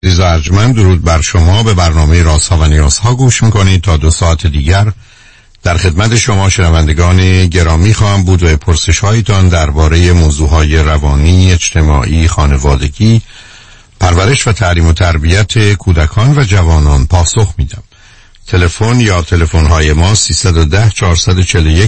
عزیز و ارجمند، درود بر شما. به برنامه رازها و نیازها گوش میکنید. تا 2 ساعت دیگر در خدمت شما شنوندگان گرامی خواهم بود و پرسش هایتان درباره موضوعهای روانی، اجتماعی، خانوادگی، پرورش و تعلیم و تربیت کودکان و جوانان پاسخ میدم. تلفن یا تلفن های ما 310 441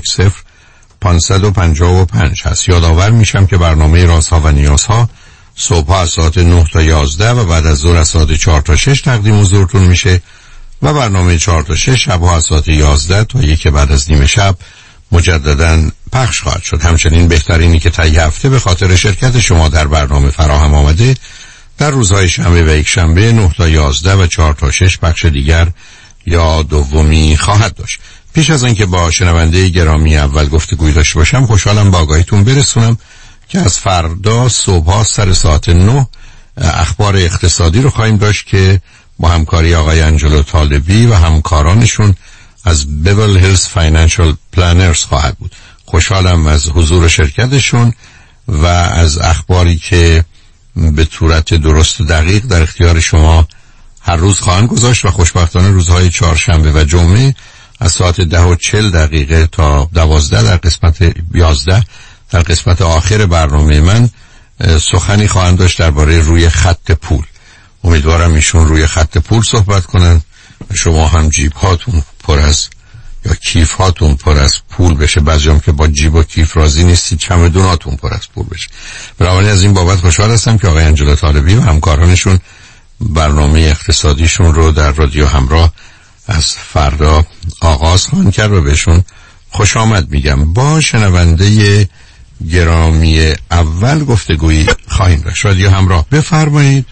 0555 هست. یادآور میشم که برنامه رازها و نیازها صبح از ساعت 9 تا 11 و بعد از ظهر از ساعت 4 تا 6 تقدیم حضورتون میشه و برنامه 4 تا 6 شبها از ساعت 11 تا 1 بعد از نیم شب مجددا پخش خواهد شد. همچنین بهترینی که طی هفته به خاطر شرکت شما در برنامه فراهم آمده در روزهای شنبه و یک شنبه 9 تا 11 و 4 تا 6 بخش دیگر یا دومی خواهد داشت. پیش از اینکه با شنونده گرامی اول گفتگوی داشته باشم، خوشحالم با آگاهیتون برسونم که از فردا صبح سر ساعت 9 اخبار اقتصادی رو خواهیم داشت که با همکاری آقای انجلو طالبی و همکارانشون از بیول هیلز فاینانشال پلانرز خواهد بود. خوشحالم از حضور شرکتشون و از اخباری که به صورت درست و دقیق در اختیار شما هر روز خواهند گذاشت و خوشبختانه روزهای چهارشنبه و جمعه از ساعت 10:40 تا 12 در قسمت 11 در قسمت آخر برنامه من سخنی خواهند داشت درباره روی خط پول. امیدوارم ایشون روی خط پول صحبت کنن و شما هم جیب هاتون پر از یا کیف هاتون پر از پول بشه. بعضیام که با جیب و کیف راضی نیستید چمدوناتون پر از پول بشه. بنابراین از این بابت خوشحال هستم که آقای انجلو طالبی و همکارانشون برنامه اقتصادیشون رو در رادیو همراه از فردا آغاز خواهند کرد و بهشون خوش آمد میگم. با شنونده گرامی اول گفتگویی خواهیم داشت. رادیو همراه، بفرمایید.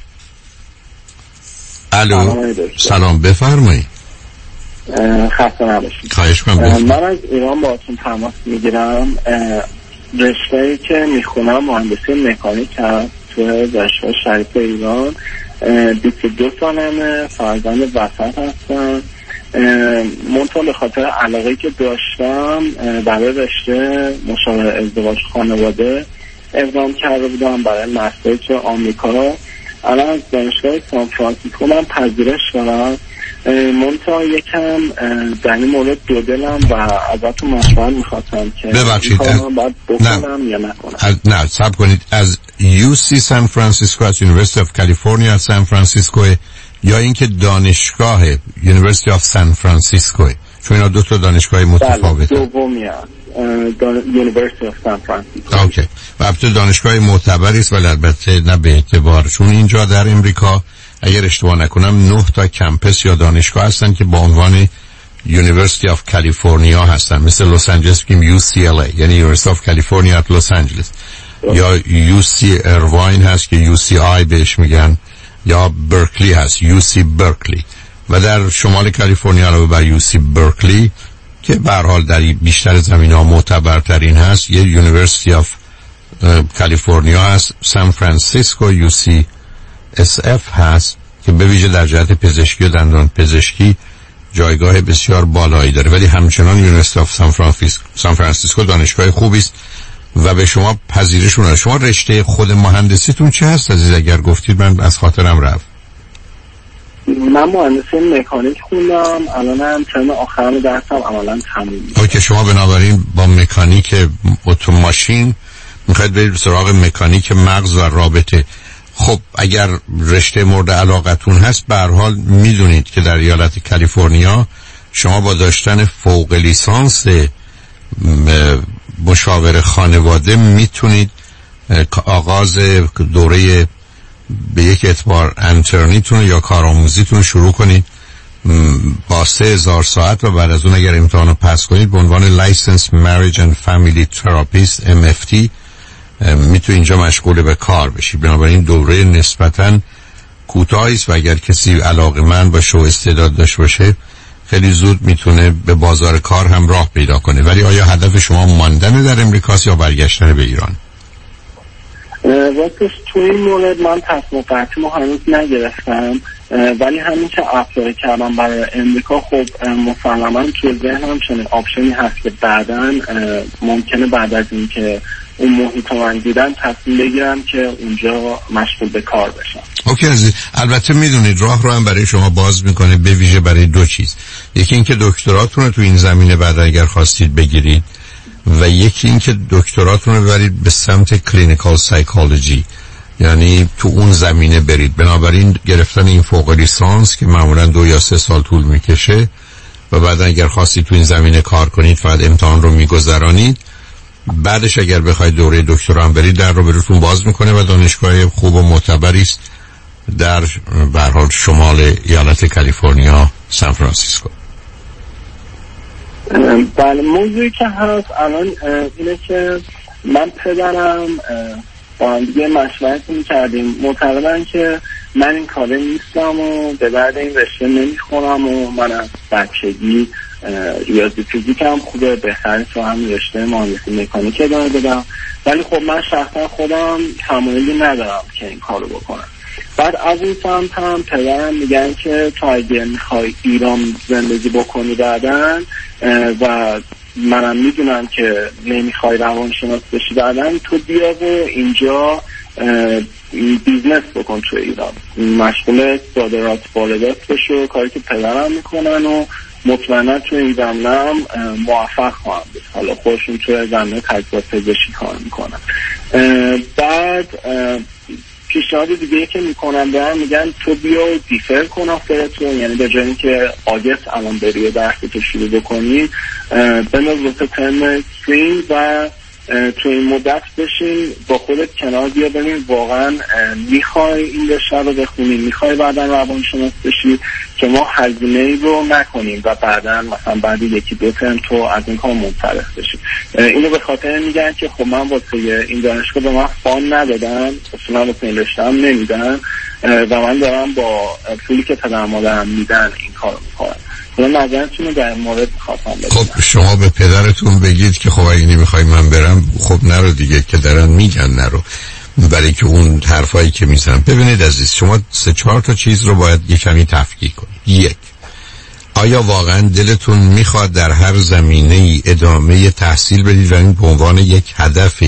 الو، سلام، بفرمایید. خسته نباشید. خواهش می‌کنم. من از ایران باهاتون تماس میگیرم. رشته‌ای که میخونم مهندسی مکانیک هست تو دانشگاه شریف ایران. 22 سالمه، فرزند وسط هستم. منطقه به خاطر علاقه‌ای که داشتم برای رشته مشاور ازدواج خانواده اقدام کرده بودم برای مستر تو آمریکا. الان از دانشگاه سان فرانسیسکو من پذیرش دارم. منطقه یکم در این مورد دو دلم و ازتون مشورت میخواستم که ببخشید باید بکنم یا نکنم. نه صبر کنید. از UC سان فرانسیسکو، از یونیورسیتی آف کالیفرنیا سان فرانسیسکو، یا اینکه دانشگاه یونیورسیتی آف سان فرانسیسکو؟ چون اینا دو تا دانشگاه متفاوته. دومی است یونیورسیتی آف سان فرانسیسکو. اوکی. و البته دانشگاه معتبری است، ولی البته نه به اعتبار، چون اینجا در امریکا اگر اشتباه نکنم 9 تا کمپس یا دانشگاه هستن که با عنوان یونیورسیتی آف کالیفرنیا هستن. مثل لس آنجلس که UCLA یعنی یونیورسیتی آف کالیفرنیا ات لس آنجلس، یا UC ایرواین هست که UCI بهش میگن، یا برکلی هست UC برکلی. و در شمال کالیفرنیا علاوه بر UC برکلی که به هر حال در بیشتر زمینه‌ها معتبرترین هست، یه یونیورسیتی آف کالیفرنیا هست، سان فرانسیسکو UCSF هست که به ویژه در جهت پزشکی و دندان پزشکی جایگاه بسیار بالایی داره. ولی همچنان یونیورسیتی آف سان فرانسیسکو دانشگاه خوبی است و به شما پذیرشون. شما رشته خود مهندسیتون چه هست عزیز؟ اگر گفتید من از خاطرم رفت. من مهندسی مکانیک خوندم، الانم ترم آخرم درسم عملاً تموم. اوکی، شما بنابراین با مکانیک اتوماشین میخواید برید سراغ مکانیک مغز و رابطه. خب اگر رشته مورد علاقتون هست، به هر حال میدونید که در ایالت کالیفرنیا شما با داشتن فوق لیسانس مشاور خانواده میتونید آغاز دوره به یک اعتبار انترنیتون یا کارآموزیتون شروع کنید با 3000 ساعت و بعد از اون اگر امتحانو پس کنید به عنوان Licensed Marriage and Family Therapist MFT میتونید اینجا مشغول به کار بشید. بنابراین دوره نسبتاً کوتاهی است و اگر کسی علاقه‌مند باشه و استعداد داشته باشه خیلی زود میتونه به بازار کار هم راه پیدا کنه. ولی آیا هدف شما ماندن در امریکاست یا برگشتن به ایران؟ راستش تو این مورد من تصمیم قطعی هنوز نگرفتم، ولی همین که اپلای کردم برای امریکا، خب مسلماً تو ذهنم چنین آپشنی هست که بعداً ممکنه بعد از این که اون محیط من دیدن تصمیم بگیرم که اونجا مشغول به کار بشم. اوکی عزیز، البته میدونید راه رو هم برای شما باز میکنه به ویژه برای دو چیز. یکی اینکه دکتراتون رو تو این زمینه بعد اگر خواستید بگیرید و یکی اینکه دکتراتون رو ببرید به سمت کلینیکال سایکولوژی، یعنی تو اون زمینه برید. بنابراین گرفتن این فوق لیسانس که معمولا 2 یا 3 سال طول میکشه و بعد اگر خواستید تو این زمینه کار کنید فقط امتحان رو میگذرانید، بعدش اگر بخواید دوره دکترا هم برید در رو براتون باز میکنه و دانشگاه خوب و معتبری است در به هر حال شمال ایالت کالیفرنیا، سان فرانسیسکو. بله، موضوعی که هست الان اینه که من پدرم با هم دیگه مشورت میکردیم، معتقدن که من این کاره نیستم و به بعد این رشته نمیخورم و من از بچگی ریاضی فیزیک هم خوبه، بهترین تو هم رشته مهندسی مکانیک ادامه بدم، ولی خب من شخصا خودم تمایلی ندارم که این کارو بکنم. بعد از این سمت هم پدرم میگن که تو اگه میخوای ایران زندگی بکنی بعدن و منم میدونم که نمیخوای روانشناس بشی بعدن، تو بیا و اینجا بیزنس بکن تو ایران، مشغول صادرات واردات بشو، کاری که پدرم میکنن و مطمئنا تو این زمینه هم موفق خواهم بود. حالا خودشون تو زمینه تجهیزات پزشکی کار میکنن. بعد پیشنهاد دیگه که میکنن به میگن تو بیا دیفر کن آفرتون، یعنی به جایی که آگست الان بری و درستو شروع بکنی بنداز واسه ترم سپرینگ و تو این مدت بشین با خودت کنار بیا ببین واقعا میخوای این رشته رو بخونی، میخوای بعدا روانشناس بشی، که ما هزینه‌ای رو نکنیم و بعدا مثلا بعد 1-2 ترم تو از این کار منصرف بشی. اینو به خاطر میگن که خب من واسه این دانشگاه به من فان ندادن، اصلا واسه این رشته هم نمیدن و من دارم با پولی که پدر مادرم میدن این کارو میکنم. من نظرتون رو در مورد خواستم بدونم. خب شما به پدرتون بگید که خب اگه نمیخوای من برم، خب نرو دیگه، که دارن میگن نرو، برای که اون حرفایی که میزنن. ببینید عزیز، شما 3-4 تا چیز رو باید یه کمی تفکیک کنید. 1. آیا واقعا دلتون میخواد در هر زمینه‌ای ادامه تحصیل بدید و این به عنوان یک هدف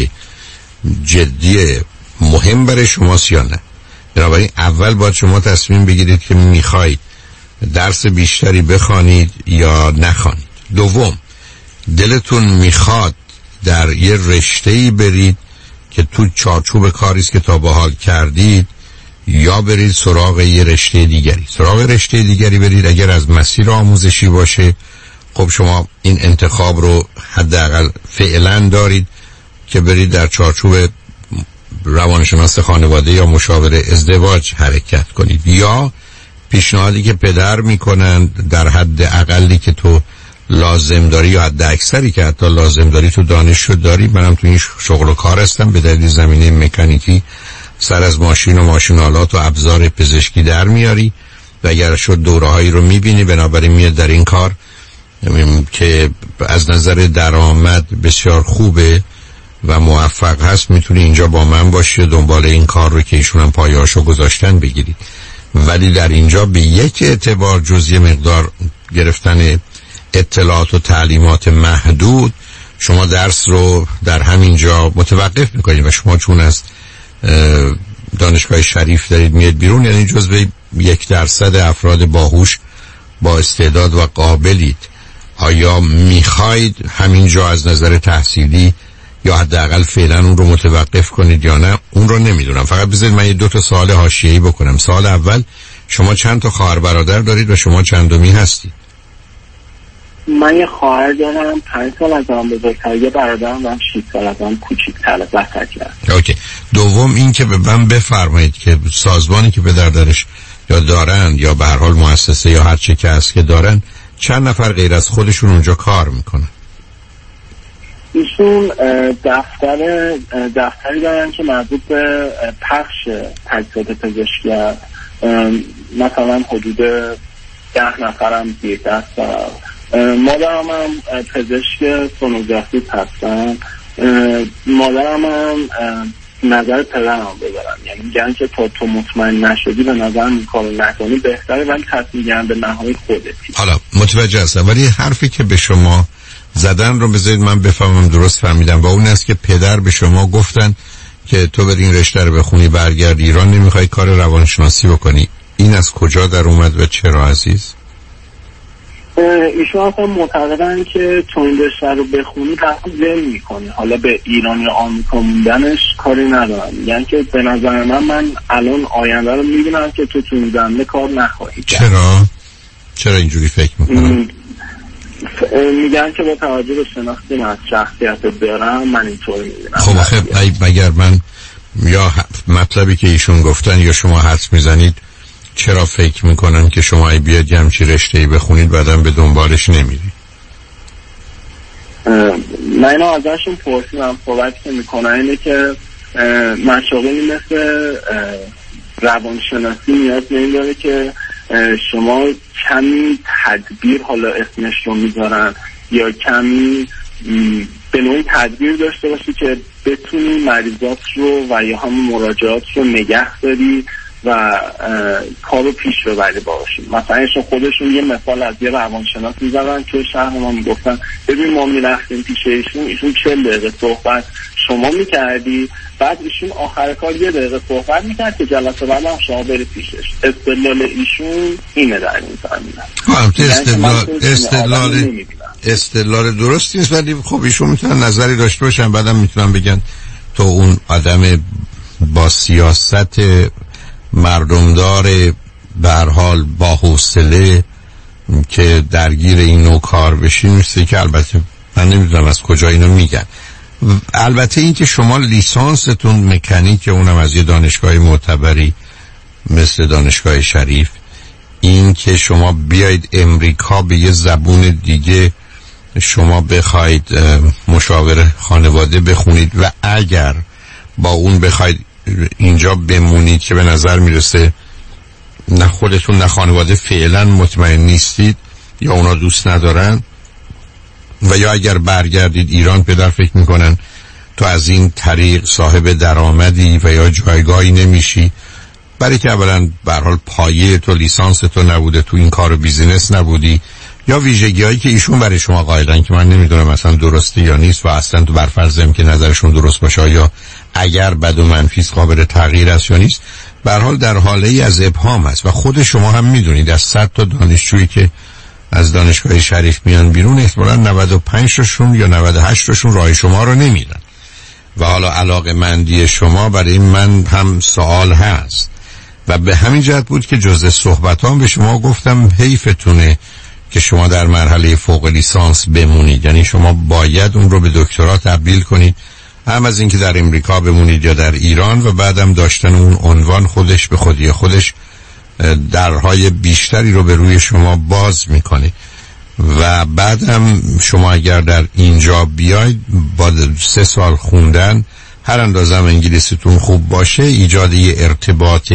جدی مهم برای شماست یا نه؟ بنابراین اول باید شما تصمیم بگیرید که میخواید درس بیشتری بخوانید یا نخوانید. 2. دلتون میخواد در یه رشته‌ای برید که تو چارچوب کاریست که تا به حال کردید، یا برید سراغ یه رشته دیگری. سراغ رشته دیگری برید اگر از مسیر آموزشی باشه، خب شما این انتخاب رو حداقل فعلا دارید که برید در چارچوب روانشناس خانواده یا مشاور ازدواج حرکت کنید، یا پیشنهادی که پدر میکنن در حد اقلی که تو لازم داری یا حد اکثری که حتی لازم داری تو دانشجو داری. منم تو این شغل و کار هستم، به دلیل زمینه مکانیکی سر از ماشین و ماشینالات و ابزار پزشکی در میاری و اگر شد دوره‌هایی رو میبینی، بنابراین میاد در این کار که از نظر درآمد بسیار خوبه و موفق هست، میتونی اینجا با من باشی و دنبال این کار رو که ایشون هم پایه‌اشو گذاشتن بگیری. ولی در اینجا به یک اعتبار جز یه مقدار گرفتن اطلاعات و تعلیمات محدود، شما درس رو در همینجا متوقف میکنید و شما چون از دانشگاه شریف دارید میاد بیرون، یعنی جزو 1% افراد باهوش با استعداد و قابلید. آیا میخواید همینجا از نظر تحصیلی یا حداقل فعلا اون رو متوقف کنید یا نه؟ اون رو نمیدونم. فقط بذارید من 2 تا سوال حاشیه‌ای بکنم. سوال اول، شما چند تا خواهر برادر دارید و شما چندمی هستید؟ من یه خواهر دارم 5 سال از من بزرگتر، یه برادرم هم 6 سال از من کوچیک‌تر است. اوکی. دوم این که به من بفرمایید که سازمانی که پدر درش یا دارن یا به هر حال مؤسسه یا هر چه که هست که دارن، چند نفر غیر از خودشون اونجا کار میکنن؟ ایشون دفتری دارن که مربوط به پخش تجهیزات پزشکی هست. مثلا حدود 10 نفرم زیر دست دارن. مادرم هم پزشک سونوگرافیست هستن. مادرم هم نظر پدرم بذارم، یعنی میگن که تو مطمئن نشدی به نظر این کارو نکنی بهتره، ولی تصمیم میگن به نهایی خودتی. حالا متوجه هستم، ولی حرفی که به شما زدن رو بذارید من بفهمم درست فهمیدم، و اون است که پدر به شما گفتن که تو بری این رشته رو بخونی برگرد ایران، نمیخوای کار روانشناسی بکنی. این از کجا در اومد و چرا عزیز؟ ایشون اصلا معتقدن که تو این رشته رو بخونی تحصیل ذهن میکنی، حالا به ایران یا آمریکا موندنش کاری ندارم. یعنی که به نظر من الان آینده رو میبینم که تو این زمینه کار نخواهی کرد. چرا اینجوری فکر میکنم؟ میگن که با توجه به شناختی من از شخصیت دارم، من اینطوری میبینم. خب آخه مگر من یا مطلبی که ایشون گفتن یا شما حدس میزنید، چرا فکر میکنم که شما بیاد یه همچی رشته‌ای بخونید بعدم به دنبالش نمیرید؟ من اینو ازشون پرسیدم، صحبتی که میکنن اینه که مشاغلی مثل روانشناسی نیاز نمیداره که شما کمی تدبیر، حالا اسمش رو میذارن، یا کمی به نوعی تدبیر داشته باشی که بتونی مریضات رو و یا همون مراجعات رو نگه داری و کارو پیش ببری باشیم. مثلا ایشون خودشون یه مثال از یه روانشناس میزنن که شهر ما میگفتن ببین ما میرفتیم پیش ایشون 40 دقیقه صحبت شما میکردی، بعد ایشون آخر کار 1 دقیقه صحبت میکرد که جلسه بعد هم شما بری پیشش. استدلال ایشون اینه در این زمینه. استدلال درستی نیست، ولی خب ایشون میتونن نظری داشته باشن، بعدم میتونن بگن تو اون آدم با سیاست مردمدار به هر حال با حوصله که درگیر این نوع کار بشین نیستی، که البته من نمیدونم از کجا اینو میگن. البته این که شما لیسانستون مکانیک، اونم از یه دانشگاه معتبری مثل دانشگاه شریف، این که شما بیاید امریکا به یه زبون دیگه شما بخواید مشاور خانواده بخونید و اگر با اون بخواید اینجا بمونید که به نظر میرسه نه خودتون نه خانواده فعلا مطمئن نیستید یا اونا دوست ندارن، و یا اگر برگردید ایران پدر فکر میکنن تو از این طریق صاحب درآمدی و یا جایگاهی نمیشی، برای که اولا به هر حال پایه تو لیسانس تو نبوده، تو این کار بیزینس نبودی، یا ویژگی‌هایی که ایشون برای شما قائلن که من نمیدونم اصلا درسته یا نیست، و اصلا تو برفرضم که نظرشون درست باشه یا اگر بد و منفی قابل تغییر است یا نیست، به هر حال در حاله ای از ابهام است. و خود شما هم میدونید از 100 تا دانشجویی که از دانشگاه شریف میان بیرون احتمالاً 95 تاشون یا 98 تاشون راه شما رو نمیرن، و حالا علاقه‌مندی شما برای من هم سوال هست. و به همین جهت بود که جزء صحبتام به شما گفتم حیفتونه که شما در مرحله فوق لیسانس بمونید، یعنی شما باید اون رو به دکترا تبدیل کنید، هم از اینکه در امریکا بمونید یا در ایران، و بعدم داشتن اون عنوان خودش به خودی خودش درهای بیشتری رو به روی شما باز میکنه. و بعدم شما اگر در اینجا بیاید با 3 سال خوندن، هر اندازه انگلیسیتون خوب باشه، ایجاد یه ارتباط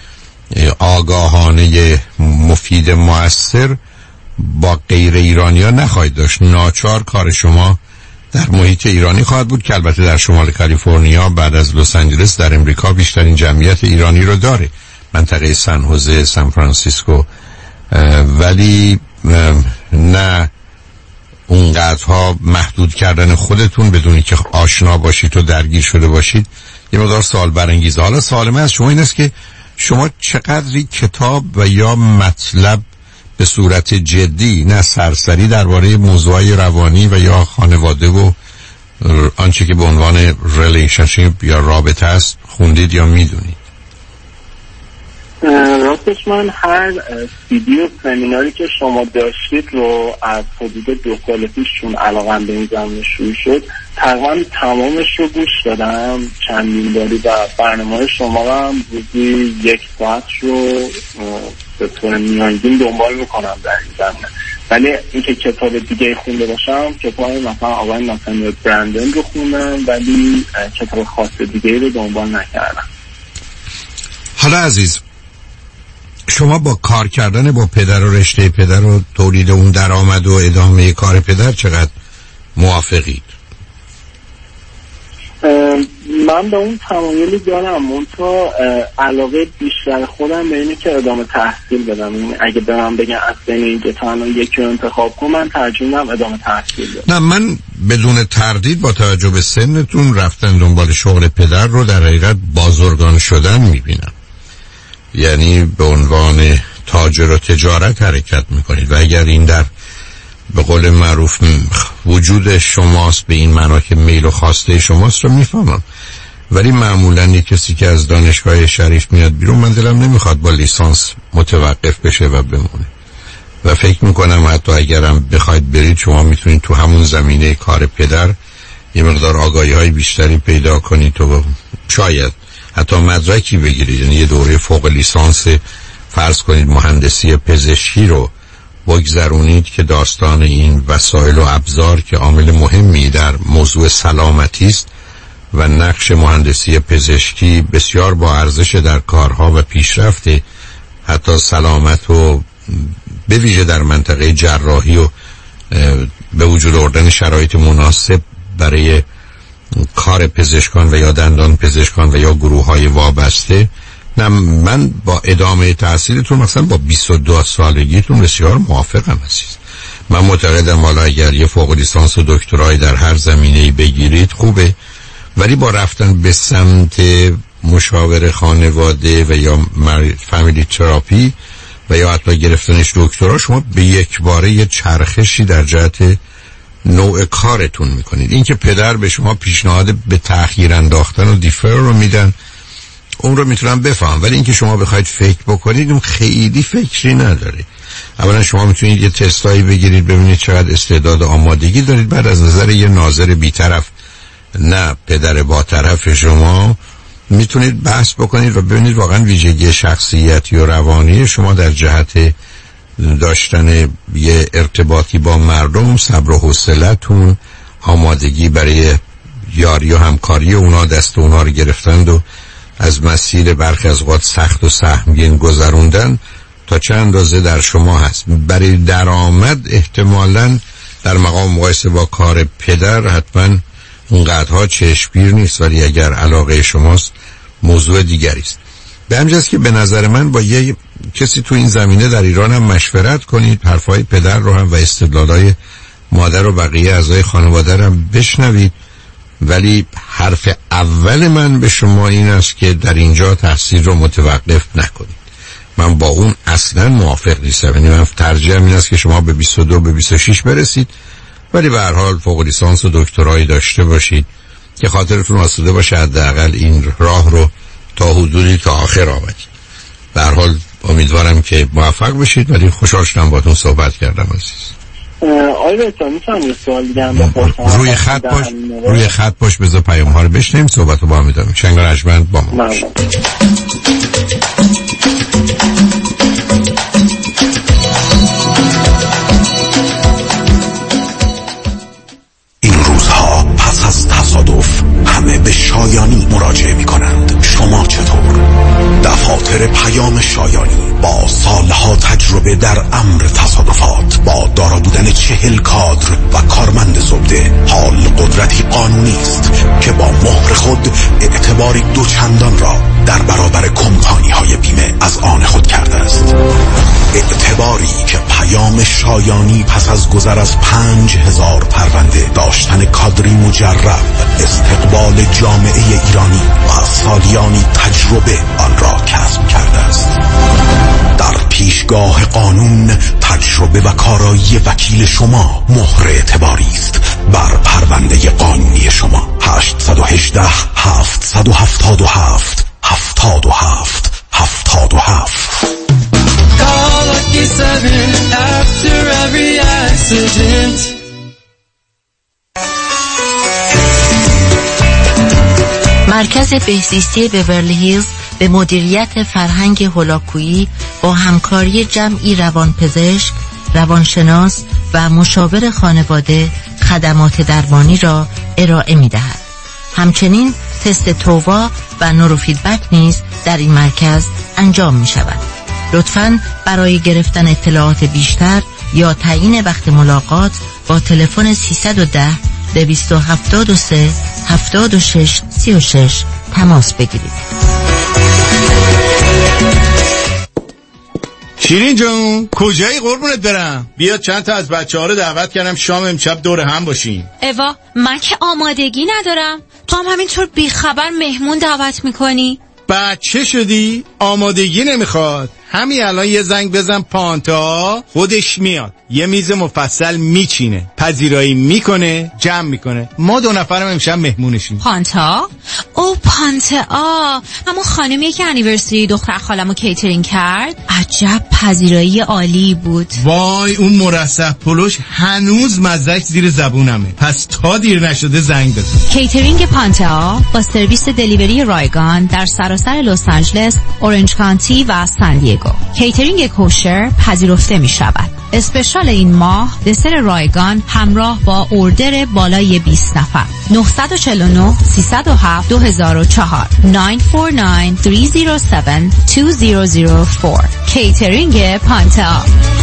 آگاهانه مفید مؤثر با غیر ایرانی ها نخواهید داشت. ناچار کار شما در محیط ایرانی خواهد بود که البته در شمال کالیفرنیا بعد از لس آنجلس در امریکا بیشترین جمعیت ایرانی رو داره، منطقه سن خوزه، سان فرانسیسکو، ولی نه اونقدرها محدود کردن خودتون بدونی که آشنا باشید و درگیر شده باشید یه مقدار سوال برانگیزه. حالا سوال من از شما این است که شما چقدری کتاب و یا مطلب به صورت جدی نه سرسری درباره موضوعی روانی و یا خانواده و آنچه که به عنوان ریلیشنشیپ یا رابطه است خوندید یا میدونید؟ راستش من هر سیدی و سمیناری که شما داشتید رو از حدود 2 سال پیش چون علاقم به این زمینه شروع شد تقریبا تمامش رو گوش دادم چندین باری، و برنامه شما رو هم روزی 1 ساعت رو به طور میانگین دنبال میکنم در این زمینه. ولی اینکه کتاب دیگه خونده باشم، کتاب مثلا آقای ناتانیل برندن رو خوندم، ولی کتاب خاص دیگه رو دنبال نکردم. حالا عزیز، شما با کار کردن با پدر و رشته پدر و تولید اون درآمد و ادامه کار پدر چقدر موافقید؟ من به اون تمایلی دارم، منتها علاقه بیشتر خودم به اینه که ادامه تحصیل بدم. اگه به من بگن از بین این دو تا یکی رو انتخاب کن، من ترجیح میدم ادامه تحصیل بدم. نه، من بدون تردید با توجه به سنتون رفتن دنبال شغل پدر رو در حقیقت بازرگان شدن میبینم. یعنی به عنوان تاجر و تجارت حرکت میکنید و اگر این در به قول معروف وجود شماست به این معنا که میل و خواسته شماست رو میفهمم، ولی معمولا یک کسی که از دانشگاه شریف میاد بیرون من دلم نمیخواد با لیسانس متوقف بشه و بمونه و فکر میکنم حتی اگرم بخواید برید شما میتونید تو همون زمینه کار پدر یه مقدار آگاهی های بیشتری پیدا کنید و شاید حتی مدرکی بگیرید. یعنی یه دوره فوق لیسانس فرض کنید مهندسی پزشکی رو بگذرونید که داستان این وسایل و ابزار که عامل مهمی در موضوع سلامتی است و نقش مهندسی پزشکی بسیار با ارزش در کارها و پیشرفت حتی سلامت و به ویژه در منطقه جراحی و به وجود آوردن شرایط مناسب برای کار پزشکان و یا دندان پزشکان و یا گروه‌های وابسته. نه، من با ادامه تحصیلتون مثلا با 22 سالگیتون بسیار موافقم عزیز. من معتقدم حالا اگر یه فوق لیسانس و دکترای در هر زمینه‌ای بگیرید خوبه، ولی با رفتن به سمت مشاور خانواده و یا فامیلی تراپی و یا حتی گرفتنش دکترا شما به یک باره یه چرخشی در جهت نوع کارتون میکنید. این که پدر به شما پیشنهاد به تأخیر انداختن و دیفر رو میدن اون رو میتونم بفهم، ولی اینکه شما بخواید فکر بکنید اون خیلی فکری نداره. اولا شما میتونید یه تستایی بگیرید ببینید چقدر استعداد آمادگی دارید، بعد از نظر یه ناظر بی‌طرف نه پدر با طرف شما میتونید بحث بکنید و ببینید واقعا ویژگی شخصیتی و روانی شما در جهت داشتن یه ارتباطی با مردم، صبر و حوصله‌تون، آمادگی برای یاری و همکاری اونا، دست اونا رو گرفتند و از مسیر برخی از اوقات سخت و سهمگین گذروندن تا چند اندازه در شما هست. برای درآمد احتمالاً در مقام مقایسه با کار پدر حتما اونقدرها چشمگیر نیست، ولی اگر علاقه شماست موضوع دیگری است. به همین جاست که به نظر من با یه کسی تو این زمینه در ایران هم مشورت کنید، حرفای پدر رو هم و استدلالای مادر و بقیه اعضای خانواده رو هم بشنوید. ولی حرف اول من به شما این است که در اینجا تحصیل رو متوقف نکنید. من با اون اصلا موافق نیستم. یعنی من ترجیحم این است که شما به 22 به 26 برسید، ولی به هر حال فوق لیسانس و دکترایی داشته باشید که خاطرتون آسوده باشه حداقل این راه رو تا حدودی تا آخر آمدید. به هر حال امیدوارم که موفق بشید، ولی خوشحال شدم باهاتون صحبت کردم عزیز. آقای دکتر میتونم یه سوال دیگه هم بپرسم؟ روی خط باش بذار پیام ها رو بشنیم، صحبت رو با هم ادامه. شنگ رجمند با ما باش. این روزها پس از تصادف همه به شایانی مراجعه می کنند. شما چطور؟ دفاتر پیام شایانی با سالها تجربه در امر تصادفات، با دارا بودن 40 کادر و کارمند زبده، حال قدرتی قانونی است که با مهر خود اعتباری دوچندان را در برابر کمپانی های بیمه از آن خود کرده است. اعتباری که پیام شایانی پس از گذر از 5000 پرونده، داشتن کادری مجرب، استقبال جامعه ایرانی و سالیانی تجربه آن را کسب کرده است. در پیشگاه قانون تجربه و کارایی وکیل شما مهر اعتباری است بر پرونده قانونی شما. 818 777 77 77. Call Lucky 7 after every accident. مرکز بهزیستی بیورلی هیلز به مدیریت فرهنگ هولاکویی با همکاری جمعی روانپزشک، روانشناس و مشاور خانواده خدمات درمانی را ارائه می دهد. همچنین تست تووا و نوروفیدبک نیز در این مرکز انجام می شود. لطفاً برای گرفتن اطلاعات بیشتر یا تعیین وقت ملاقات با تلفن 310 273 7636 تماس بگیرید. شیرین جون کجایی قربونت برم؟ بیا چند تا از بچه‌ها رو دعوت کردم شام امشب دور هم باشیم. اوا من که آمادگی ندارم، تو هم همینطور بیخبر مهمون دعوت میکنی؟ بچه شدی؟ آمادگی نمیخواد. همین الان یه زنگ بزن پانتا خودش میاد، یه میز مفصل میچینه، پذیرایی میکنه، جمع میکنه. ما 2 نفرم امشب مهمونشیم. پانتا؟ او پانتا، همون خانمیه که انیورسری دختر خالمو کیترینگ کرد. عجب پذیرایی عالی بود. وای اون مرسح پلوش هنوز مزهش زیر زبونمه. پس تا دیر نشده زنگ بزن. کیترینگ پانتا با سرویس دلیوری رایگان در سراسر لس آنجلس، اورنج کانتی و سان دیگو. کیترینگ کوشر پذیرفته می شود. اسپشال این ماه دسر رایگان همراه با اوردر بالای 20 نفر. 949 307 2004 949 307 2004 کیترینگ پانتا.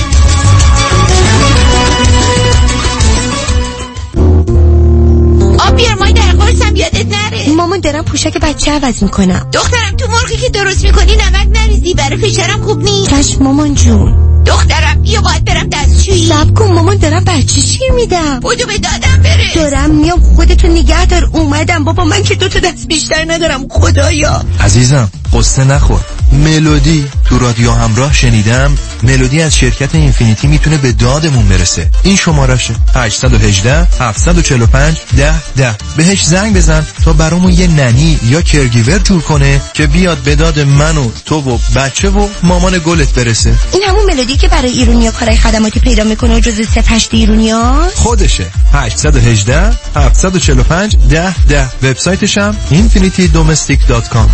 بیار مای در قرصم یادت نره. مامان دارم پوشک بچه عوض میکنم. دخترم تو مرغی که درست میکنی نمک نریزی، برای فشارم خوب نیست. چشم مامان جون. دخترم بیا باید برم دستشویی. صبر کن مامان دارم بچه شیر میدم. بودو به دادم برس. دارم میام، خودتو نگه دار. اومدم بابا، من که 2 تا دست بیشتر ندارم خدایا. عزیزم قصه نخور. ملودی تو رادیو همراه شنیدم ملودی از شرکت اینفینیتی میتونه به دادمون برسه. این شمارشه 818 745 1010. بهش زنگ بزن تا برامون یه ننی یا کرگیور جور کنه که بیاد به داد من و تو و بچه و مامان گلت برسه. این همون ملودی که برای ایرونیا کارهای خدماتی پیدا میکنه و جزو 08 ایرونیا خودشه. 818 745 1010. وبسایتش هم infinitydomestic.com.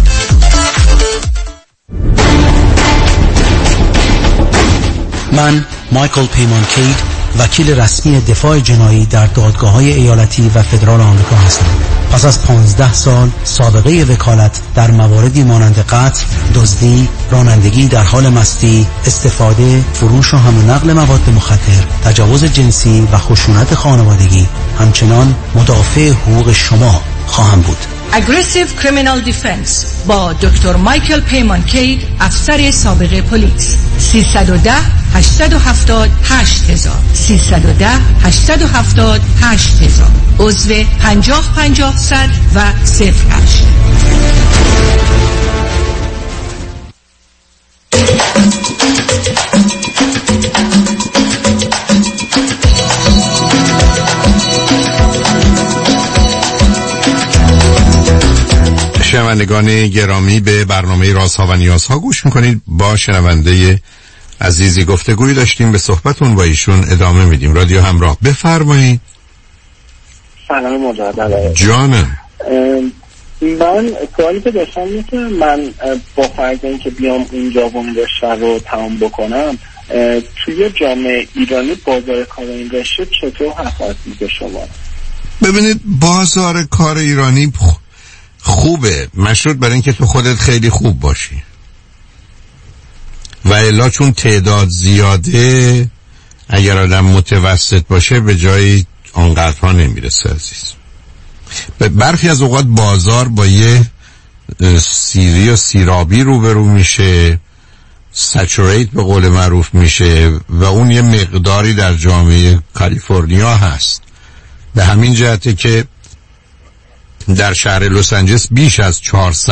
من مایکل پیمان کید، وکیل رسمی دفاع جنایی در دادگاه‌های ایالتی و فدرال آمریکا هستم. پس از 15 سال سابقه وکالت در مواردی مانند قتل، دزدی، رانندگی در حال مستی، استفاده، فروش و حمل و نقل مواد مخدر، تجاوز جنسی و خشونت خانوادگی، همچنان مدافع حقوق شما خواهم بود. Aggressive Criminal Defense با دکتر مایکل پیمان کید، افسر سابق پلیس. 310 870 8000 310 870 8000. عضو 50 100 و 08. شنوندگان گرامی، به برنامه رازها و نیازها گوش میکنید. با شنونده عزیزی گفتگوی داشتیم، به صحبتون با ایشون ادامه میدیم. رادیو همراه، بفرمایید. سلام مجدد جانم. من سوالی که داشتم اینه که من با فرض اینکه بیام اونجا و این رشته رو تمام بکنم، توی جامعه ایرانی بازار کار این رشته چطور هست میگه شما؟ ببینید بازار کار ایرانی خوبه، مشروط بر این که تو خودت خیلی خوب باشی و الا چون تعداد زیاده اگر آدم متوسط باشه به جای آنقدرها نمیرسه عزیز. برخی از اوقات بازار با یه سیری و سیرابی روبرو میشه، سچوریت به قول معروف میشه و اون یه مقداری در جامعه کالیفرنیا هست. به همین جهته که در شهر لس آنجلس بیش از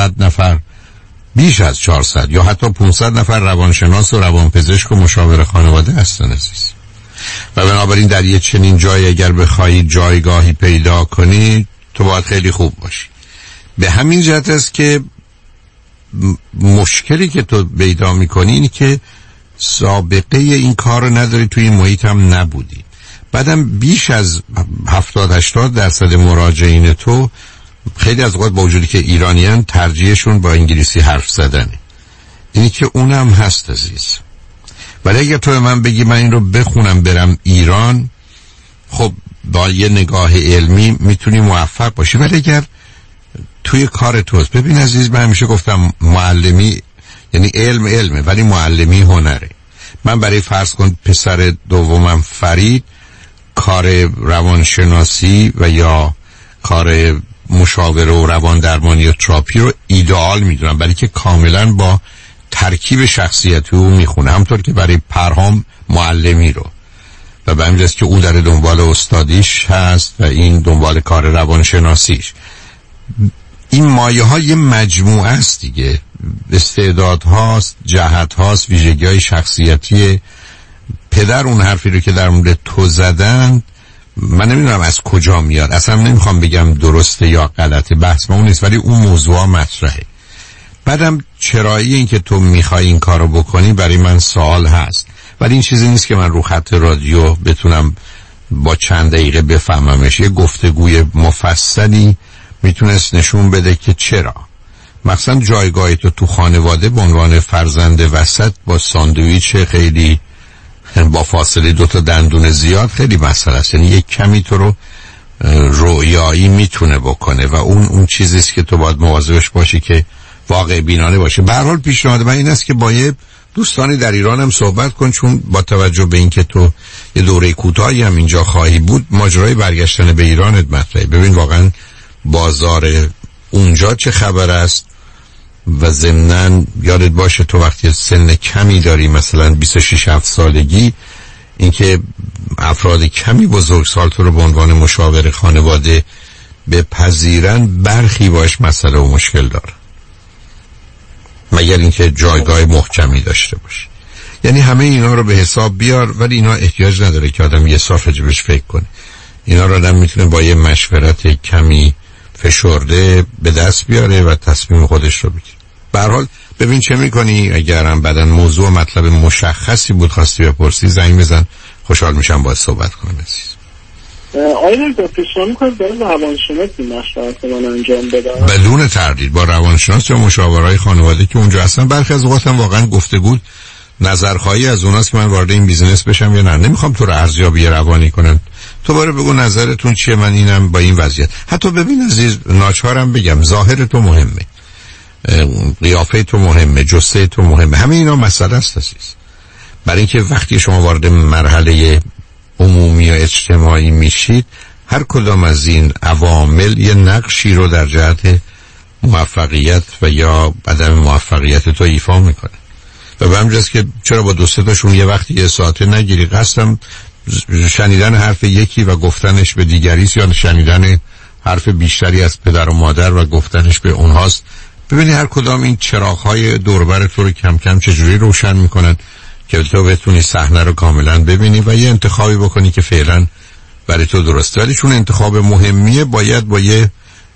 400 یا حتی 500 نفر روانشناس و روانپزشک و مشاور خانواده هستن عزیز. و بنابراین در یه چنین جایی اگر بخوایی جایگاهی پیدا کنی تو باید خیلی خوب باشی. به همین جهت است که مشکلی که تو پیدا میکنی اینه که سابقه این کار رو نداری، توی این محیط هم نبودی. بعدم بیش از 70-80% مراجعین تو خیلی از اوقات با وجودی که ایرانیان ترجیحشون با انگلیسی حرف زدنه. اینی که اونم هست عزیز. ولی اگر تو من بگی من این رو بخونم برم ایران، خب با یه نگاه علمی میتونی موفق باشی. ولی اگر توی کار توست، ببین عزیز، من همیشه گفتم معلمی یعنی علمه ولی معلمی هنره. من برای فرض کن پسر دومم فرید کار روانشناسی و یا کار مشاوره و روان درمانی و تراپی رو ایدئال میدونم، برای که کاملا با ترکیب شخصیتی او میخونه، همطور که برای پرهام معلمی رو، و به همین جاست که او در دنبال استادیش هست و این دنبال کار روانشناسیش. این مایه ها یه مجموعه است دیگه، استعداد هاست، جهت هاست، ویژگی های شخصیتی. پدر اون حرفی رو که در مورد تو زدن من نمیدونم از کجا میاد، اصلا نمیخوام بگم درسته یا غلطه، بحث ما اون نیست، ولی اون موضوع مطرحه. بعدم چرایی این که تو میخوای این کارو بکنی برای من سوال هست، ولی این چیزی نیست که من رو خط رادیو بتونم با چند دقیقه بفهممش. یه گفتگوی مفصلی میتونست نشون بده که چرا مثلا جایگاهی تو خانواده به عنوان فرزند وسط با ساندویچ خیلی با فاصله 2 تا دندون زیاد خیلی مسئله است، یعنی یک کمی تو رو رویایی میتونه بکنه و اون چیزیست که تو باید مواظبش باشی که واقع بینانه باشه. به هر حال پیشنهاد من این است که با یه دوستانی در ایران هم صحبت کن، چون با توجه به اینکه تو یه دوره کوتاهی هم اینجا خواهی بود، ماجرای برگشتن به ایرانت مطرحه. ببین واقعا بازار اونجا چه خبر است و ضمناً یادت باشه تو وقتی سن کمی داری، مثلا 26-7 سالگی، اینکه افراد کمی بزرگسال تو رو به عنوان مشاور خانواده بپذیرن، برخی باش مسئله و مشکل داره، مگر اینکه جایگاه محکمی داشته باشه. یعنی همه اینا رو به حساب بیار، ولی اینا احتیاج نداره که آدم یه صاف جبش فکر کنه. اینا رو آدم میتونه با یه مشورت کمی فشرده به دست بیاره و تصمیم خودش رو بگیره. به هر حال ببین چه میکنی. اگرم بعداً موضوع مطلب مشخصی بود خواستی بپرسی، زنگ بزن، خوشحال میشم باهات صحبت کنم. عزیز آیا دکتر پیشنهاد میکنید برای روانشناسی مشورت من انجام بدم؟ بدون تردید با روانشناس یا مشاورای خانواده که اونجا هستن. برخی از اوقات هم واقعا گفتگو نظرخواهی از اوناست که من وارد این بیزینس بشم یا نه. نمیخوام تو رو ارزیابی روانی کنم، تو باره بگو نظرتون چیه، من اینم با این وضعیت. حتی ببین عزیز، ناچارم بگم ظاهر تو مهمه، قیافه تو مهمه، جسه تو مهمه، همه اینا مسئله است عزیز. برای اینکه وقتی شما وارد مرحله عمومی و اجتماعی میشید، هر کدام از این عوامل یه نقشی رو در جهت موفقیت و یا عدم موفقیت تو ایفا میکنه. و به همجاست که چرا با 2-3 تاشون یه وقتی یه ساعته نگیری. قصدم شنیدن حرف یکی و گفتنش به دیگریست، یا شنیدن حرف بیشتری از پدر و مادر و گفتنش به اونهاست. ببینی هر کدام این چراغ‌های دوربر تو رو کم کم چجوری روشن میکنن که تو بتونی صحنه رو کاملا ببینی و یه انتخابی بکنی که فعلا برای تو درسته. ولی چون انتخاب مهمیه، باید با یه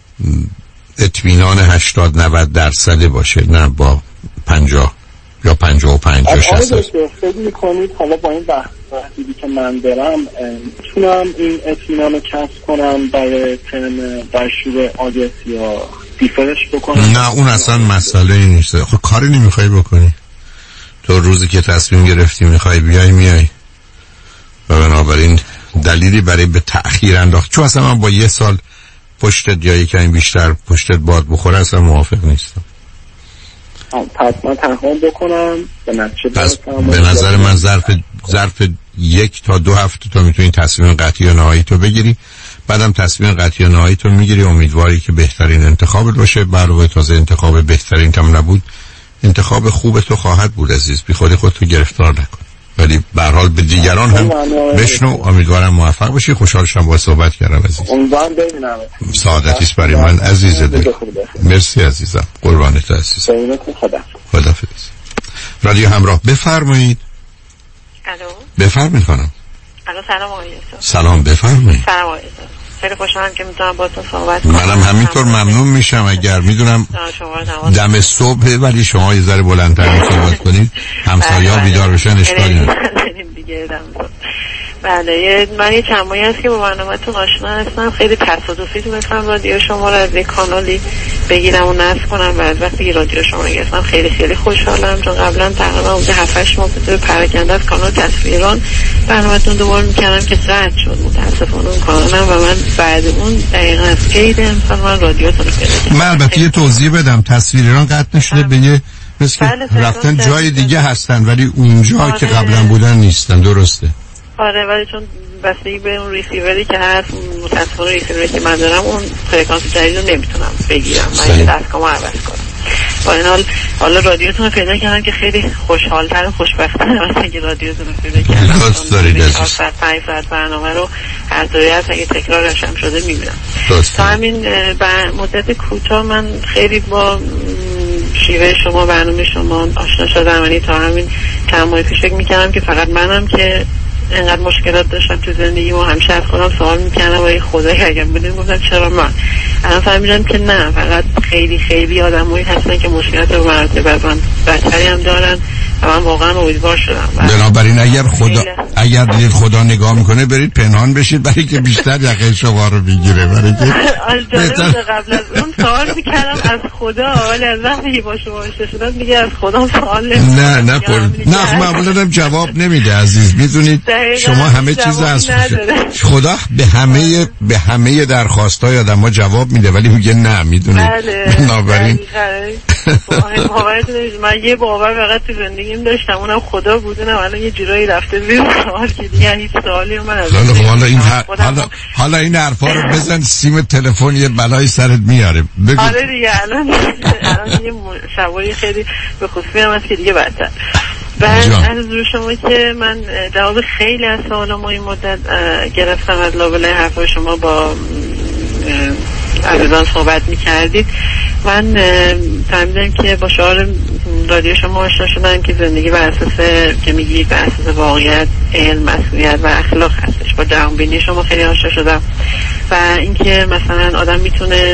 اطمینان 80-90% باشه، نه با 50 یا 55 یا 60. فکر میکنید حالا با این بحثی که من دارم میتونم این اطمینان رو کسب کنم برای شروع آدیس یا دیفرش بکنم؟ نه اون اصلا مسئله نیست. خب کاری نمیخوای بکنی، تو روزی که تصمیم گرفتی میخوای بیای میای و بنابراین دلیلی برای به تأخیر انداخت، چون اصلا من با 1 سال پشتت یا یکمی بیشتر پشتت باد بخوره اصلا موافق نیستم. پس من تحقیق بکنم به نتیجه برسم. به نظر من ظرف 1 تا 2 هفته تا میتونی تصمیم قطعی و نهایی تو بگیری. بعدم تصمیم قطعی و نهایی تو میگیری، امیدواری که بهترین انتخابت باشه. برای تازه انتخاب بهترین تم نبود، انتخاب خوب تو خواهد بود عزیز. بی خودی خودتو گرفتار نکن، ولی به هر حال به دیگران هم بشنو. امیدوارم موفق باشی. خوشحال شدم با صحبت کردم عزیز. امیدوارم ببینم. سعادتی است برای من عزیز دل. مرسی عزیزم، قربانت عزیزم. خداحافظ. رادیو همراه، بفرمایید. الو بفرمایید خانم. الو سلام آقای سلام، بفرمایید. سلام آقای خیلی خوشحالم که میتونم باهاتون صحبت کنم. منم همینطور ممنون میشم. اگر میدونم دم صبح ولی شما یه ذره بلندتر صحبت کنید همسایه‌ها بیدار بشن اشکالی نداره. بله من یه چند ماهی هست که با برنامه‌تون آشنا هستم. خیلی تصادفی تونستم رادیو شما رو از یک کانالی بگیرم و نصب کنم و از وقتی که رادیو شما رو گرفتم خیلی خوشحالم، چون قبلا تقریبا حدود 7-8 ماه به پراکنده از کانال تصویران برنامه‌تون دوباره می‌کردم که رد شد متأسفانه اون کانالم و من بعد اون دقیقاً از کی امسال من رادیوتون رو پیدا کردم. من البته یه توضیح بدم، تصویران قطع نشده به یه مثل رفتن جای دیگه هستن ولی اونجا که قبلا بودن نیستن. درسته؟ آره ولی چون بستگی به اون ریسیوری که هست، متاسفانه ریسیوری که من دارم اون فرکانس جدید رو نمیتونم بگیرم، من دستگاهمو عوض کنم. با این حال حالا رادیوتون رو پیدا کردم که خیلی خوشحال‌تر و خوشبخت‌تر از اینکه رادیوتون رو پیدا کردم. دوست دارید عزیز. 5 ساعت برنامه رو هر دوری هست اگه تکرارش هم شده میبینم. تا همین مدت کوتاه من خیلی با شیوه شما، برنامه شما آشنا شدم. یعنی تا همین چند ماه پیش فکر می‌کردم که فقط منم که اینقدر مشکلات داشتم تو زندگی و همیشه از خودم سوال میکنم ولی خدای اگه بودیم گفتم چرا من. الان فهمیدم که نه، فقط خیلی خیلی آدمایی هستن که مشکلات به مراتب از من بدتری هم دارن و من واقعا امیدوار شدم. بنابراین اگر دید خدا نگاه میکنه برید پنهان بشید برای که بیشتر یقه شما رو بگیره. برای که قبل از اون سوال میکردم از خدا، ولی از وقتی با شما آشنا شدم دیگه از خدا سوال نه معمولا هم جواب نمیده عزیز. میدونید شما همه چیز از خدا به همه درخواستای آدم‌ها جواب میده ولی میگه نه. میدونید بنابراین من یه باور فقط تو زندگیم داشتم، اونم خدا بود. اونم الان یه جورایی رفته زیر سوال که دیگه هیچ سوالی من از حالا این حرفا رو بزن سیم تلفن یه بلای سرت میاره. بگو. آره دیگه الان یه شوایی خیلی به خصوصی هم هست که دیگه بدتر. بعد از روی شما که من جواب خیلی از سوالام این مدت گرفتم از لابلای حرفای شما با عزیزان صحبت میکردید، من فهمیدم که با شعار رادیو شما آشنا شدم که زندگی بر اساس که میگید بر اساس واقعیت، علم، مسئولیت و اخلاق هستش. با جهانبینی شما خیلی آشنا شدم و اینکه مثلا آدم میتونه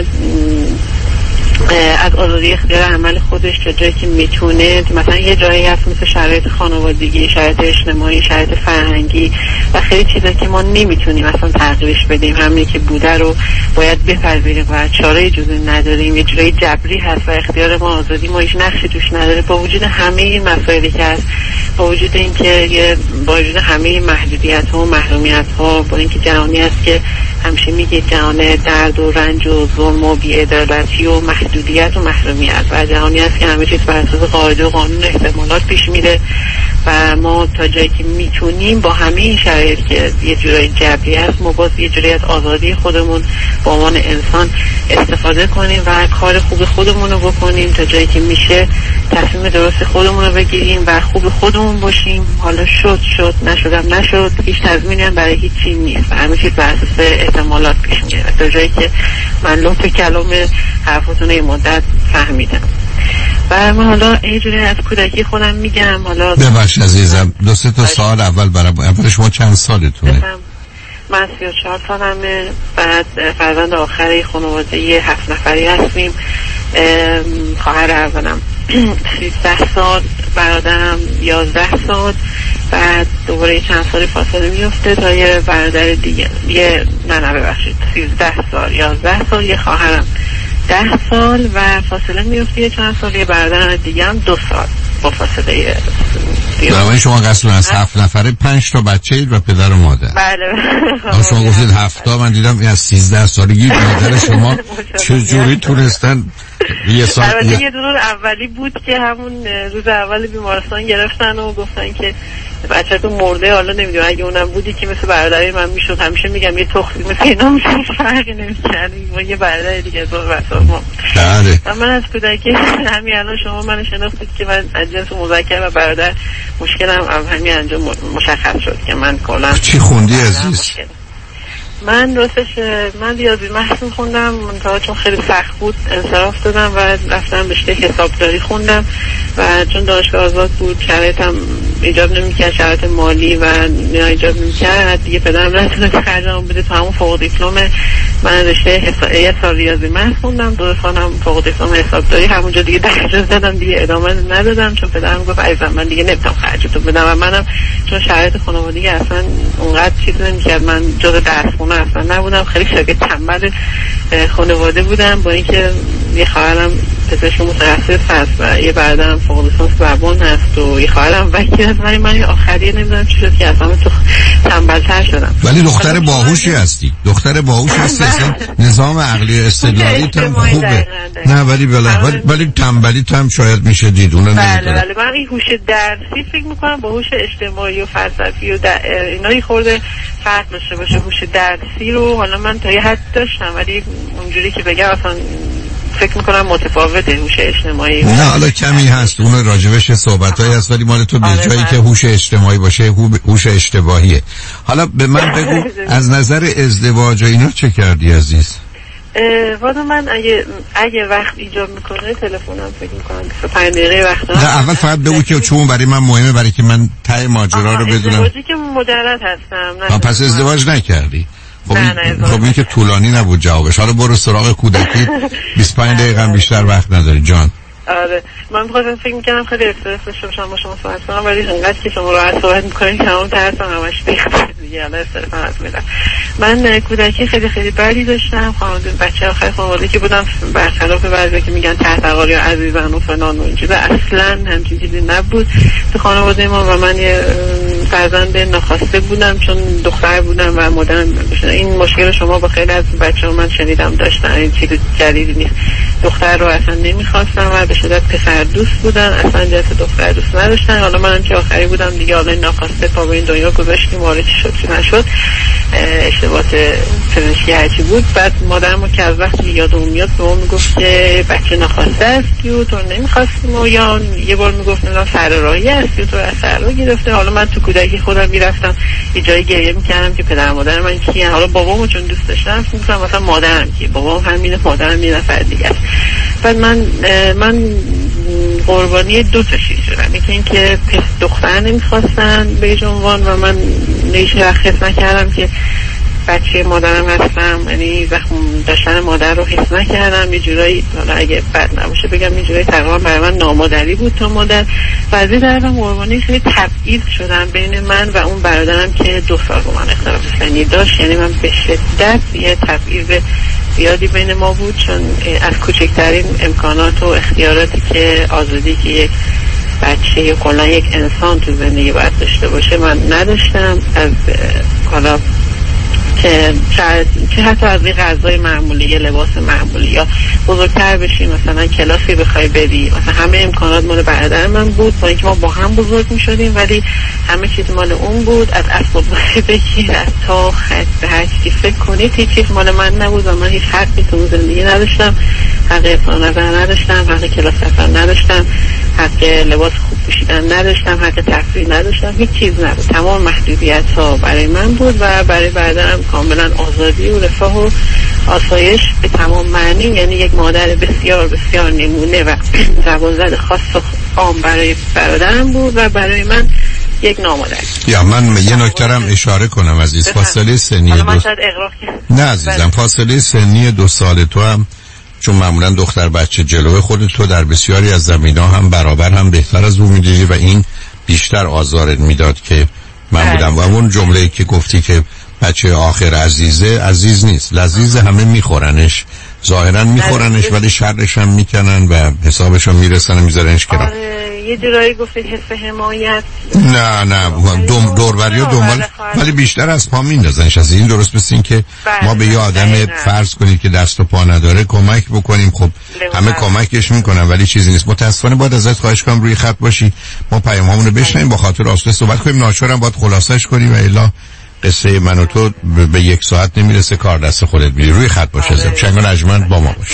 از آزادی اختیار عمل خودش تا جایی که میتونه، مثلا یه جایی هست مثل شرایط خانوادگی، شرایط اجتماعی، شرایط فرهنگی و خیلی چیزا که ما نمیتونیم اصلا تغییرش بدیم، همینی که بوده رو باید بپذیریم و چاره جزی نداریم. یه جایی جبری هست و اختیار ما، آزادی ما هیچ نقشی توش نداره. با وجود همه این مسائلی که هست، با وجود اینکه با وجود همه محدودیت‌ها و محرومیت‌ها، با اینکه جهانی هست که همیشه میگه جهان درد و رنج و ظلم و بی‌عدالتی و محدودیت و محرومیت، و جهانی هست که همه چیز بر اساس قاعده و قانون احتمالات پیش میره و ما تا جایی که میتونیم با همه این شرایط که یه جورایی جبری هست، ما باز یه جوری از آزادی خودمون به عنوان انسان استفاده کنیم و کار خوب خودمون رو بکنیم تا جایی که میشه، تصمیم درست خودمون رو بگیریم و خوب خودمون باشیم. حالا شد نشد، هیچ تضمینی هم برای هیچ چیز نیست و همه چیز بر اساس احتمالات پیش میره. تا جایی که من لطف کلام حرفتون این مدت فهمیدم و من حالا یه جوری از کودکی خودم میگم. حالا ببخش عزیزم 2-3 تا سوال اول شما چند سالتونه؟ من 34 سالمه. بعد فرزند آخری خانواده 7 نفری هستیم. خواهر اولم 13 سال، برادرم 11 سال. بعد دوباره چند سال فاصله میفته تا یه برادر دیگه، ببخشید 13 سال 11 سال، یه خواهرم 10 سال و فاصله میفته چند سال، یه برادرم دیگه هم 2 سال با فاصله. برای شما قصد از 7 نفره 5 تا بچه اید و پدر و مادر؟ بله. شما گفتید 7 من دیدم از 13 سالگی مادر شما چجوری تونستن یه سال؟ یه دور اولی بود که همون روز اول بیمارستان گرفتن و گفتن که بچه‌تون مرده. حالا نمیدونم اگه اونم بودی که مثل برادرای من میشد، همیشه میگم یه تخمی مثل اینا میشه، فرقی نمی‌کنه با یه برادر دیگه از ما. بله. و من از کودکی همین الان شما من شناختید که من از جنس مذکر و برادر مشکلم همین انجام مشخص شد که من کلا. چی خوندی عزیز؟ من ریاضی محصول خوندم، منتها چون خیلی سخت بود انصراف دادم و رفتم رشته حسابداری خوندم و چون دانشگاه آزاد بود شرایطم ایجاب نمی‌کرد، شرایط مالی و ایجاب نمی‌کرد دیگه، پدرم نتونست خرجم بده. تو همون فوق دیپلم من رشته یه سال ریاضی محض خوندم، 2 سالم فوق دیپلم حسابداری، همونجا دیگه درجه زدم، دیگه ادامه ندادم چون پدرم گفت عزیزم من دیگه نمیتونم خرجتو بدم و منم چون شرایط خانوادگی اصلا اونقدر چیز نمی‌کرد، من جزء درسخونه اصلا نبودم، خیلی شاگرد تنبل خانواده بودم، با اینکه یه خواهرم پزشک متخصص هست و یه برادرم فوق لیسانس زبان هست و یه خواهرم وکیل هست، ولی من آخریه نمیدونم چی شد که اصلا تو تنبل‌تر شدم. ولی دختر باهوشی هستی، دختر باهوش هستی، اصلا نظام عقلی استدلالی تام خوبه. نه ولی تنبلی هم شاید میشه دید اونو نمیدونم. بله من این هوش درسی فکر میکنم با هوش اجتماعی و فلسفی و اینا خورده فرق داشته باشه. هوش درسی رو حالا من تا یه حد داشتم ولی اونجوری که بگم اصلا فکر میکنم متفاوته هوش اجتماعی. نه حالا کمی هست اون راجبش صحبتایی هست ولی مال تو به جایی که هوش اجتماعی باشه هوش اشتباهیه. حالا به من بگو از نظر ازدواج و اینا چه کردی عزیز؟ والا من اگه وقت ایجاب میکنه تلفنم فکر میکنم 25 دقیقه وقت دارم. نه اول فقط بگو که چون برای من مهمه، برای که من ته ماجرا رو بدونم. ازدواجی که مدرد هستم. پس ازدواج نکردی؟ خب این که طولانی نبود جوابش. حالا برو سراغ کودکی. 25 دقیقه هم بیشتر وقت نداری جان. آره من می‌خواستم فکر می‌کردم خیلی استرس داشته باشم با شما صحبت کنم ولی انقدر که شما راحت صحبت می‌کنید که اون ترسم همش دیگه الان استرس هم میاد. من کودکی خیلی خیلی بدی داشتم. خانواده بچه آخر خانواده که بودم برخلاف بعضی که میگن تحتقاری و عزیزان و فلان و این چیزا اصلاً همچین چیزی نبود تو خانواده ما و من یه فرزند ناخواسته بودم چون دختر بودم و مادرم این مشکل شما با خیلی از بچه‌ها من شنیدم داشتن. این چیز جدیدی نیست. دختر رو اصلا نمی‌خواستم و به شدت پسر دوست بودن، اصلا جنس دختر دوست نداشتن. حالا منم که آخری بودم دیگه حالا ناخواسته پا به این دنیا گذاشتیم وارد شد چی نشد اشتباهات پزشکی هرچی بود. بعد مادرم که از وقتی یادم میاد به ما میگفت که بچه ناخواسته هستی و تو نمیخواستیم و یا یه بار میگفت نه سر راهی هستی و تو از سر راه گرفته. حالا من تو کودکی خودم میرفتم یه جایی گریه میکردم که پدر مادر من کیه. حالا بابامو چون دوست داشتم میگفتم مثلا مادرم کیه، بابام همینه، مادرم یه نفر دیگه است. بعد من قربانی دو تا چیز شدم. یکی این که دختر نمیخواستن به عنوان و من هیچ وقت حس نکردم که بچه مادرم هستم، یعنی زخم داشتن مادر رو حس نکردم. یه جورایی حالا اگه بد نباشه بگم یه جورایی تقریبا برای من نامادری بود تا مادر. بعضی دردم قربانی خیلی تبعیض شدم بین من و اون برادرم که 2 سال با من اختلاف سنی داشت. یعنی من به شدت یه تبعیض زیادی بین ما بود چون از کوچکترین امکانات و اختیاراتی که آزادی که یک بچه یا کلا یک انسان تو زندگی باید داشته باشه من نداشتم. از حالا چه حتی از این غذای معمولی یا لباس معمولی یا بزرگتر بشی مثلا کلاسی بخوای بدی مثلا همه امکانات مال برادر من بود با اینکه ما با هم بزرگ می شدیم ولی همه چیز مال اون بود. از اسباب بازی بگیر از تا خط به هر چیزی فکر کنید هیچ چیز مال من نبود و من هیچ حقی تو زندگی نداشتم. حق اظهار نظر نداشتم، حق کلاس رفتن نداشتم، حق لباس خوب پوشیدن نداشتم، حق تفریح نداشتم، هیچ چیز نبود. تمام محدودیت ها برای من بود و برای برادرم کاملا آزادی و رفاه و آسایش به تمام معنی. یعنی یک مادر بسیار بسیار نمونه و زبانزد خاص و عام برای برادرم بود و برای من یک نامادر. یا من یه نکترم اشاره کنم عزیز. فاصله سنی نه عزیزم فاصله سنی 2 سال تو هم چون معمولا دختر بچه جلوه خودت تو در بسیاری از زمینا هم برابر هم بهتر از اون میدیدی و این بیشتر آزارت میداد که من بودم. و اون جمله که گفتی که بچه آخر عزیزه، عزیز نیست، لذیذ همه میخورنش، ظاهرا میخورنش ولی شرش هم میکنن و حسابش هم میرسن و میذارنش کنار. یه جورایی گفتید حس حمایت. نه دوربری و دنبال ولی بیشتر از پا میندازنش. از این درست مثل این که ما به یه آدم فرض کنید که دست و پا نداره کمک بکنیم. خب همه کمکش میکنن ولی چیزی نیست. متاسفانه باید ازت خواهش کنم روی خط باشی، ما پیامامونو بشنویم، با خاطر آسوده صحبت کنیم. ناچارم باید خلاصش کنیم و الا قصه من و تو به 1 ساعت نمیرسه، کار دست خودت میری. روی خط باشه ازم شنگ و نجمن با ما باش.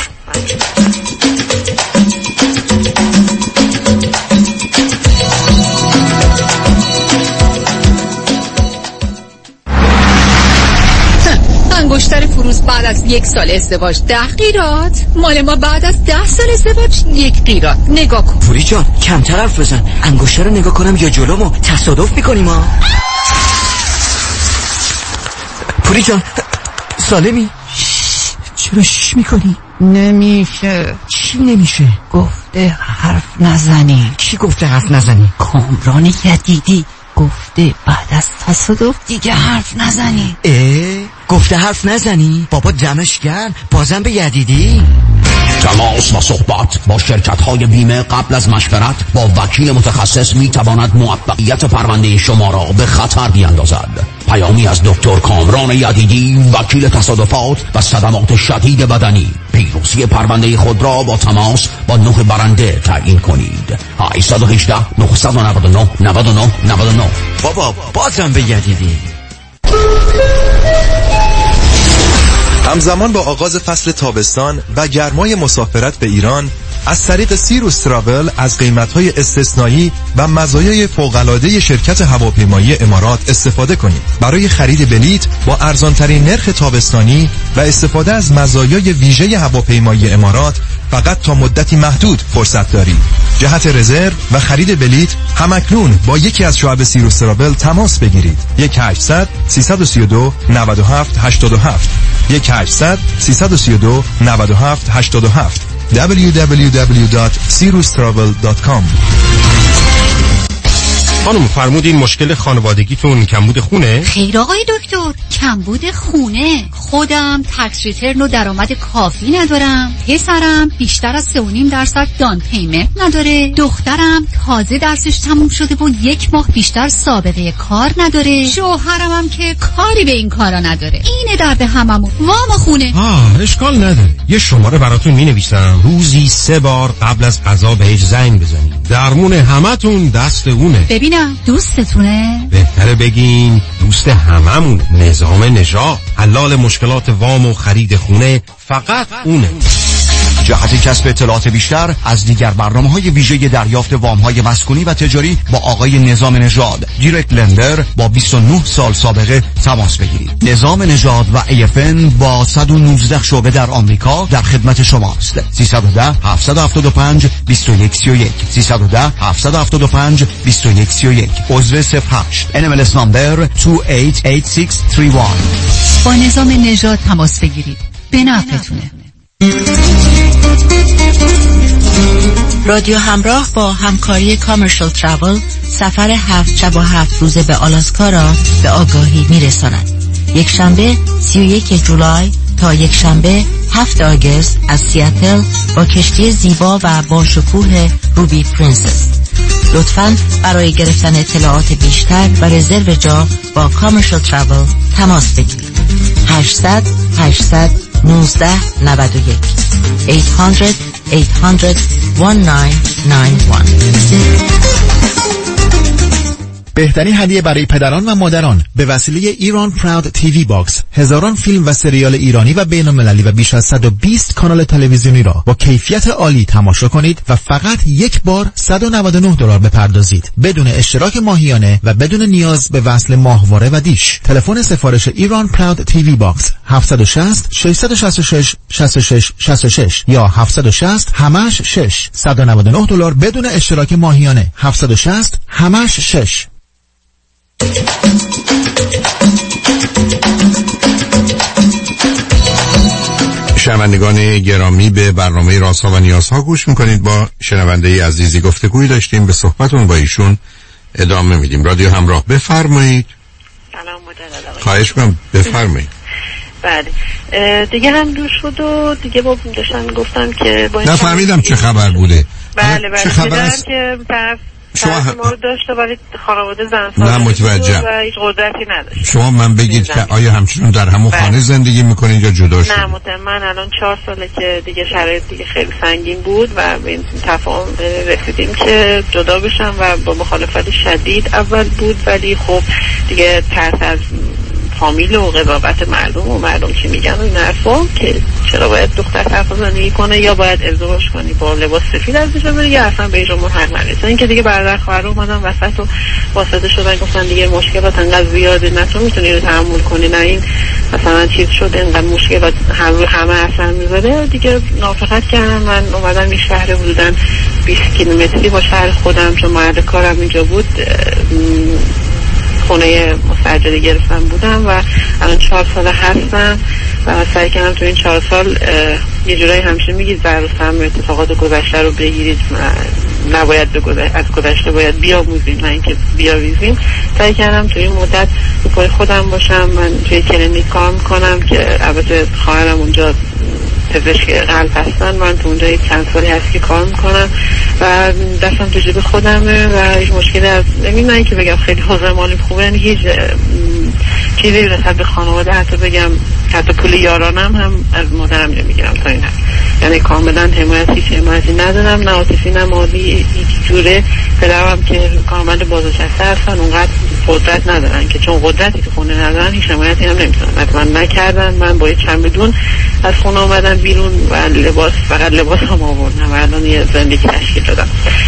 انگشتر فروز بعد از 1 سال ازدواج 10 قیراط، مال ما بعد از 10 سال ازدواج 1 قیراط. نگاه کن پوری جان، کمتر حرف بزن. انگشتر رو نگاه کنم یا جلومو تصادف میکنیم ها. پوری جان سالمی؟ چرا شش میکنی؟ نمیشه. چی نمیشه؟ گفته حرف نزنی. کی گفته حرف نزنی؟ کامران یدیدی گفته بعد از تصادف دیگه حرف نزنی. گفته حرف نزنی؟ بابا دمش گرم، بازم به یدیدی؟ تماس و صحبت با شرکت‌های بیمه قبل از مشورت با وکیل متخصص می‌تواند موفقیت پرونده شما را به خطر بیندازد. پیامی از دکتر کامران یدیدی، وکیل تصادفات و صدمات شدید بدنی. پیروزی پرونده خود را با تماس با 9 برنده تعیین کنید. 818 999 99 99. بابا بازم به یدیدی. همزمان با آغاز فصل تابستان و گرمای مسافرت به ایران، از طریق سیروس تراول از قیمت‌های استثنایی و مزایای فوق‌العاده شرکت هواپیمایی امارات استفاده کنید. برای خرید بلیط با ارزان‌ترین نرخ تابستانی و استفاده از مزایای ویژه هواپیمایی امارات فقط تا مدتی محدود فرصت دارید. جهت رزرو و خرید بلیط همکنون با یکی از شعب سیروس تراول تماس بگیرید. 1-800 332 97 87 1-800 332 97 87 www.sirustravel.com. خانم فرمودین مشکل خانوادگیتون کمبود خونه؟ خیر آقای دکتر، کمبود خونه. خودم تکس ریترن و درآمد کافی ندارم. پسرم بیشتر از 3.5% دان پیمنت نداره. دخترم تازه درسش تموم شده و 1 ماه بیشتر سابقه کار نداره. شوهرم هم که کاری به این کارا نداره. اینه درد هممون. وام خونه. اشکال نداره. یه شماره براتون می‌نویسم. روزی 3 بار قبل از غذا بهش زنگ بزنید. درمون همتون دست اونه. ببینم دوستتونه؟ بهتره بگین دوست هممون. نظام نژاد، حلال مشکلات وام و خرید خونه فقط اونه. جهت کسب اطلاعات بیشتر از دیگر برنامه‌های ویژه دریافت وام‌های مسکونی و تجاری با آقای نظام نژاد، دایرکت لندر با 29 سال سابقه تماس بگیرید. نظام نژاد و AFN با 119 شعبه در آمریکا در خدمت شماست. 310 775 2131 310 775 2131. عضو 08 NMLS نمبر 288631. با نظام نژاد تماس بگیرید. به نفعتونه. رادیو همراه با همکاری کامرشال تراول سفر 7 شب و 7 روزه به آلاسکا را به آگاهی میرساند. یک شنبه 31 جولای تا یک شنبه 7 آگوست از سیاتل با کشتی زیبا و با شکوه روبی پرنسس. لطفاً برای گرفتن اطلاعات بیشتر و رزرو جا با کامرشال تراول تماس بگیرید. 800 19 91 800 1991. بهترین هدیه برای پدران و مادران به وسیله ایران پراود تیوی باکس، هزاران فیلم و سریال ایرانی و بین‌المللی و بیش از 120 کانال تلویزیونی را با کیفیت عالی تماشا کنید و فقط یک بار $199 بپردازید بدون اشتراک ماهیانه و بدون نیاز به وصل ماهواره و دیش. تلفن سفارش ایران پراود تیوی باکس 760 666 66 66 یا 760 همش 6 $199 بدون اشتراک ماهیانه. 760 همش 6. شنوندگان گرامی، به برنامه رازها و نیازها گوش میکنید. با شنونده عزیزی گفتگویی داشتیم، به صحبتون با ایشون ادامه میدیم. رادیو همراه، بفرمایید. سلام مجدد. خواهش میکنم بفرمایید. بله دیگه هم دور شد و دیگه با داشتن گفتم که با نفهمیدم چه خبر بوده. بله چه خبر است؟ که شما ما رو داشته ولی خانواده زن نه متوجه و هیچ قدرتی نداشت. شما من بگید که آیا همچنان در همون خانه زندگی میکنید یا جدا شدید؟ نه من الان 4 ساله که دیگه شرایط دیگه خیلی سنگین بود و به این تفاهم رسیدیم که جدا بشم و با مخالفت شدید اول بود، ولی خب دیگه ترس از فامیل و قضاوت مردم چی میگن و این حرفا که چرا باید دختر طرف زندگی کنه یا باید ازدواج کنی با لباس سفید ازش بری یا اصلا به اجرامون حق نرسه. این که دیگه برادر خواهر اومدن وسط و واسطه شدن گفتن دیگه مشکلات انقدر زیاده، نه تو میتونی رو تحمل کنی، نه این مثلا چیز شده انقدر مشکلات همه اصلا میذاره. دیگه موافقت کردم. من اومدم این شهر حدوداً 20 کیلومتری با شهر خودم، چون محل کارم اینجا بود، خونه مستاجری گرفتم بودم و الان 4 سال هستم و سعی کردم تو این 4 سال یه جورایی همیشه میگید ضرورتم اتفاقات گذشته رو بگیرید، نباید از گذشته باید بیاموزیم نه اینکه بیاویزیم. سعی کردم توی این مدت رو پای خودم باشم. من توی کلینیک کار میکنم که البته خواهرم اونجا پزشک قلب هستن، من تو اونجا چند سالی هست که کار میکنم و دستم تو جیب خودمه و هیچ مشکلی از نمیدونم که بگم خیلی حوزه مالی خوبه، یعنی هیچ چیزی رسد به خانواده، حتی بگم حتی پول یارانم هم از مادرم نمیگیرم تا این هست. یعنی کاملا هیچ حمایتی ندارم، نه عاطفی نه مالی، هیچ جوره. پدرم که کاملا بازنشسته هستن، اونقدر قدرت ندارن که چون قدرتی تو خونه ندارن هیچ حمایتی هم نمیتونن حتما نکردن. من با چند بدون از خونه اومدم بیرون و فقط لباس هم آوردم و الان یه زندگی تشکیل دادم.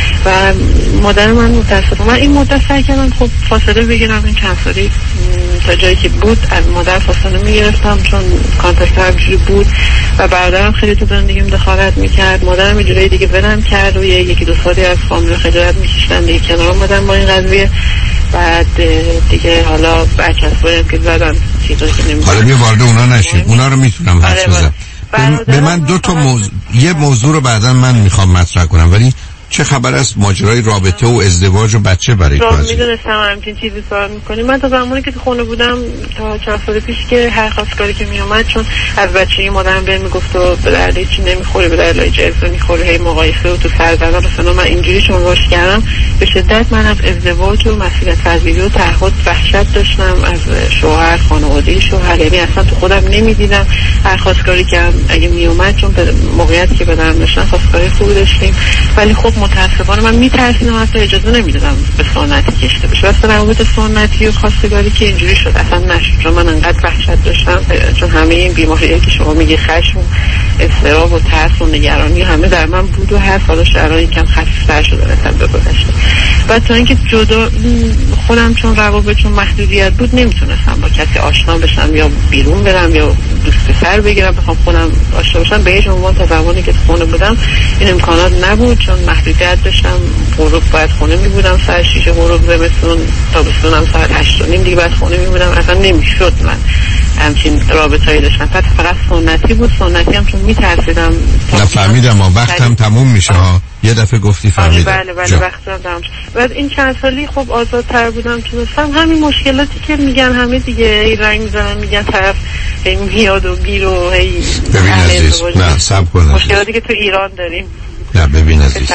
و مادر من متاسفم. من این مدت سعی کردم خب فاصله بگیرم، این چند سالی تا جایی که بود از مادر فاصله میگرفتم چون کانتکت همجوری بود و برادرم خیلی تو زندگیم دخالت میکرد. مادرم یه جوری دیگه ولم کرد و یکی دو سالی از فامیل خجالت میکشیدن، دیگه کنار اومدم با این قضیه. بعد دیگه حالا بچه‌هایم که زدن چیزایی که نمی‌دونم. حالا بیا وارد اونا نشید، اونا رو میتونم حرف بزنم. به من دو تا یه موضوع رو بعدا من میخوام مطرح کنم، ولی چه خبر است ماجرای رابطه و ازدواج و بچه برای تو؟ میدونستم همچین چیزی سوال میکنی. من تا زمانی که تو خونه بودم تا چند سال پیش که هر خواستگاری که میومد، چون از بچگی مادرم بهم میگفت و به درد چی نمیخوری، به درد جلسه میخوری، هی مقایسه و تو سر زدن و فلان. من اینجوری چون روش کردم به شدت من از ازدواج و مسئولیت پذیری و تعهد وحشت داشتم از شوهر، خانواده شوهر، یعنی اصلا تو خودم نمیدیدم. هر خواستگاری که اگه میومد، چون موقعیتی که بدم داشتن خواستگاری خوبی داشتیم، ولی خب متاسفانه من میترسیدم، حتی اجازه نمیدادم به سنتی کشته بشه. واسه روابط سنتی و خواستگاری که اینجوری شد اصلا نشد، چون من انقدر وحشت داشتم، چون همه این بیماریایی که شما میگی خشم و اضطراب و ترس و نگرانی همه در من بود و هر حالا شرایط یکم خفیف‌تر شده نسبت به گذشته. بعد تا اینکه جدا خودم چون روابط چون محدودیت بود نمیتونستم با کسی آشنا بشم یا بیرون برم یا دوست پسر بگیرم بخوام خودم آشنا بشم. به هیچ عنوان تا زمانی که تو خونه بودم این امکانات نبود، چون محدودیت داشتم. غروب باید خونه می بودم ساعت 6 غروب، زمستون تابستونم ساعت 8 و نیم دیگه باید خونه می بودم. اصلا نمیشد من همچین رابطه‌ای داشتم. فقط سنتی بود. سنتی هم چون میترسیدم. نفهمیدم وقتم تموم میشه ها. یه دفعه گفتی فهمیدم. بله وقتم تموم شد. بعد این چند سالی خب آزادتر بودم، تونستم همین مشکلاتی که میگن همه دیگه رنگ میزنن، میگن طرف میاد و گیر و هی. ببین عزیز، نه صبر کن. مشکلاتی که تو ایران داریم. نه ببین عزیز،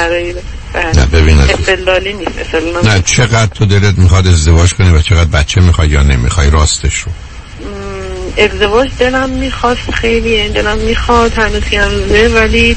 نه ببین عزیز، استدلالی نیست. نه چقدر تو دلت میخواد ازدواج کنی و چقدر بچه میخوای یا نمیخوای، راستش رو. ازدواج دلم میخواست خیلی، دلم میخواد هنوز هنوزه، ولی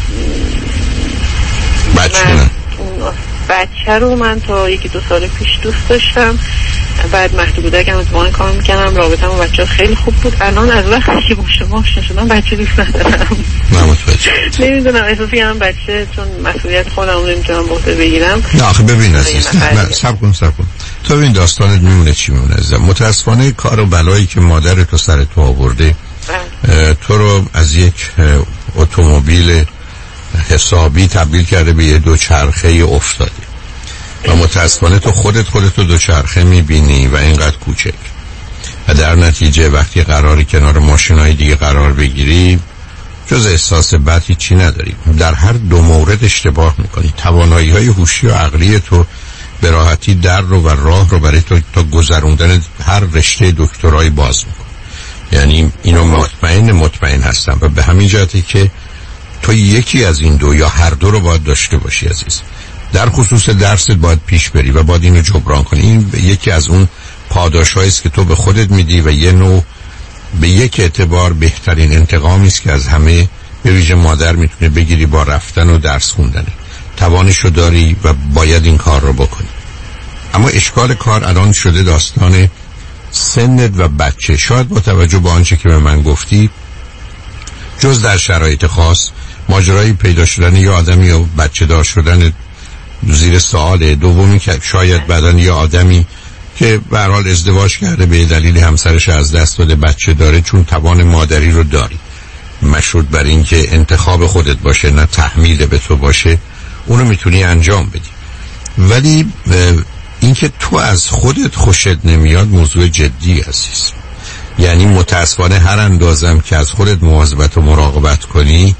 بچه رو من تا یکی دو سال پیش دوست داشتم. بعد مهد بودکم اتفاقا کار میکنم، رابطم با بچه خیلی خوب بود. الان از وقتی که با شما آشنا شدم بچه دوست ندارم. نمیدونم، احساسی هم بچه چون مسئولیت خودم نمیتونم بخته بگیرم. نه آخه ببین عزیز، صبر کن تو این داستانت میمونه چی میمونه عزیزم. متاسفانه کار و بلایی که مادر تو سر تو آورده تو رو از یک اتومبیل حسابی تبدیل کرده به یه دوچرخه افتادی و متاسفانه تو خودت دوچرخه میبینی و اینقدر کوچک و در نتیجه وقتی قراری کنار ماشینای دیگه قرار بگیری جز احساس بد هیچی نداری. در هر دو مورد اشتباه میکنی. توانایی‌های هوشی و عقلی تو به راحتی در رو و راه رو برای تو تا گذروندن هر رشته دکترای باز میکن. یعنی اینو مطمئن هستم و به همین جهته که تو یکی از این دو یا هر دو رو باید داشته باشی عزیز. در خصوص درست باید پیش بری و باید اینو جبران کنی. این یکی از اون پاداش‌هایی است که تو به خودت میدی و یه نوع به یک اعتبار بهترین انتقامی است که از همه به ویژه مادر میتونه بگیری با رفتن و درس خوندن. توانشو داری و باید این کار رو بکنی. اما اشکال کار الان شده داستان سنت و بچه. شاید با توجه به آنچه که به من گفتی جز در شرایط خاص ماجرای پیدا شدن یا آدمی یا بچه دار شدن زیر سوال. دومی که شاید بعدن یا آدمی که به هر حال ازدواج کرده به دلیل همسرش از دست داده بچه داره، چون توان مادری رو داری، مشروط بر این که انتخاب خودت باشه نه تحمیل به تو باشه، اونو میتونی انجام بدی. ولی اینکه تو از خودت خوشت نمیاد موضوع جدی عزیز. یعنی متاسفانه هر اندازم که از خودت مواظبت و مراقبت کنی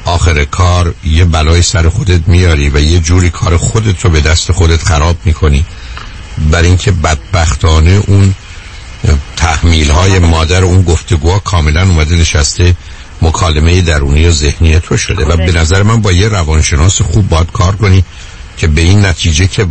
آخر کار یه بلای سر خودت میاری و یه جوری کار خودت رو به دست خودت خراب میکنی، برای اینکه بدبختانه اون تحمیل های مادر اون گفتگوها کاملا اومده نشسته مکالمه درونی و ذهنی تو شده. و به نظر من با یه روانشناس خوب باید کار کنی که به این نتیجه که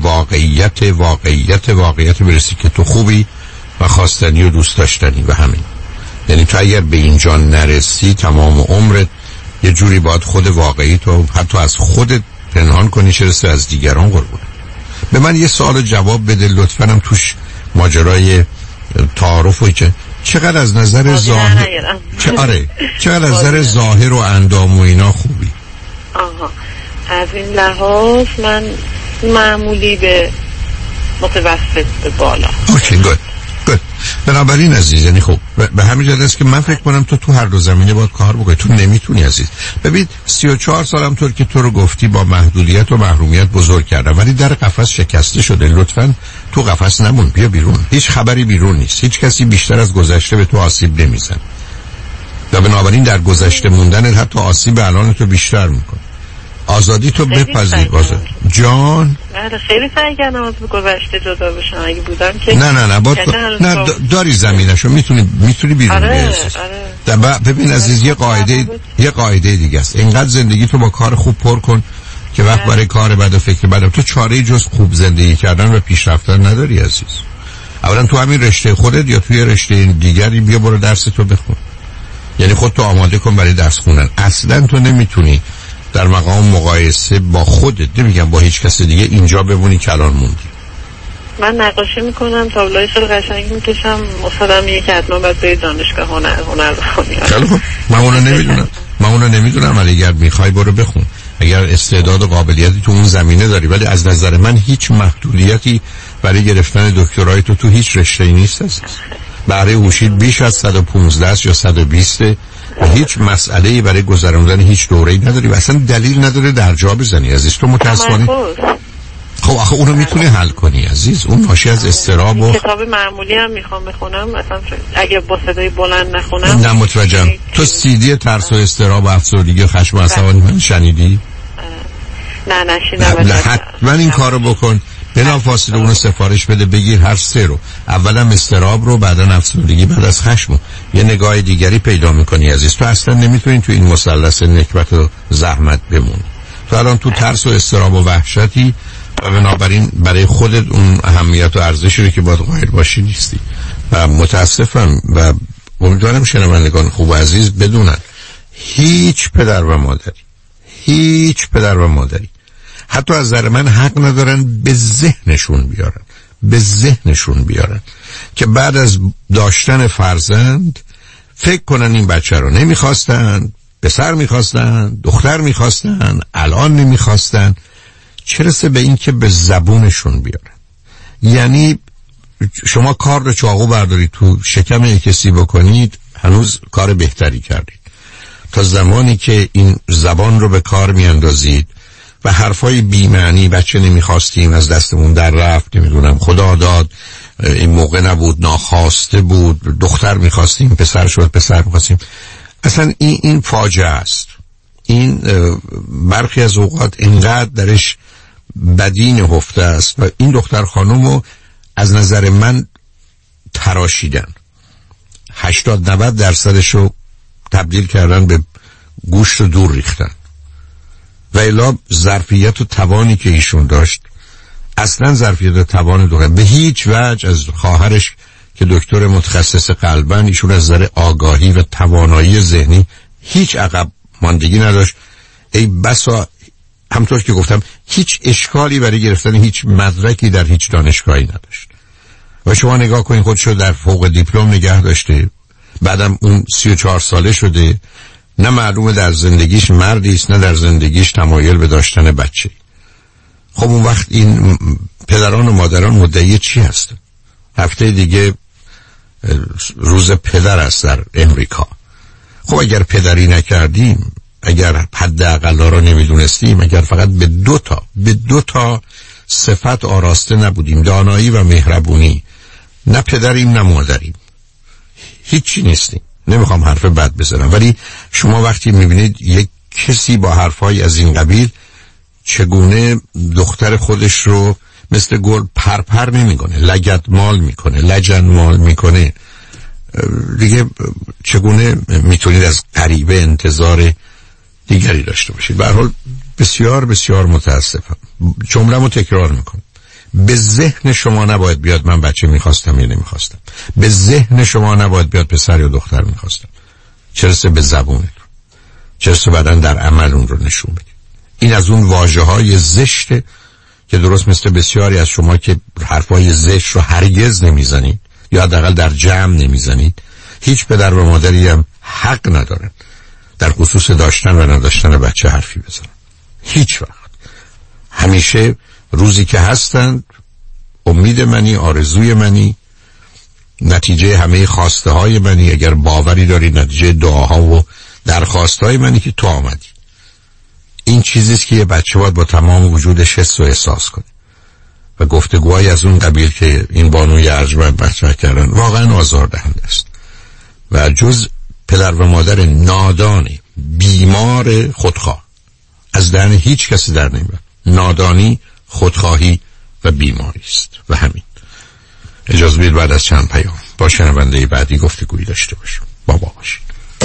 واقعیت برسی که تو خوبی و خواستنی و دوست داشتنی و همین. یعنی تو اگر به اینجا نرسی تمام عمرت یه جوری باید خود واقعی تو حتی از خودت پنهان کنی چه رسه از دیگران قربونه. به من یه سوال جواب بده لطفاً، هم توش ماجرای تعارف و چقدر از نظر ظاهر چقدر از نظر ظاهر و اندام و اینا خوبی؟ آها، از این لحاظ من معمولی به متوسط به بالا. اوکی گود. بنابراین عزیز، یعنی خب به همین جهت است که من فکر کنم تو هر دو زمینه باید کار بکنی. تو نمیتونی عزیز. ببین 34 سالم طور که تو رو گفتی با محدودیت و محرومیت بزرگ کردم، ولی در قفس شکسته شده. لطفاً تو قفس نمون، بیا بیرون. هیچ خبری بیرون نیست، هیچ کسی بیشتر از گذشته به تو آسیب نمیزنه و بنابراین در گذشته موندن حتی آسیب الان تو بیشتر میکنه. آزادی تو بپذیر. جان خیلی سعی کردم از گذشته جدا بشم اگه بودم که نه داری زمینشو میتونی بیرون بیاری. ببین عزیز، یه قاعده دیگه است. اینقدر زندگی تو با کار خوب پر کن که وقت برای کار بد و فکر بد تو چاره جز خوب زندگی کردن و پیشرفتن نداری عزیز. اولا تو همین رشته خودت یا توی رشته دیگری بیا برو درس تو بخون، یعنی خودتو آماده کن برای درس خوندن. اصلا تو نمیتونی در مقام مقایسه با خودت، نمیگم با هیچ کس دیگه، اینجا بمونی که الان موندی. من نقاشی میکنم، تابلوهای خیلی قشنگی میکشم، اصلا میگه که حتما باید به دانشگاه هنر بخونی. من اونو نمیدونم ولی اگر میخوای برو بخون، اگر استعداد و قابلیتی تو اون زمینه داری. ولی از نظر من هیچ محدودیتی برای گرفتن دکترای تو هیچ رشته‌ای نیست عزیز. بهره هوشی بیش از 115 یا 120 و هیچ مسئله‌ای برای گذراندن هیچ دوره‌ای نداری و اصلا دلیل نداره درجا بزنی عزیز. تو متأسفانه خب آخه اونو میتونی حل کنی عزیز. اون ناشی از اضطراب و کتاب معمولی هم میخوام بخونم، مثلا اگه با صدای بلند نخونم. نه متوجهم. تو CD ترس و اضطراب و افسردگی و خشم و عصبانی من شنیدی؟ نه نشیدم. حتما این کارو بکن. بلافاصله اونو سفارش بده، بگیر هر سه رو، اولا اضطراب رو، بعدا افسردگی، بعد از خشم. یه نگاه دیگری پیدا میکنی عزیز. تو اصلا نمیتونی تو این مثلث نکبت و زحمت بمونی. تو الان تو ترس و اضطراب و وحشتی و بنابراین برای خودت اون اهمیت و ارزشی رو که باید قائل باشی نیستی. و متاسفم و امیدوارم شنوندگان خوب و عزیز بدونن هیچ پدر و مادری حتی از نظر من حق ندارن به ذهنشون بیارن که بعد از داشتن فرزند فکر کنن این بچه رو نمیخواستن، پسر میخواستن، دختر میخواستن، الان نمیخواستن، چه رسه به این که به زبونشون بیارن. یعنی شما کار رو چاقو بردارید تو شکم یک کسی بکنید هنوز کار بهتری کردید، تا زمانی که این زبان رو به کار میاندازید و حرفای بی‌معنی بچه نمیخواستیم، از دستمون در رفت، نمیدونم خدا داد، این موقع نبود، ناخواسته بود، دختر میخواستیم پسر شد، پسر میخواستیم، اصلا این فاجعه است. این برخی از اوقات اینقدر درش بدی نهفته است و این دختر خانم رو از نظر من تراشیدن، 80-90% رو تبدیل کردن به گوشت و دور ریختن و الا ظرفیت و توانی که ایشون داشت، اصلا ظرفیت و توان دختر به هیچ وجه از خواهرش که دکتر متخصص قلبن، ایشون از نظر آگاهی و توانایی ذهنی هیچ عقب ماندگی نداشت. ای بسا همطور که گفتم هیچ اشکالی برای گرفتن هیچ مدرکی در هیچ دانشگاهی نداشت و شما نگاه کنید خودشو در فوق دیپلم نگه داشته، بعدم اون 34 ساله شده، نه معلومه در زندگیش مردی است نه در زندگیش تمایل به داشتن بچه. خب اون وقت این پدران و مادران مدعی چی هستن؟ هفته دیگه روز پدر است در امریکا. خب اگر پدری نکردیم، اگر حداقل رو نمیدونستیم، اگر فقط به دو تا صفت آراسته نبودیم، دانایی و مهربونی، نه پدریم نه مادریم، هیچی نیستیم. نمیخوام حرف بد بزنم ولی شما وقتی میبینید یک کسی با حرفای از این قبیل چگونه دختر خودش رو مثل گل پرپر نمیکنه، لگد مال میکنه، لجن مال میکنه، دیگه چگونه میتونید از غریبه انتظار دیگری داشته باشید؟ به هر حال بسیار بسیار متاسفم، جمله‌مو تکرار میکنم، به ذهن شما نباید بیاد من بچه میخواستم یا نمیخواستم، به ذهن شما نباید بیاد پسر یا دختر میخواستم، چرسه به زبونتون، چرسه بعدن در عمل اون رو نشون بدید. این از اون واژه‌های زشته که درست مثل بسیاری از شما که حرفای زشت رو هرگز نمیزنید یا حداقل در جمع نمیزنید، هیچ پدر و مادری هم حق ندارن در خصوص داشتن و نداشتن بچه حرفی بزنن. هیچ وقت. همیشه روزی که هستند امید منی، آرزوی منی، نتیجه همه خواسته های منی، اگر باوری داری نتیجه دعاها و درخواست های منی که تو آمدی. این چیزیست که یه بچه باید با تمام وجودش حس و احساس کنه. و گفتگوهای از اون قبیل که این بانوی ارجمند مطرح کردن واقعا آزاردهنده است و جز پدر و مادر نادان بیمار خودخواه از دهن هیچ کسی در نمیاد. نادانی، خودخواهی و بیماری است. و همین. اجازه بدید بعد از چند پیام با شنونده بعدی گفتگویی داشته باشیم. بابا باشید.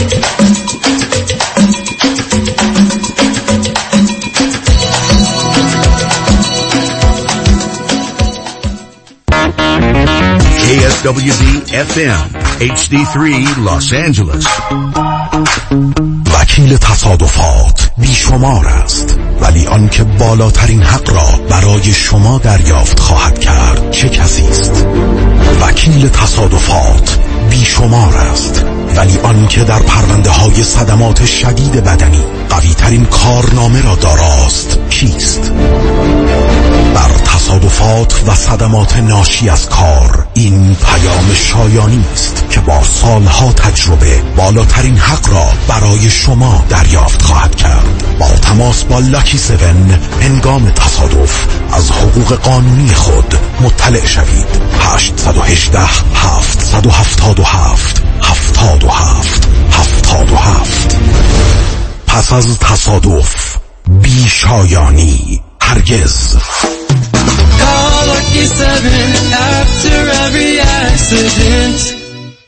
KSWZ FM HD3 Los Angeles. وکیل تصادفات بیشمار است، ولی آنکه بالاترین حق را برای شما دریافت خواهد کرد چه کسی است؟ وکیل تصادفات بیشمار است، ولی آنکه در پرونده های صدمات شدید بدنی قوی ترین کارنامه را داراست کیست؟ بر تصادفات و صدمات ناشی از کار این پیام شایانی است که با سالها تجربه بالاترین حق را برای شما دریافت خواهد کرد. با تماس با لاکی 7 هنگام تصادف از حقوق قانونی خود مطلع شوید. 818 777 77 77. پس از تصادف بی شایانی هرگز. Call Lucky 7 after every accident.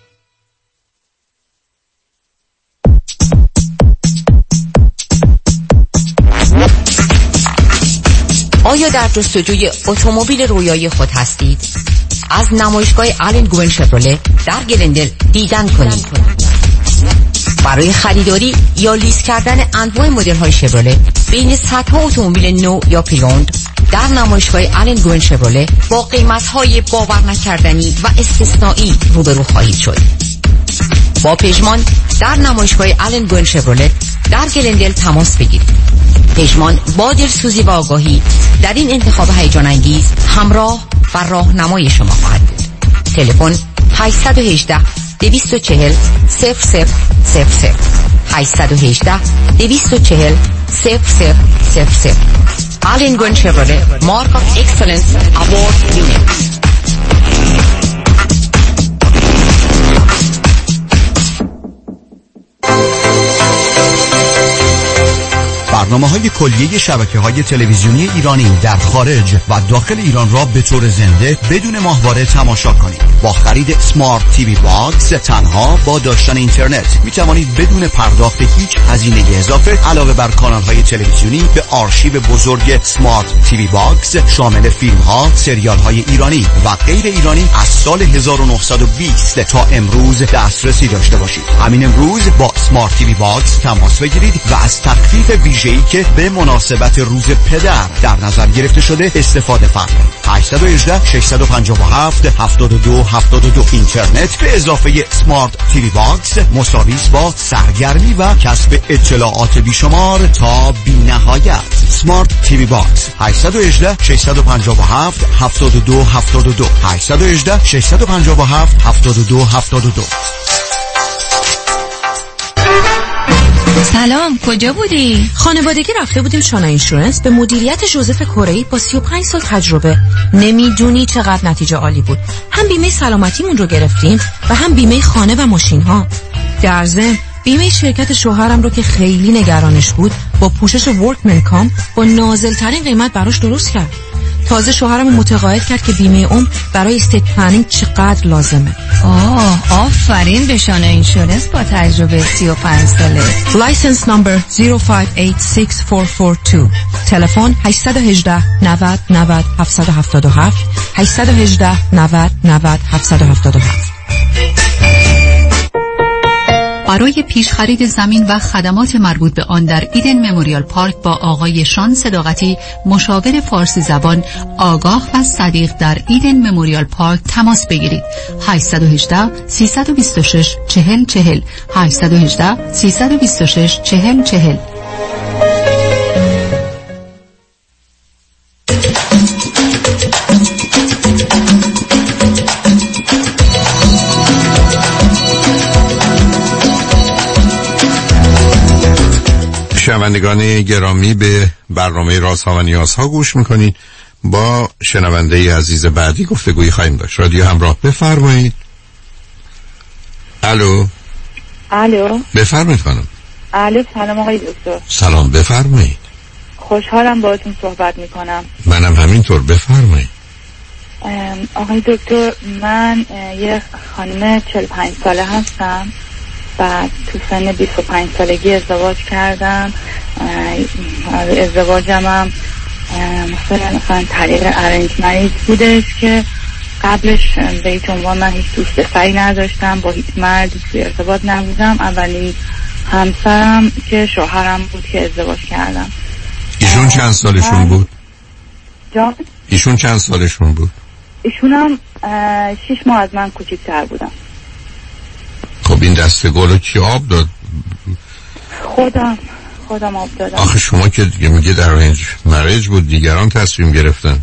آیا در جستجوی اتومبیل رویایی خود هستید؟ از نمایشگاه آلن گوین شفرله در گلندل دیدن کنید. برای خریداری یا لیز کردن انواع مدل‌های شفرله بین صدها اتومبیل نو یا پریوند در نمایشگاه آلن گوین شفرله با قیمت‌های باور نکردنی و استثنایی روبرو خواهید شد. با پژمان در نمایشگاه آلن گوین شفرله در گلندل تماس بگیرید. پژمان با دلسوزی و آگاهی در این انتخاب هیجان انگیز همراه و راهنمای شما خواهد بود. تلفن 818 240 0000 818 240 0000. آلن گوین شفرله مارک آف اکسلنس اوارد وینر. برنامه‌های کلیه شبکه‌های تلویزیونی ایرانی در خارج و داخل ایران را به طور زنده بدون ماهواره تماشا کنید. با خرید سمارت تیوی باکس تنها با داشتن اینترنت می‌توانید بدون پرداخت هیچ هزینه اضافه علاوه بر کانال‌های تلویزیونی به آرشیو بزرگ سمارت تیوی باکس شامل فیلم‌ها، سریال‌های ایرانی و غیر ایرانی از سال 1920 تا امروز دسترسی داشته باشید. همین امروز با سمارت تیوی باکس تماس بگیرید و از تخفیف ویژه‌ای که به مناسبت روز پدر در نظر گرفته شده استفاده فرمایید. 818 657 7272 اینترنت به اضافه سمارت تیوی باکس مساوی با سرگرمی و کسب اطلاعات بیشمار تا بی‌نهایت. سمارت تیوی باکس 818 657 7272 818 657 7272. سلام، کجا بودی؟ خانوادگی رفته بودیم شانا اینشورنس به مدیریت جوزف کره‌ای با 35 سال تجربه. نمیدونی چقدر نتیجه عالی بود. هم بیمه سلامتیمون رو گرفتیم و هم بیمه خانه و ماشین ها. در ضمن بیمه شرکت شوهرم رو که خیلی نگرانش بود با پوشش ورکمن کام با نازل‌ترین قیمت براش درست کرد. تازه شوهرم متقاعد کرد که بیمه عمر برای استیت پلنینگ چقدر لازمه. آفرین به شانه اینشورنس با تجربه 35 ساله. لایسنس نمبر 05864442. تلفن 818 90 90 777 818 90 90 777. برای پیش خرید زمین و خدمات مربوط به آن در ایدن مموریال پارک با آقای شان صداقتی، مشاور فارسی زبان آگاه و صدیق در ایدن مموریال پارک تماس بگیرید. 818 326 4040 818 326 4040. شنوندگان گرامی، به برنامه رازها و نیازها گوش میکنید. با شنونده عزیز بعدی گفتگویی خواهیم داشت. رادیو همراه، بفرمایید. الو. بفرمایید خانم. الو، سلام آقای دکتر. سلام، بفرمایید. خوشحالم باهاتون صحبت میکنم. منم همینطور، بفرمایید. آقای دکتر، من یه خانم 45 ساله هستم. بعد تو سن 25 سالگی ازدواج کردم. ازدواجم هم مثلا طریق ارنج مریج بودش که قبلش به هیچ عنوان من هیچ دوست پسری نداشتم، با هیچ مردی توی ارتباط نبودم. اولین همسرم که شوهرم بود که ازدواج کردم. ایشون چند سالشون بود؟ جان؟ ایشون چند سالشون بود؟ ایشون هم 6 ماه از من کوچیک‌تر بودم. خب این دسته گلو کی آب داد؟ خودم آب دادم. آخه شما که میگه در ارنج مریج بود، دیگران تصمیم گرفتن.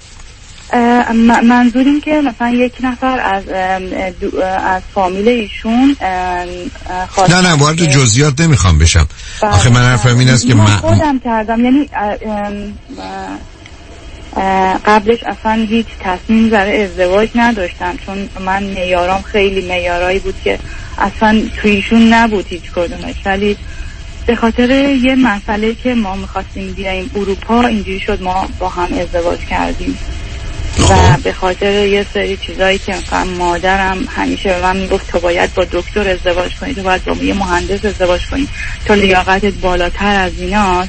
منظوریم که مثلا یک نفر از فامیل ایشون نه وارد جزئیات نمیخوام بشم. آخه من حرفم این است که من خودم کردم، یعنی قبلش اصلا هیچ تصمیم برای ازدواج نداشتم، چون من معیارام خیلی معیارایی بود که اصلا تویشون نبود هیچ کدومش، ولی به خاطر یه مسئله که ما میخواستیم بیاییم اروپا اینجوری شد ما با هم ازدواج کردیم. و به خاطر یه سری چیزایی که مثلا مادرم همیشه به من میگفت تو باید با دکتر ازدواج کنی، تو باید با یه مهندس ازدواج کنی، تو لیاقتت بالاتر از ایناست.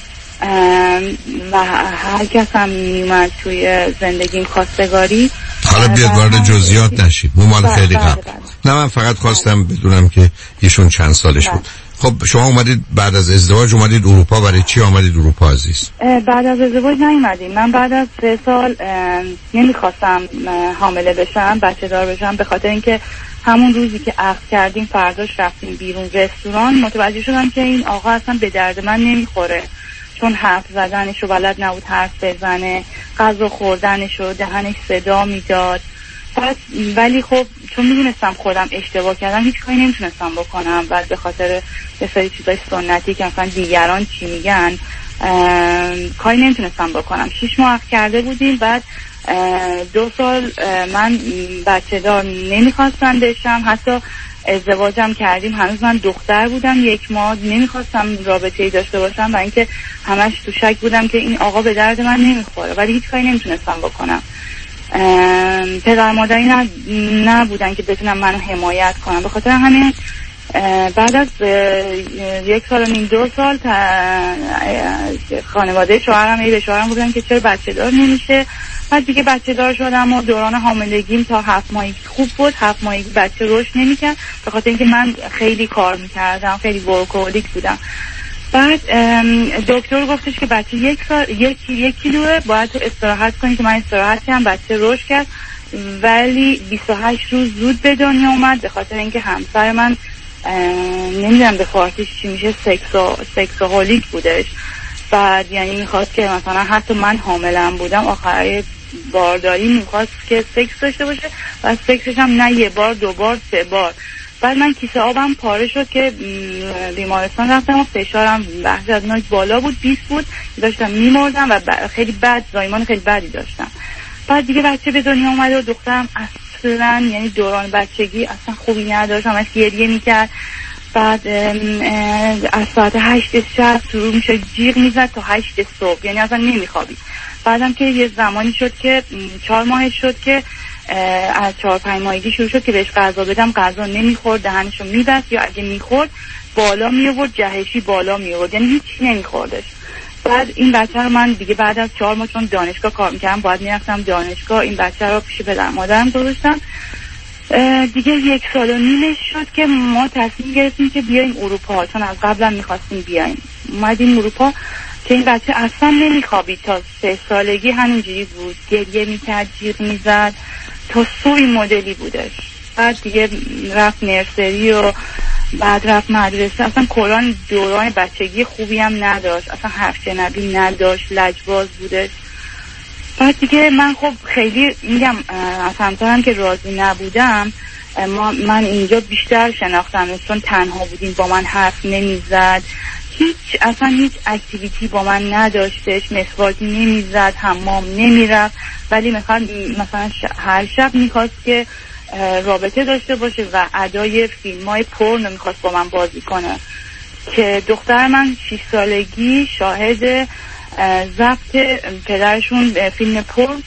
و هر کس هم میومد توی زندگیم خواستگاری. حالا بیاد وارد جزئیات نشید، مال خیلی قبل. نه من فقط خواستم بدونم که ایشون چند سالش بود. خب شما اومدید بعد از ازدواج اومدید اروپا، برای چی اومدید اروپا عزیز؟ بعد از ازدواج نیومدیم. من بعد از 3 سال نمیخواستم حامله بشم، بچه دار بشم، به خاطر اینکه همون روزی که عقد کردیم فرداش رفتیم بیرون رستوران، متوجه شدم که این آقا اصلا به درد من نمیخوره، چون حرف زدنش رو بلد نبود حرف بزنه، غذا خوردنش رو دهنش صدا میداد. ولی خب چون میدونستم خودم اشتباه کردم هیچ کاری نمیتونستم بکنم. بعد به خاطر یه سری چیزای سنتی که مثلا دیگران چی میگن کاری نمیتونستم بکنم. 6 ماه کرده بودیم. بعد 2 سال من بچه دار نمیخواستم بشم، حتی ازدواجم کردیم هنوز من دختر بودم، 1 ماه نمیخواستم رابطه‌ای داشته باشم و اینکه همش تو شک بودم که این آقا به درد من نمیخوره، ولی هیچ کاری نمیتونستم بکنم. پدر مادری نبودن که بتونم منو حمایت کنم. به خاطر همین بعد از 1 سال و نیم 2 سال خانواده شوهرم به شوهرم بودن که چرا بچه دار نمیشه. بعد دیگه بچه دار شدم و دوران حاملگیم تا 7 ماهگی خوب بود. 7 ماهگی بچه رشد نمیکرد به خاطر اینکه من خیلی کار میکردم، خیلی ورکوهولیک بودم. بعد دکتر گفتش که بچه 1 کیلوه، باید تو استراحت کنی، که من استراحت کردم، بچه رشد کرد، ولی 28 روز زود به دنیا اومد به خاطر اینکه همسر من نمیدونم به فارسیش چی میشه، سکسوهولیک بودش. بعد یعنی میخواست که مثلا حتی من حاملم بودم آخرای بارداری میخواست که سکس داشته باشه و سکسش هم نه 1 بار 2 بار 3 بار. بعد من کیسه آبم پاره شد که بیمارستان رفتم و فشارم وحشتناک بالا بود، 20 بود، داشتم میمردم و خیلی بد زایمان خیلی بدی داشتم. بعد دیگه بچه به دنیا اومده و دخترم اصلا یعنی دوران بچگی اصلا خوبی نداشت، همش گریه میکرد بعد از ساعت 8 شب شروع میشه جیغ میزد تا 8 صبح، یعنی اصلا نمیخوابید. بعدم که یه زمانی شد که 4 ماه شد که از 4-5 ماهگی شروع شد که بهش غذا بدم، غذا نمیخورد، دهنشو میبست، یا اگه میخورد بالا میورد، جهشی بالا میورد، یعنی هیچ نمیخوردش. بعد این بچه رو من دیگه بعد از 4 ماه چون دانشگاه کار میکردم باید میرفتم دانشگاه، این بچه رو پیش پدر مادرم گذاشتم. دیگه 1.5 سال شد که ما تصمیم گرفتیم که بیایم اروپا، چون از قبلا میخواستیم بیایم. اومدیم اروپا که این بچه اصلا نمیخوابید، تا 3 سالگی همینجوری بود، گریه میکرد، جیغ میزد، تا سوی مدلی بودش. بعد دیگه رفت نرسری و بعد رفت مدرسه، اصلا کلان دوران بچگی خوبی هم نداشت، اصلا حرف شنوی نداشت، لجباز بودش. بعد دیگه من خب خیلی میگم از همسرم که راضی نبودم، من اینجا بیشتر شناختم، چون تنها بودیم، با من حرف نمیزد، اصلا هیچ اکتیویتی با من نداشتش، مسواک نمیزد، حمام نمیرفت، ولی مثلا هر شب میخواست که رابطه داشته باشه و ادای فیلمای پورنو میخواست با من بازی کنه. که دختر من 6 سالگی شاهد ضبط پدرشون فیلم پورن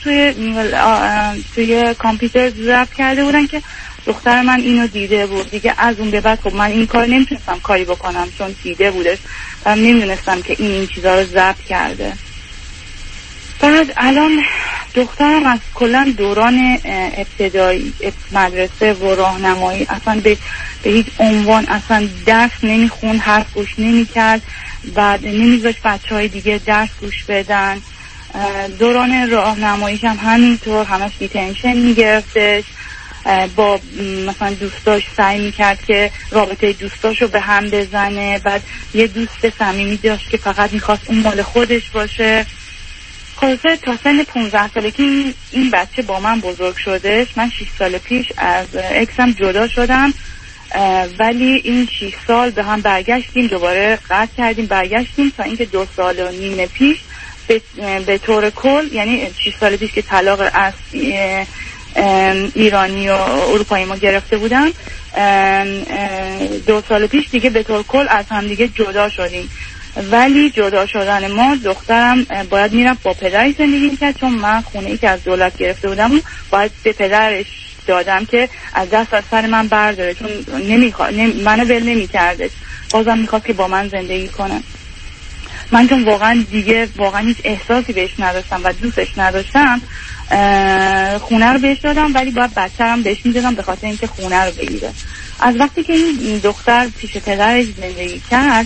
توی کامپیوتر ضبط کرده بودن که دختر من اینو دیده بود. دیگه از اون به بعد خب من این کار نمیتونستم کاری بکنم چون دیده بودش و نمیدونستم که این چیزا رو ضبط کرده. بعد الان دخترم از کلا دوران ابتدایی مدرسه و راهنمایی اصلا به هیچ عنوان اصلا درس نمیخون، حرف گوش نمیکرد، بعد نمیذاشت بچهای دیگه درس گوش بدن. دوران راهنماییش هم همینطور، همش دیتنشن میگرفتش، با مثلا دوستاش سعی میکرد که رابطه دوستاشو به هم بزنه. بعد یه دوست صمیمی داشت که فقط میخواست اون مال خودش باشه. خلاصه تا سن 15 سالگی این بچه با من بزرگ شدش. من 6 سال پیش از اکسم جدا شدم، ولی این 6 سال به هم برگشتیم، دوباره قطع کردیم، برگشتیم تا اینکه 2.5 سال پیش به طور کل، یعنی 6 سال پیش که طلاق از ایرانی و اروپایی ما گرفته بودم، 2 سال پیش دیگه به طور کل از هم دیگه جدا شدیم. ولی جدا شدن ما، دخترم باید میرفت با پدرش زندگی میکرد، چون من خونه ای که از دولت گرفته بودم باید به پدرش دادم که از دست از سر من برداره، چون منو ول نمیکردش، بازم میخواد که با من زندگی کنه. من چون واقعا هیچ احساسی بهش نداشتم و دوستش نداشتم، خونه رو بهش دادم، ولی باید بچه‌رم بهش میدادم به خاطر اینکه خونه رو بگیره. از وقتی که این دختر پیش پدرش زندگی کرد،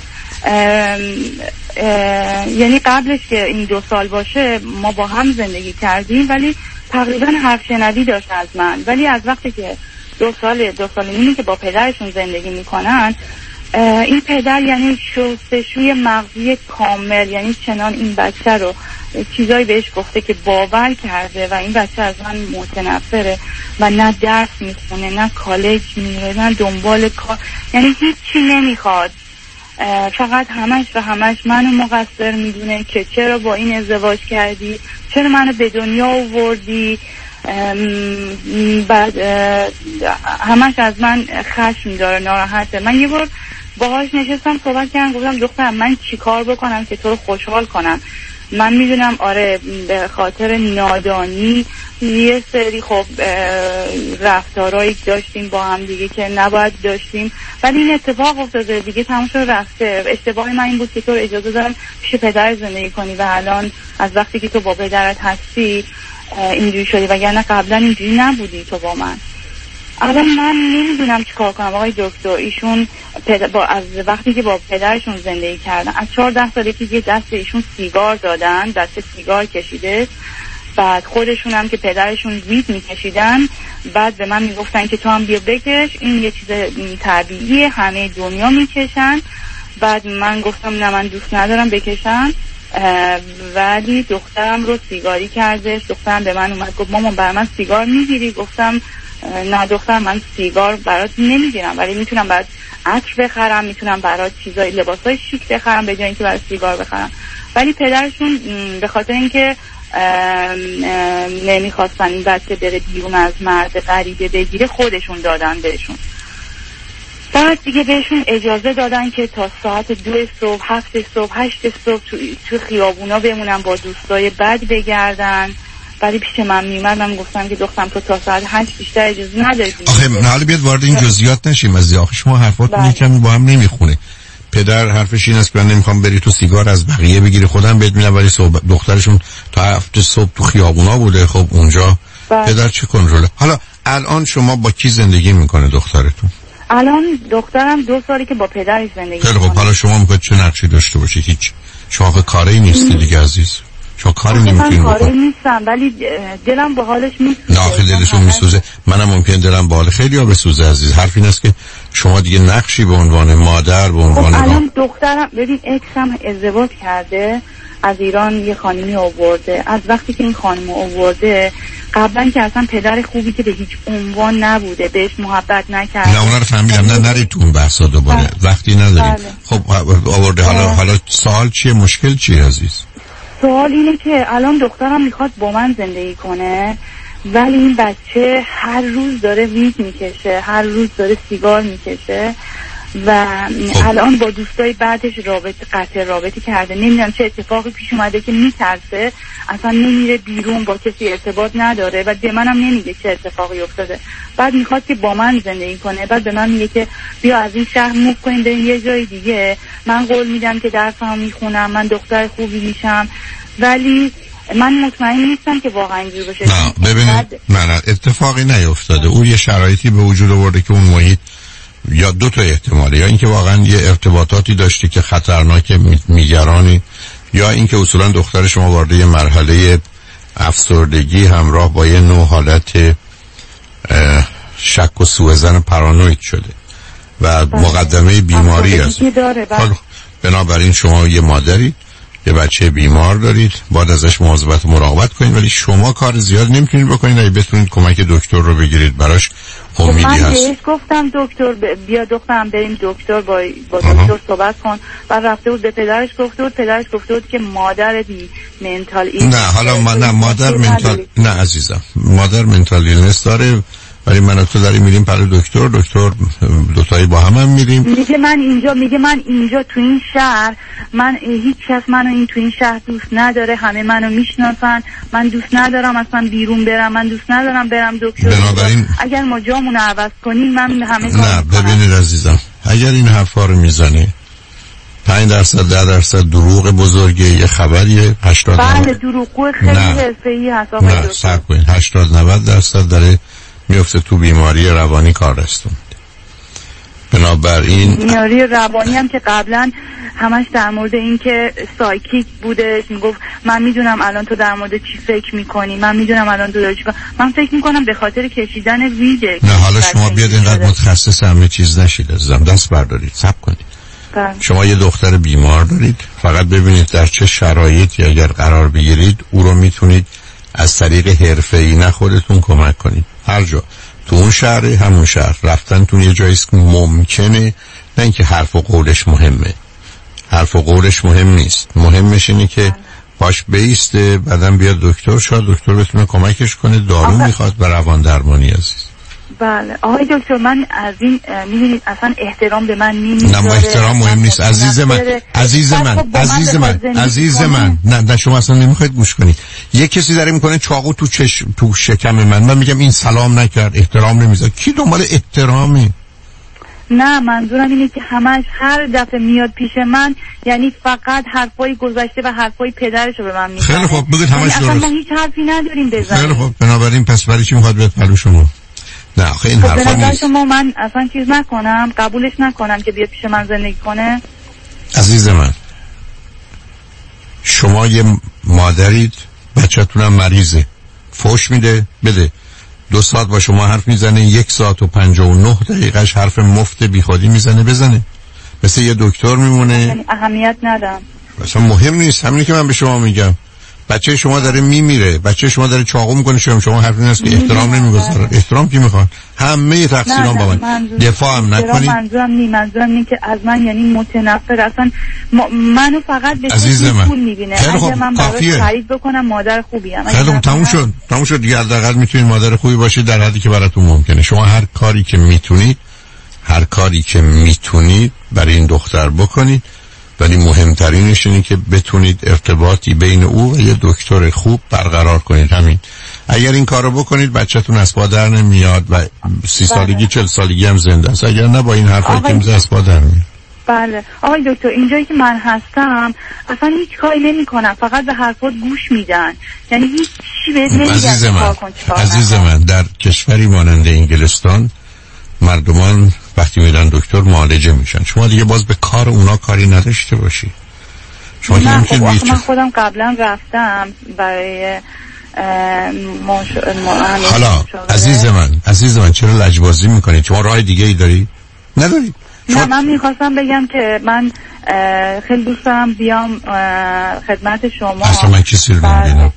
یعنی قبلش که این 2 سال باشه ما با هم زندگی کردیم، ولی تقریبا حرف شنوی داشت از من. ولی از وقتی که 2 سال نیمی که با پدرشون زندگی میکنن، این پدر یعنی شستشوی مغزی کامل، یعنی چنان این بچه رو چیزایی بهش گفته که باور کرده و این بچه از من متنفره و نه درس میخونه، نه کالج میره، نه دنبال کار، یعنی هیچی نمیخواد. فقط همش منو مقصر میدونه که چرا با این ازدواج کردی، چرا منو به دنیا آوردی. بعد همش از من خشم داره، ناراحته. من یه بار باهاش نشستم صحبت کردم، گفتم دخترم من چی کار بکنم که تو رو خوشحال کنم؟ من میدونم آره به خاطر نادانی یه سری خب رفتارایی داشتیم با هم دیگه که نباید داشتیم، ولی این اتفاق افتاده دیگه، تموم شد رفته. اشتباه من این بود که تو رو اجازه دارم پیش پدر زندگی کنی و الان از وقتی که تو با پدرت هستی اینجوری شدی، وگرنه قبلا اینجوری نبودی تو با من. الان من نمیدونم چیکار کنم آقای دکتر. ایشون از وقتی که با پدرشون زندگی کردن، از 14 سالگی یه دست ایشون سیگار دادن، دست سیگار کشیده، بعد خودشون هم که پدرشون وید میکشیدن، بعد به من میگفتن که تو هم بیا بکش، این یه چیز طبیعیه، همه دنیا میکشن. بعد من گفتم نه من دوست ندارم بکشم، ولی دخترم رو سیگاری کردش. دخترم به من اومد گفت مامان برای من سیگار میگیری؟ گفتم نه دختر، من سیگار برات نمیگیرم، ولی میتونم برات عطر بخرم، میتونم برات چیزای لباسای شیک بخرم به جای اینکه برات سیگار بخرم. ولی پدرشون به خاطر اینکه نمیخواستن این بچه بره بیرون از مرد غریبه بگیره، خودشون دادن بهشون. بعد دیگه بهشون اجازه دادن که تا ساعت 2 صبح 7 صبح 8 صبح تو خیابونا بمونن با دوستای بد بگردن. ولی پیش من میومدم گفتم که دخترم تو تا ساعت 8 بیشتر اجازه نداری. آخه حالا بیاد وارد این جزئیات نشیم از آخه شما حرفاتون یکم با هم نمیخونه. پدر حرفش این است که من نمیخوام بری تو سیگار از بقیه بگیری، خودم بهت میدم، ولی دخترشون تا 7 صبح تو خیابونا بوده. خب اونجا پدر چه کنترله؟ حالا الان شما با کی زندگی میکنه دخترتون؟ الان دخترم 2 سالی که با پدرش زندگی خیلی خب، حالا شما میخواید چه نقشی داشته باشید؟ هیچ. شما کاری نیستی دیگه عزیز. شما کاری نمیتونید بکنید. کاری نیستم ولی دلم به حالش میسوزه. نه آخه دلشون میسوزه، منم ممکن دلم به حال خیلی‌ها بسوزه عزیز. حرف این است که شما دیگه نقشی به عنوان مادر به عنوان الان دخترم ببین اکسم ازدواج کرده، از ایران یه خانمی آورده. از وقتی که این خانم آورده قبلا که اصلا پدر خوبی که به هیچ عنوان نبوده، بهش محبت نکرده. نه اونا رو فهمیدم، نه نرید تو اون بحثا دوباره، وقتی ندارید. خب آورده، حالا سوال چیه؟ مشکل چیه عزیز؟ سوال اینه که الان دخترم میخواد با من زندگی کنه، ولی این بچه هر روز داره ویگ میکشه، هر روز داره سیگار میکشه و الان با دوستای بعدش قطع رابطه کرده. نمیدونم چه اتفاقی پیش اومده که میترسه، اصلا نمیره بیرون، با کسی ارتباط نداره و به منم نمیگه چه اتفاقی افتاده. بعد میخواد که با من زندگی کنه، بعد به من میگه که بیا از این شهر موو کنیم بریم یه جای دیگه. من قول میدم که درسمو میخونم، من دختر خوبی میشم، ولی من مطمئن نیستم که واقعا اینجوری باشه. نه ببینید، نه اتفاقی نیفتاده. او یه شرایطی به وجود آورده که اون محیط یا 2 تا احتماله، یا اینکه واقعا یه ارتباطاتی داشتی که خطرناک میگرانی، یا اینکه اصولا دختر شما وارد یه مرحله افسردگی همراه با یه نوع حالت شک و سوءظن پارانوید شده و مقدمه بیماری است. بنابراین شما یه مادری، یه بچه بیمار دارید، باید ازش مواظبت و مراقبت کنید، ولی شما کار زیاد نمیتونید بکنید. اگه بتونید کمک دکتر رو بگیرید براش امیدی هست. من بهش گفتم دکتر بیا دخترم بریم دکتر، با دکتر صحبت کن. و رفته بود به پدرش گفته بود، پدرش گفته بود که مادر منتال ایلنس. نه حالا مادر منتال، نه عزیزم، مادر منتال ایلنس داره، ولی من تو داریم میریم برای دکتر 2 تایی با هم میریم. میگه من اینجا تو این شهر، من هیچ کس منو تو این شهر دوست نداره، همه منو میشناسن، من دوست ندارم اصلا بیرون برم، من دوست ندارم برم دکتر. بنابراین اگر ما جامونو عوض کنیم من همه کار نه ببینید عزیزم، اگر این حرفا رو میزنی 5% 10% دروغ بزرگه، یه خبریه 80. بله دروغ خیلی حرفه‌ای هست. نه صبر کنید، 80-90% داره میفته تو بیماری روانی کار رستون. بنابراین بیماری روانی هم که قبلا همش در مورد این که سایکیک بودش، میگفت من میدونم الان تو در مورد چی فکر میکنی، من میدونم الان تو داری چی کنی، من فکر میکنم به خاطر کشیدن ویژه. نه حالا شما بیاد اینقدر متخصص همه چیز نشید عزیزم، دست بردارید، صبر کنید. شما یه دختر بیمار دارید، فقط ببینید در چه شرایطی اگر قرار بگیرید او رو میتونید از طریق حرفه‌ای نه خودتون کمک کنید. هر جا تو اون شهر، همون شهر رفتن تو یه جایی که ممکنه، نه اینکه حرف و قولش مهمه، حرف و قولش مهم نیست، مهمش اینه که باش بیسته، بعدم بیاد دکتر، شاید دکتر بتونه کمکش کنه، دارو میخواد و روان درمانی عزیز. بله آقای دکتر، من از این میدونید اصلا احترام به من نمیذاره. نه احترام مهم نیست عزیز من نه شما اصلا نمیخواید گوش کنید. یه کسی داره میکنه چاقو تو شکم من میگم این سلام نکرد، احترام نمیذاره. کی دنبال احترامی؟ نه منظورم اینه که همش هر دفعه میاد پیش من، یعنی فقط حرفای گذشته و حرفای پدرشو به من میزنه. خیلی خوب بگید همش درست. اصلا ما هیچ حرفی نداریم بزنیم. خیلی خوب، بنابراین پس برای چی میخواد بیاد پلو شما؟ نه آخه این حرفا نیست. شما من اصلا چیز نکنم، قبولش نکنم که بیاد پیش من زندگی کنه. عزیز من، شما یه مادرید، بچه‌تونم مریضه، فوش میده بده، 2 ساعت با شما حرف میزنه، 1 ساعت و 59 دقیقهش حرف مفت بیخودی میزنه، بزنه، مثل یه دکتر میمونه. یعنی اهمیت ندم، اصلا مهم نیست. همینی که من به شما میگم، بچه شما داره میمیره، بچه شما داره چاقو میکنه، شما حرف این است که احترام نمیگذاره. احترام کی میخواد؟ همه تقصیران با من. دفاع هم نکنید. منظورم اینه که از من یعنی متنفر، اصلا منو فقط به پول میبینه. اگه من براش خرید بکنم مادر خوبی ام. خیلی خوب، تموم شد دیگه. حداقل میتونید مادر خوبی باشید در حدی که براتون ممکنه. شما هر کاری که میتونید هر کاری که میتونید برای این دختر بکنید، ولی مهمترینش اینه که بتونید ارتباطی بین او و یه دکتر خوب برقرار کنید. همین. اگر این کارو بکنید بچه‌تون از پا در نمیاد و 30 سالگی 40 سالگی هم زنده است. اگر نه با این حرفایی که میزنه از پا در میاد. بله آقای دکتر، اینجایی که من هستم اصلا هیچ کاری نمی‌کنن، فقط به حرفات گوش میدن، یعنی هیچ چی بهت نمیگن. عزیز من در کشوری مانند انگلستان مردمان وقتی میرن دکتر معالجه میشن. شما دیگه باز به کار اونا کاری نداشته باشی. شما من خودم قبلا رفتم برای حالا عزیز من چرا لجبازی میکنید؟ شما راه دیگه ای داری؟ نداری؟ نه من میخواستم بگم که من خیلی دوست دارم بیام خدمت شما. اصلا من کسی رو نمیبینم.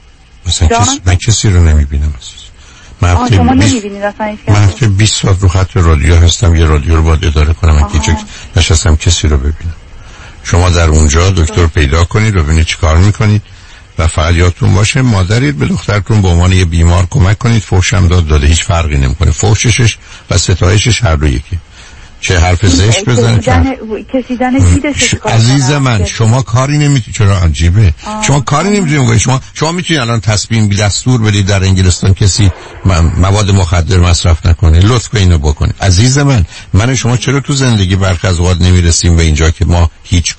من کسی رو نمیبینم. شما نمیبینید اصلا هیچ کسی؟ من هفته 20 ساعت رو خط رادیو هستم، یه رادیو رو باید اداره کنم. من که نشستم کسی رو ببینم. شما در اونجا دکتر پیدا کنید و ببینید چی کار میکنید و فقط یادتون باشه مادرید به دخترتون به عنوان یه بیمار کمک کنید. فحشم داده هیچ فرقی نمیکنه. فحشش و ستایشش هر دو یکی. چه حرف زشت بزنه کشیدن دیدش. عزیز من شما کاری نمیتونید. چرا عجیبه؟ شما کاری نمیتونید. شما میتونید الان تصمیم دستور بدید در انگلستان کسی مواد مخدر مصرف نکنه. لطف کن اینو بکنید. عزیز من شما چرا تو زندگی برخی از اوقات نمیرسیم به اینجا که ما هیچ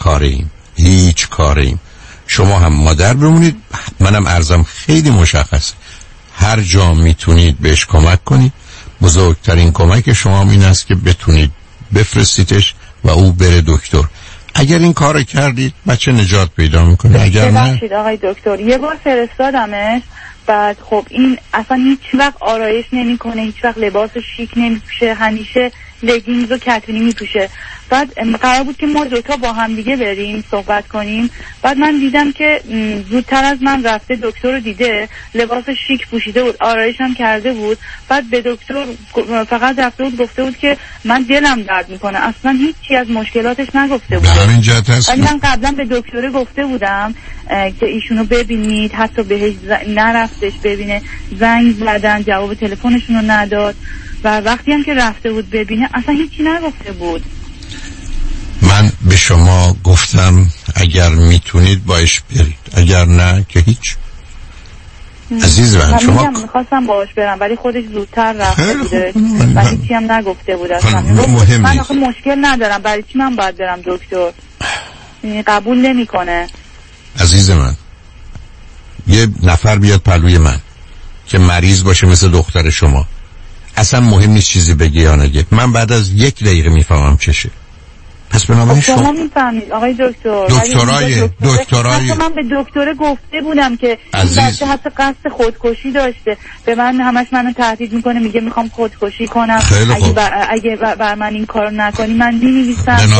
کاریم. شما هم مادر بمونید. منم عرضم خیلی مشخص، هر جا میتونید بهش کمک کنید. بزرگترین کمک شما این است که بتونید بفرستیدش و او بره دکتر. اگر این کار کردید بچه نجات پیدا میکنه. اگر نه ببخشید آقای دکتر، یه بار فرستادمش، بعد خب این اصلا هیچ وقت آرایش نمیکنه، هیچ وقت لباس شیک نمیپوشه، همیشه لگینز و کتونی میپوشه. بعد قرار بود که ما دوتا با هم دیگه بریم صحبت کنیم. بعد من دیدم که زودتر از من رفته دکتر رو دیده، لباس شیک پوشیده بود، آرایش هم کرده بود. بعد به دکتر فقط رفته بود گفته بود که من دلم درد میکنه، اصلا هیچی از مشکلاتش نگفته بود. همین جهت هست. ولی من قبلا به دکتر گفته بودم که ایشونو ببینید، حتی بهش نرفتش ببینه، زنگ زدن جواب تلفنشون رو نداد و وقتی هم که رفته بود ببینه اصلا هیچی نگفته بود. من به شما گفتم اگر میتونید باش برید، اگر نه که هیچ. عزیز من شما میخواستم باش برم ولی خودش زودتر رفته بوده و هیچی هم نگفته بود اصلا. من آخه مشکل ندارم، برای چی من باید برم دکتر؟ قبول نمیکنه. عزیز من یه نفر بیاد پلوی من که مریض باشه مثل دختر شما، اصلا مهم نیست چیزی بگی یا نگه، من بعد از 1 دقیقه میفهمم چشه. پس بنابراین شما میفهمید آقای دکتر. دکترای من به دکتر گفته بودم که بچه حتی قصد خودکشی داشته، به من همش منو تهدید میکنه، میگه میخوام خودکشی کنم اگه بر من این کارو نکنی من می‌نویسم.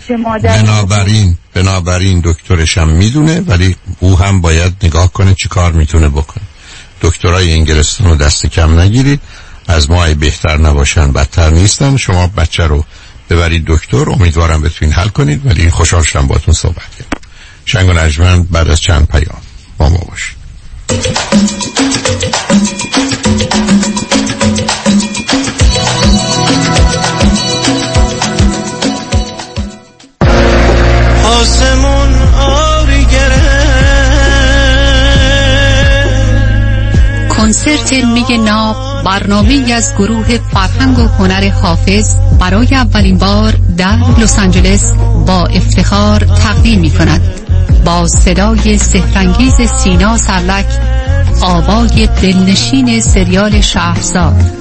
بنابراین دکترشم میدونه، ولی او هم باید نگاه کنه چی کار میتونه بکنه. دکترای انگلستان رو دست کم نگیرید، از ما بهتر نباشن بدتر نیستن. شما بچه رو ببرید دکتر، امیدوارم بتونین حل کنید. ولی خوشحال شدم باهاتون صحبت کردم. شنگ و نجمن بعد از چند پیام با ما باشید. آسمون آبی کنسرت میگ ناب، برنامه‌ای از گروه فرهنگ و هنر حافظ برای اولین بار در لس آنجلس با افتخار تقدیم می‌کند. با صدای سحرانگیز سینا سرلک، آوای دلنشین سریال شهرزاد،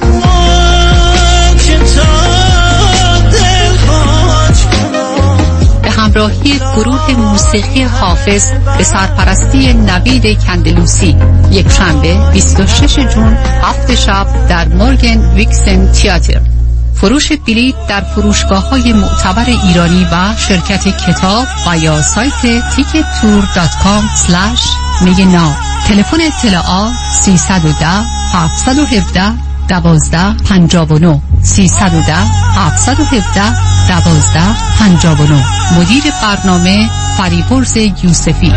به همراهی گروه موسیقی حافظ به سرپرستی نوید کندلوسی، یک شنبه 26 جون 7 شب در مورگن ویکسن تئاتر. فروش بلیط در فروشگاه‌های معتبر ایرانی و شرکت کتاب و یا سایت tickettour.com/میگناب. تلفن اطلاعات 310 717 1259 310 717 1259. مدیر برنامه فریبرز یوسفی.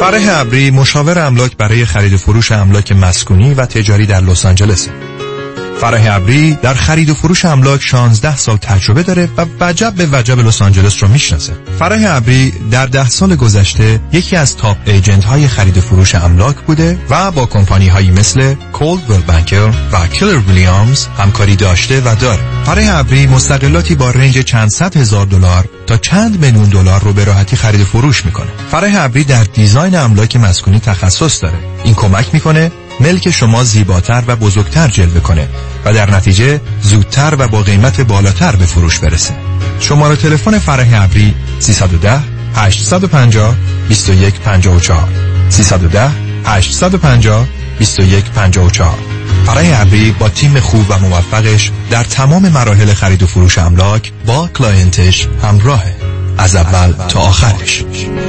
فرح ابری مشاور املاک برای خرید و فروش املاک مسکونی و تجاری در لس آنجلس. فرح ابری در خرید و فروش املاک 16 سال تجربه داره و وجب به وجب لس آنجلس رو میشناسه. فرح ابری در 10 سال گذشته یکی از تاپ ایجنت های خرید و فروش املاک بوده و با کمپانی هایی مثل کولدویل بانکر و کیلر ویلیامز همکاری داشته و داره. فرح ابری مستقلاتی با رنج چند صد هزار دلار تا چند میلیون دلار رو به راحتی خرید و فروش میکنه. فرح ابری در دیزاین املاک مسکونی تخصص داره. این کمک میکنه ملک شما زیباتر و بزرگتر جلوه کنه و در نتیجه زودتر و با قیمت بالاتر به فروش برسه. شماره تلفن فرح ابری 310 850 2154 310 850 2154. فرح ابری با تیم خوب و موفقش در تمام مراحل خرید و فروش املاک با کلاینتش همراهه، از اول تا آخرش.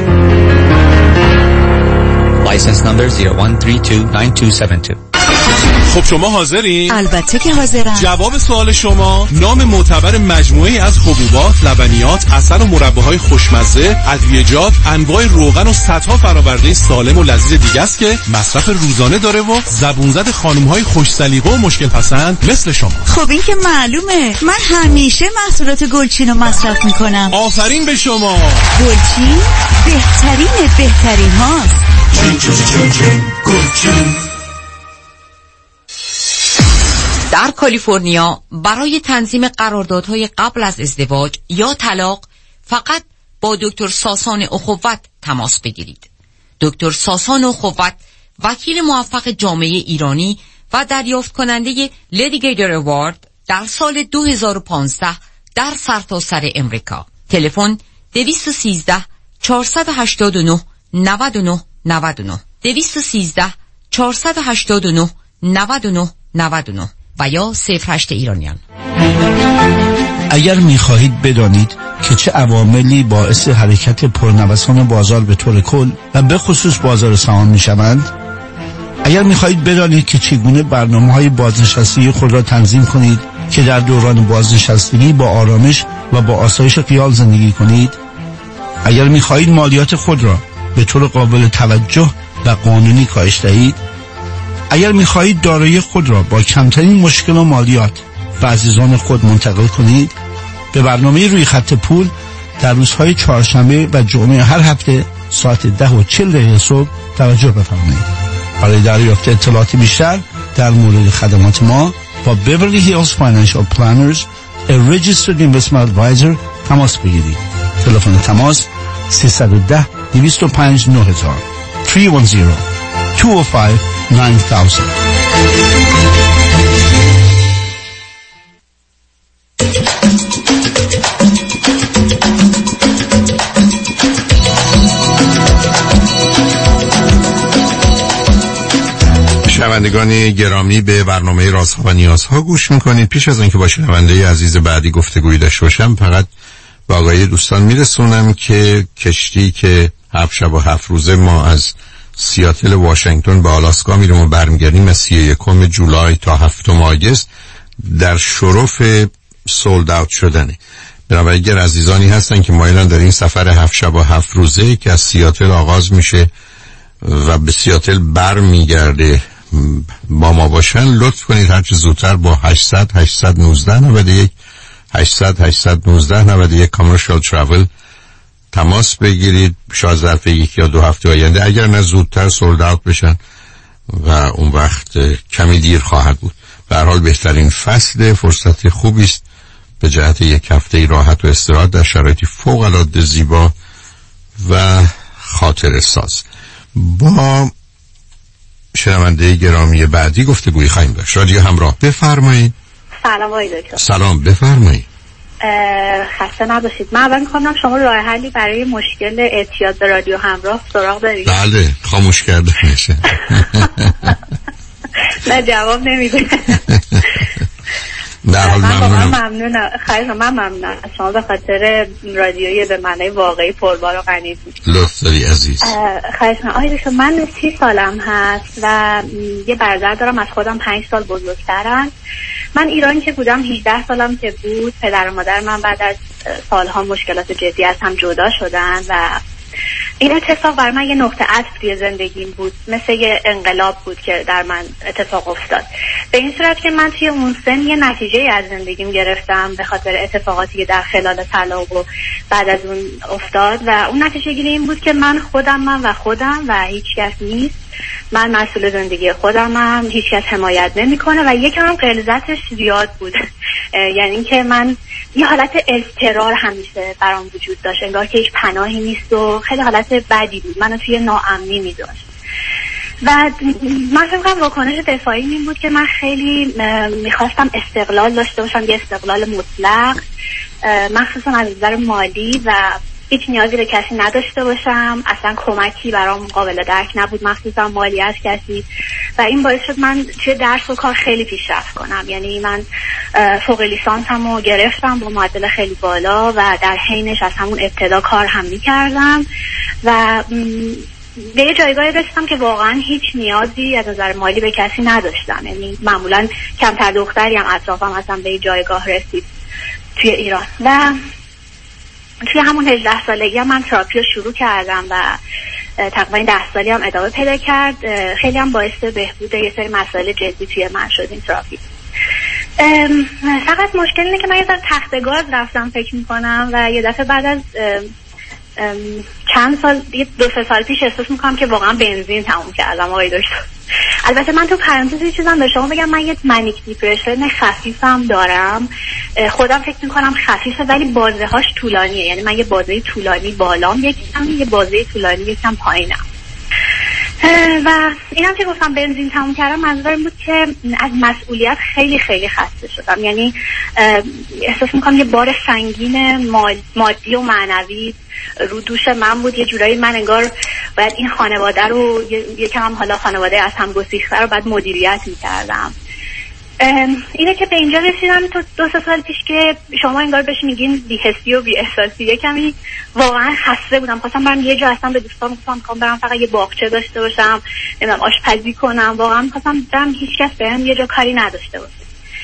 License number 01329272. خب شما حاضرین؟ البته که حاضرم. جواب سوال شما: نام معتبر مجموعه‌ای از حبوبات، لبنیات، عسل و مرباهای خوشمزه، ادویه‌جات، انواع روغن و صدها فرآورده سالم و لذیذ دیگه است که مصرف روزانه داره و زبون زد خانم‌های خوش سلیقه و مشکل پسند مثل شما. خب این که معلومه، من همیشه محصولات گلچین رو مصرف میکنم. آفرین به شما. گلچین بهترین هاست. در کالیفرنیا برای تنظیم قراردادهای قبل از ازدواج یا طلاق فقط با دکتر ساسان اخوت تماس بگیرید. دکتر ساسان اخوت وکیل موفق جامعه ایرانی و دریافت کننده لیدیگیتر اوارد در سال 2015 در سرتاسر امریکا. تلفن 213 489 99 99 213 489 99 99 و یا 08 ایرانیان. اگر می‌خواهید بدانید که چه عواملی باعث حرکت پرنوسان بازار به طور کل و به خصوص بازار سهام می‌شوند، اگر می‌خواهید بدانید که چگونه برنامه‌های بازنشستگی خود را تنظیم کنید که در دوران بازنشستگی با آرامش و با آسایش خیال زندگی کنید، اگر می‌خواهید مالیات خود را به طور قابل توجه و قانونی کاهش دهید، اگر می‌خواهید دارایی خود را با کمترین مشکل و مالیات به عزیزان خود منتقل کنید، به برنامه روی خط پول در روزهای چهارشنبه و جمعه هر هفته ساعت 10:40 صبح توجه بفرمایید. برای دریافت اطلاعات بیشتر در مورد خدمات ما با بیورلی هیلز فاینانشال پلانرز، a registered investment advisor تماس بگیرید. تلفن تماس 310 205 9000 310 205 9000. شنوندگان گرامی، به برنامه رازها و نیازها گوش میکنید. پیش از اینکه با شنونده عزیز بعدی گفتگویی داشته باشم، فقط با آقای دوستان میرسونم که کشتی که 7 شب و 7 روزه ما از سیاتل واشنگتن به آلاسکا میریم و برمیگردیم از 31 جولای تا 7 آگوست در شرف سولد اوت شدنه. بنابراین اگر عزیزانی هستن که مایلن در این سفر 7 شب و 7 روزه که از سیاتل آغاز میشه و به سیاتل برمیگرده با ما باشن، لطف کنید هرچه زودتر با 800 819 91 800 819 91 کامرشال ترافل تماس بگیرید. شاید ظرف 1 یا 2 هفته آینده، اگر نه زودتر سولد اوت بشن و اون وقت کمی دیر خواهد بود. به هر حال بهترین فصل، فرصت خوبی است به جهت 1 هفته راحت و استراحت در شرایطی فوق العاده زیبا و خاطره ساز. با شنونده گرامی بعدی گفتگویی خواهیم داشت. رادیو همراه، بفرمایید. سلام آقای دکتر. سلام، بفرمایید. خسته نباشید. من اول می‌خوام شما راه حلی برای مشکل اعتیاد به رادیو همراه سراغ دارید؟ بله، خاموش کرده میشه. نه جواب نمیده. در حال ممنونم. خیلی ممنونم شما به خاطر رادیویی به معنی واقعی پربار و غنی. لطف داری عزیز. خیلی ممنون. من 30 سالم هست و یه برادر دارم از خودم 5 سال بزرگترن. من ایران که بودم 18 سالم که بود، پدر و مادر من بعد از سالها مشکلات جدی از هم جدا شدن و این اتفاق برای من یه نقطه عطف توی زندگیم بود، مثل یه انقلاب بود که در من اتفاق افتاد، به این صورت که من توی اون سن یه نتیجه از زندگیم گرفتم به خاطر اتفاقاتی که در خلال طلاق و بعد از اون افتاد و اون نتیجه گیری این بود که من خودم و هیچ کس نیست. من مسئول زندگی خودمم، هیچ کس حمایت نمیکنه و یکم هم غلظتش زیاد بود. یعنی اینکه من یه حالت اضطرار همیشه برام وجود داشت، انگار که هیچ پناهی نیست و خیلی حالت بدی بود، منو توی ناامنی میذاشت. و من فکر کنم واکنش دفاعی این بود که من خیلی میخواستم استقلال داشته باشم، یه استقلال مطلق، مخصوصا از نظر مالی و هیچ نیازی به کسی نداشته باشم، اصلا کمکی برام قابل درک نبود، مخصوصا مالی از کسی. و این باعث شد من توی درس و کار خیلی پیشرفت کنم. یعنی من فوق لیسانسمو گرفتم با معدل خیلی بالا و در حینش از همون ابتدا کار هم میکردم و به یه جایگاهی رسیدم که واقعا هیچ نیازی از نظر مالی به کسی نداشتم. یعنی معمولا کمتر دختری هم اطرافم اصلا به یه جایگاه رسید توی ایران. و توی همون 18 سالگی هم من تراپی رو شروع کردم و تقریبا 10 سالی هم ادامه پیدا کرد. خیلی هم باعث بهبود یه سری مسائل جدی توی من شد این تراپی. فقط مشکل اینه که من یه ذره تخت گاز رفتم فکر میکنم و یه دفعه بعد از چند سال، 2-3 سال پیش احساس میکنم که واقعا بنزین تموم کردم آقای دکتر. البته من تو پرانتز یه چیزم به شما بگم، من یه منیک دیپرشن خفیفم دارم، خودم فکر میکنم خفیفه ولی بازه هاش طولانیه. یعنی من یه بازه طولانی بالام یکم، یه بازه طولانی یکم پایینم. و اینم که گفتم بنزین تموم کردم منظورم بود که از مسئولیت خیلی خیلی خسته شدم. یعنی احساس میکنم یه بار سنگین مادی و معنوی رو دوش من بود. یه جورایی من انگار باید این خانواده رو یکم حالا خانواده از هم گسیخته رو باید مدیریت میکردم. اینه که به اینجا رسیدم تو 2-3 سال پیش که شما انگار بهش میگین بی‌حسی و بی‌احساسی. یکمی واقعا خسته بودم، خواستم برم یه جا، اصلا به دوستان گفتم برم فقط یه باغچه داشته باشم، نمیدونم آشپزی کنم، واقعا خواستم برم هیچ کس بهم یه جا کاری نداشته باشه.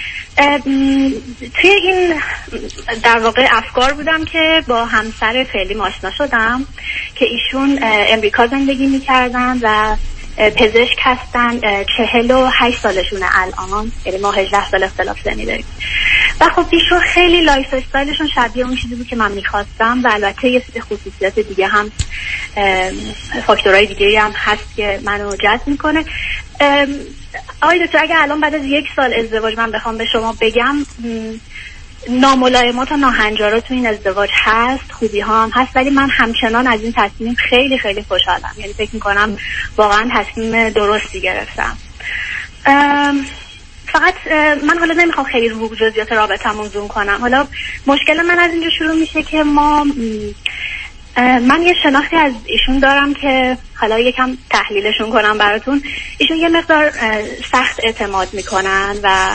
توی این در واقع افکار بودم که با همسر فعلیم آشنا شدم که ایشون امریکا زندگی میکردن و پزشک هستن، 48 سالشونه الان، یعنی ما 18 سال اختلاف سنی داریم. و خب ایشون خیلی لایف استایلشون شبیه اون چیزی بود که من میخواستم و البته یه سری خصوصیات دیگه هم، فاکتورهای دیگه هم هست که منو جذب میکنه. آقای دکتر اگه الان بعد از 1 سال ازدواج من بخوام به شما بگم ناملایمات و ناهنجارات تو این ازدواج هست، خوبی ها هم هست، ولی من همچنان از این تصمیم خیلی خیلی خوشحالم. یعنی فکر میکنم واقعا تصمیم درستی گرفتم. فقط من حالا نمیخوام خیلی رو جزئیات رابطمون زوم کنم. حالا مشکل من از اینجا شروع میشه که من یه شناختی از ایشون دارم که حالا یکم تحلیلشون کنم براتون. ایشون یه مقدار سخت اعتماد میکنن و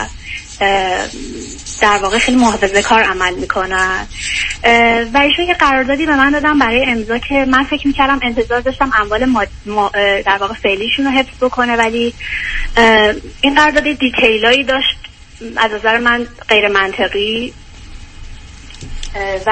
در واقع خیلی محافظه کار عمل میکنن و ایشون یه قراردادی به من دادن برای امضا که من فکر میکردم، انتظار داشتم اموال در واقع فعلیشون رو حفظ بکنه، ولی این قرارداد دیتیلایی داشت از نظر من غیر منطقی و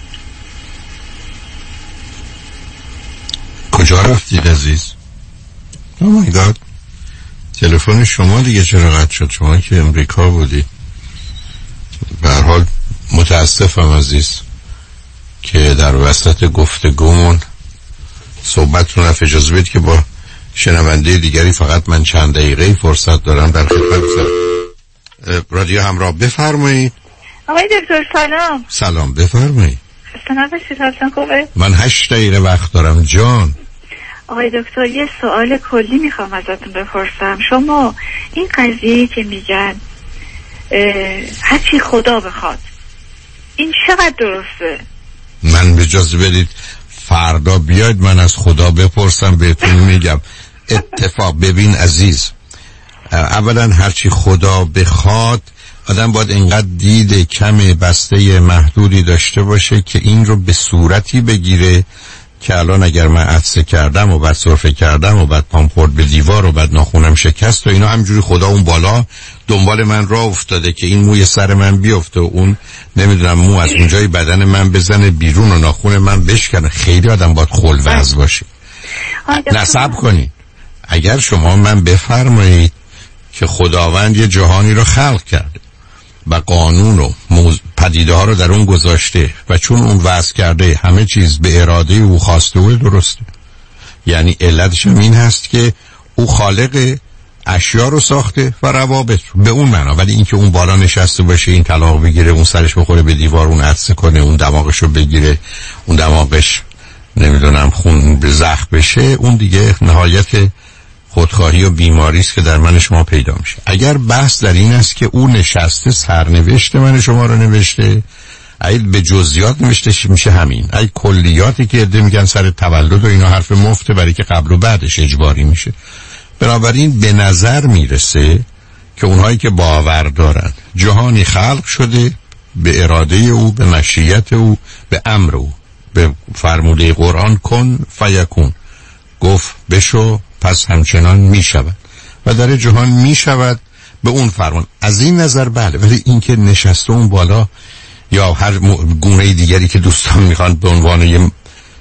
کجا رفتید عزیز؟ اوه مای گاد، تلفن شما دیگه چرا قطع شد؟ شما که امریکا بودی. به هر حال متاسفم عزیز که در وسط گفتگومون صحبتتون رفت. اجازه بدید که با شنونده دیگری فقط من چند دقیقه فرصت دارم در خدمت رادیو همراه. بفرمایید. آقای دکتر سلام. سلام، بفرمایید. خوبه؟ من 8 دقیقه وقت دارم جان. آقای دکتر یه سوال کلی میخوام ازتون بپرسم. شما این قضیه که میگن هرچی خدا بخواد، این چقدر درسته؟ من اجازه بدید فردا بیاید من از خدا بپرسم بهتون میگم. اتفاق ببین عزیز، اولا هرچی خدا بخواد آدم باید اینقدر دید کم بسته محدودی داشته باشه که این رو به صورتی بگیره که الان اگر من عطسه کردم و بعد سرفه کردم و بعد پام خورد به دیوار و بعد ناخونم شکست و اینا، همجوری خدا اون بالا دنبال من راه افتاده که این موی سر من بیفته و اون نمیدونم مو از اونجای بدن من بزنه بیرون و ناخون من بشکنه. خیلی آدم باید خلوز باشه. نصب کنید. اگر شما من بفرمایید که خداوند یه جهانی رو خلق کرده و قانون و پدیده ها رو در اون گذاشته و چون اون وضع کرده همه چیز به اراده او خواسته و درسته، یعنی علتش هم این هست که او خالق اشیا رو ساخته و روابط رو به اون معنا. ولی اینکه اون بالا نشسته باشه، این طلاق بگیره، اون سرش بخوره به دیوار، اون عطسه کنه، اون دماغش رو بگیره، اون دماغش نمیدونم خون به زخم بشه، اون دیگه نهایت خودخواهی و بیماری است که در من شما پیدا میشه. اگر بحث در این است که او نشسته سرنوشت من شما رو نوشته، اگه به جزئیات نوشته میشه همین. اگه کلیاتی که عده میگن سر تولد و اینا حرف مفته، برای که قبل و بعدش اجباری میشه. بنابراین به نظر میرسه که اونهایی که باور دارن جهانی خلق شده به اراده او، به مشیت او، به امر او، به فرموده قرآن کن فیکون، گفت بشو پس همچنان می شود و در جهان می شود به اون فرمان. از این نظر بله. ولی این که نشسته اون بالا یا هر گونه دیگری که دوستان میخوان به عنوان یه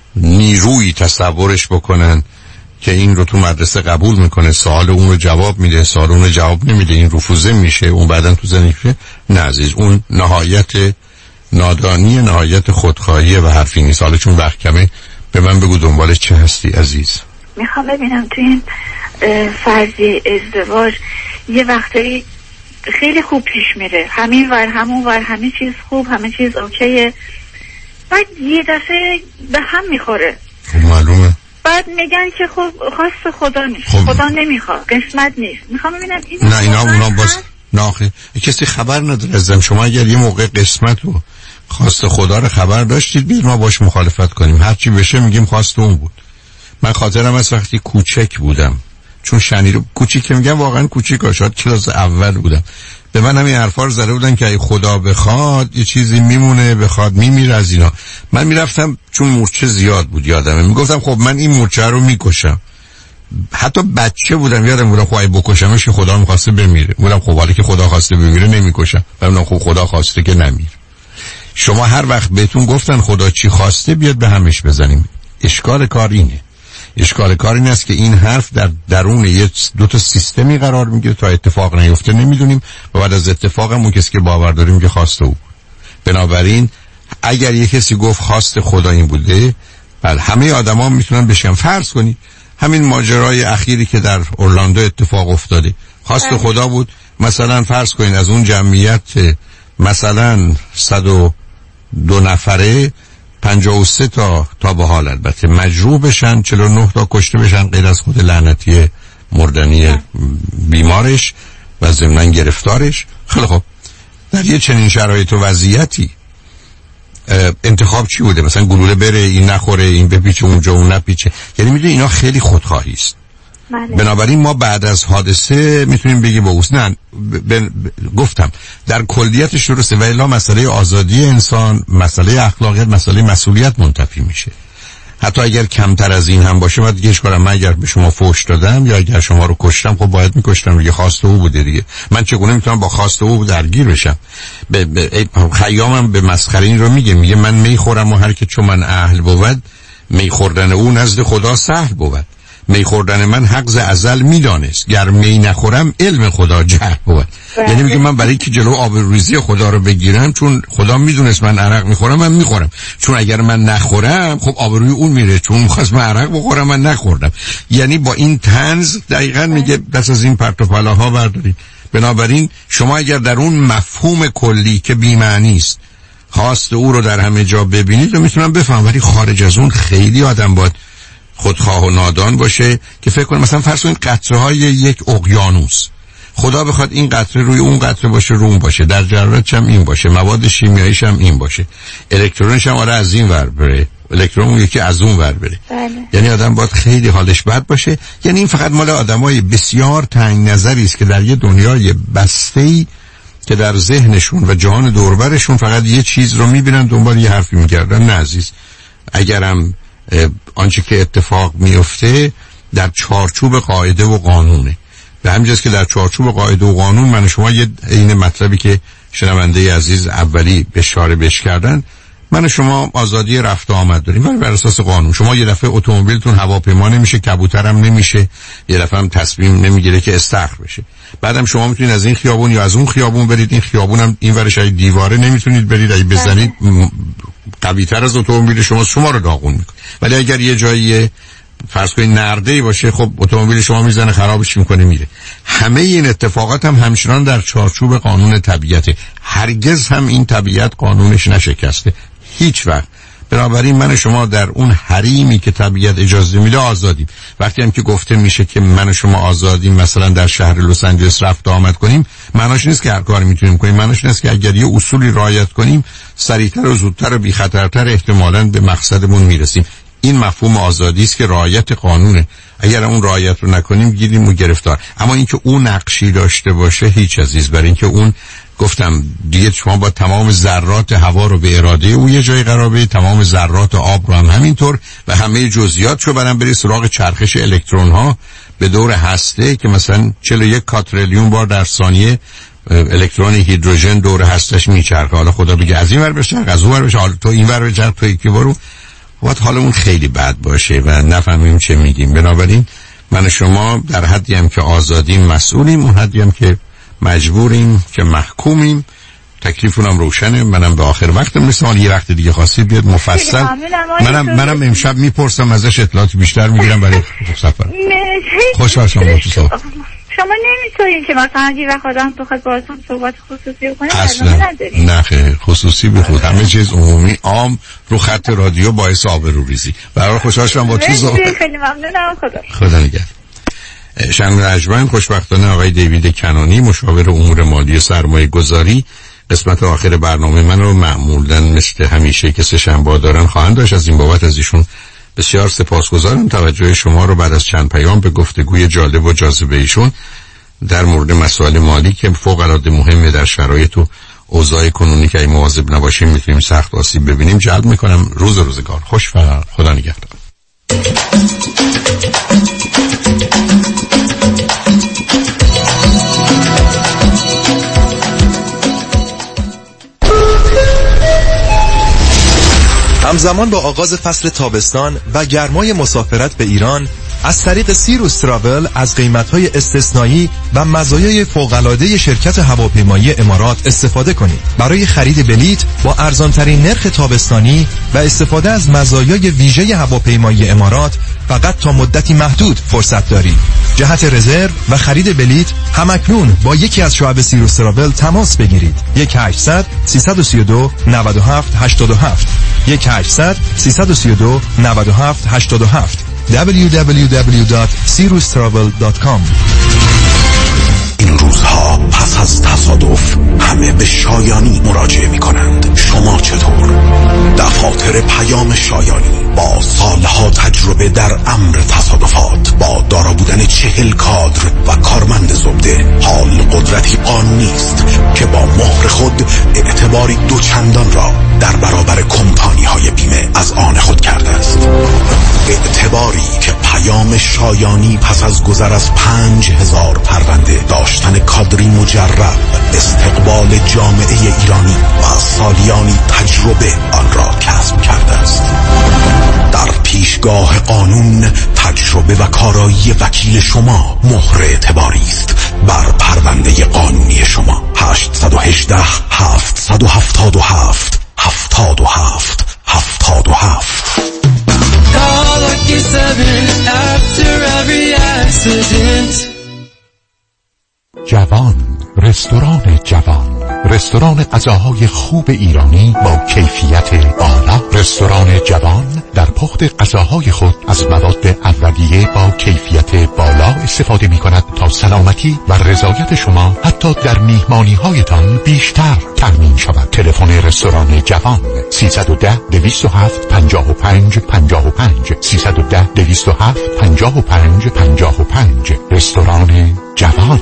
نیروی تصورش بکنن که این رو تو مدرسه قبول میکنه، سوال اون رو جواب میده، سوال اون رو جواب نمیده، این رفوزه میشه، اون بعدن تو زندگی نه عزیز، اون نهایت نادانی، نهایت خودخواهی و حرفی نیست. حالا چون وقت کمه به من بگو دنبال چه هستی عزیز؟ میخوام ببینم تو این فرضی ازدواج یه وقتایی خیلی خوب پیش میره، همین ور همون ور همه چیز خوب، همه چیز اوکیه، بعد یه دفعه به هم میخوره. خب معلومه. بعد میگن که خب خواست خدا نیست، خدا نمیخواد، قسمت نیست. میخوام ببینم این نه اینا اونا باز ناخه کسی خبر نداره ازم. شما اگر یه موقع قسمت و خواست خدا رو خبر داشتید، بیاد ما باش مخالفت کنیم. هرچی بشه میگیم خواست اون بود. من خاطرم از وقتی کوچک بودم، چون شنی رو کوچیک میگم واقعا کوچیک، شاید کلاس اول بودم، به من همین حرفا رو زده بودن که اگه خدا بخواد یه چیزی میمونه، بخواد میمیره از اینا. من میرفتم چون مورچه زیاد بود یادمه، میگفتم خب من این مورچه رو میکشم. حتی بچه بودم یادم بودم خب اگه بکشمش که خدا میخواسته بمیره، بودم خب حالا که خدا خواسته بمیره نمیکشم، بودم خب خدا خواسته که نمیر. شما هر وقت بهتون گفتن خدا چی خواسته بیاد به همش بزنیم. اشکال کار اینه. اشکال کار این است که این حرف در درون یه دو تا سیستمی قرار میگیره تا اتفاق نیفته نمیدونیم و بعد از اتفاق هم اون کسی که باور داریم میگه خواسته او. بنابراین اگر یه کسی گفت خواست خدا این بوده، بله همه آدما میتونن بشن. فرض کنید همین ماجرای اخیری که در اورلاندو اتفاق افتاده خواست خدا بود. مثلا فرض کنید از اون جمعیت مثلا 102 نفره 53 تا به حال البته مجروح بشن، 49 تا کشته بشن غیر از خود لعنتی مردنی بیمارش و ضمناً گرفتارش. خیلی خب در یه چنین شرایط و وضعیتی انتخاب چی بوده؟ مثلا گلوله بره، این نخوره، این بپیچه اونجا، اون نپیچه. یعنی میدونی اینا خیلی خودخواهی است. بنابراین ما بعد از حادثه میتونیم بگیم با اوست نه گفتم در کلیتش درسته، ولی الا مسئله آزادی انسان، مسئله اخلاقیات، مسئله مسئولیت منتفی میشه. حتی اگر کمتر از این هم باشه، باید دیگه کنم من اگر به شما فحش دادم یا اگر شما رو کشتم خب باید میکشتم دیگه، خواست او بوده دیگه. من چگونه میتونم با خواست او درگیر بشم؟ خیامم به مسخره این رو میگه من میخورم و هر که چون من اهل بود میخوردن او نزد خدا سهل بود. میخوردن من حق ز ازل میدانست، گر می نخورم علم خدا جهل بود. یعنی میگه من برای که جلو آبروریزی خدا رو بگیرم، چون خدا میدونست من عرق میخورم من میخورم، چون اگر من نخورم خب آبروی اون میره، چون میخواست من عرق بخورم من نخوردم. یعنی با این طنز دقیقاً میگه دست از این پرت و پلاها بردارید. بنابراین شما اگر در اون مفهوم کلی که بی معنی است خواست او رو در همه جا ببینید رو میتونم بفهم، ولی خارج از اون خیلی آدم باید خودخواه و نادان باشه که فکر کنه مثلا فرض کنید قطره‌های یک اقیانوس، خدا بخواد این قطره روی اون قطره باشه، رو اون باشه، در جرارتش هم این باشه، مواد شیمیاییش هم این باشه، الکترونش هم آره از این ور بره، الکترون یکی از اون ور بره. بله. یعنی آدم باید خیلی حالش بد باشه. یعنی این فقط مال آدمای بسیار تنگ نظری است که در یه دنیای بسته‌ای که در ذهنشون و جهان دوربرشون فقط یه چیز رو میبینن، دنبال یه حرفی میگردن. نه عزیز، اگرم آنچه که اتفاق میفته در چارچوب قاعده و قانونه. به همین جاست که در چارچوب قاعده و قانون من شما یه این مطلبی که شنونده عزیز اولی اشاره بهش کردن، من شما آزادی رفت و آمد داریم ولی بر اساس قانون. شما یه دفعه اتومبیلتون هواپیما نمیشه، کبوترم نمیشه، یه دفعه هم تصمیم نمیگیره که استخر بشه. بعدم شما میتونید از این خیابون یا از اون خیابون برید، این خیابون هم این ورش ای دیواره نمیتونید برید، اگه بزنید قوی‌تر از اتومبیل شما رو داغون میکنه. ولی اگر یه جایی فرض کنید نرده‌ای باشه، خب اتومبیل شما میزنه خرابش میکنه میره. همه این اتفاقات هم همچنان در چارچوب قانون طبیعته. هرگز هم این طبیعت قانونش نشکسته هیچ وقت. بنابراین من شما در اون حریمی که طبیعت اجازه میده آزادیم. وقتی هم که گفته میشه که من شما آزادیم مثلا در شهر لس آنجلس رفت و آمد کنیم، معناش نیست که هر کاری میتونیم کنیم، معناش نیست که اگر یه اصولی رعایت کنیم سریعتر و زودتر و بی خطرتر احتمالاً به مقصدمون میرسیم. این مفهوم آزادی است که رعایت قانونه. اگر اون رعایت رو نکنیم گیریم و گرفتار. اما اینکه اون نقشی داشته باشه هیچ عزیز، برای اینکه اون گفتم دیگه شما با تمام ذرات هوا رو به اراده او یه جای قرار بدید، تمام ذرات آب رو هم همینطور و همه جزئیات رو برام برید سراغ چرخش الکترون ها به دور هسته که مثلا 41 کاتریلیون بار در ثانیه الکترون هیدروژن دور هستش میچرخه. حالا خدا بگه از این ور بچرخ از اون ور بچرخ، حالا تو این ور بچرخ تو یکی برو، وقت حالمون خیلی بد باشه و نفهمیم چه میگیم. بنابراین من شما در حدی هم که آزادیم مسئولیم، اون حدی هم که مجبوریم که محکومیم. تکلیفونم روشنه. منم به آخر وقتم میرسم، یه وقت دیگه خواستید بیاد مفصل منم امشب میپرسم ازش اطلاعات بیشتر میگیرم برای سفر. خوشحال شدم با تو صحبت. شما نمیتونین که مثلا یه وقت آدم بخواد باهاتون صحبت خصوصی کنه؟ اصلا نه خیر، خصوصی به خود همه چیز عمومی عام رو خط رادیو باعث آبروریزی. برای خوشحال شدم با تو صحبت. خیلی ممنونم. خدا نگهدار. شنگ رجبن خوشبختانه آقای دیوید کنانی مشاور امور مالی سرمایه گذاری قسمت آخر برنامه من رو معمولاً مثل همیشه که سه شنبه دارن خواهند داشت. از این بابت از ایشون بسیار سپاسگزارم. توجه شما رو بعد از چند پیام به گفتگوی جالب و جاذبه ایشون در مورد مسائل مالی که فوق العاده مهمه در شرایط و اوضاع کنونی که مواظب نباشیم میتونیم سخت آسیب ببینیم جلب میکنم. روزگار خوش و خدا نگهدار. همزمان با آغاز فصل تابستان و گرمای مسافرت به ایران از طریق سیروس تراول از قیمت‌های استثنایی و مزایای فوق‌العاده شرکت هواپیمایی امارات استفاده کنید. برای خرید بلیت با ارزان‌ترین نرخ تابستانی و استفاده از مزایای ویژه هواپیمایی امارات فقط تا مدتی محدود فرصت دارید. جهت رزرو و خرید بلیت همکنون با یکی از شعب سیروس تراول تماس بگیرید. 1-800-332-9787 1-800-332-9787 www.sirustravel.com. این روزها پس از تصادف همه به شایانی مراجعه می کنند. شما چطور؟ دفاتر پیام شایانی با سالها تجربه در امر تصادفات با دارا بودن 40 کادر و کارمند زبده حال قدرتی قانونی است که با مهر خود اعتباری دوچندان را در برابر کمپانی های بیمه از آن خود کرده است. اعتباری که پیام شایانی پس از گذر از 5000 پرونده داشتن کادری مجرب استقبال جامعه ایرانی و سالیانی تجربه آن را کسب کرده است. در پیشگاه قانون تجربه و کارایی وکیل شما مهر اعتباری است بر پرونده قانونی شما. 818 777 77 77. جوان، رستوران جوان، رستوران غذاهای خوب ایرانی با کیفیت بالا. رستوران جوان در پخت غذاهای خود از مواد اولیه با کیفیت بالا استفاده می کند تا سلامتی و رضایت شما حتی در میهمانی هایتان بیشتر تضمین شود. تلفن رستوران جوان 310 207 55 55 310 207 55 55. رستوران جوان.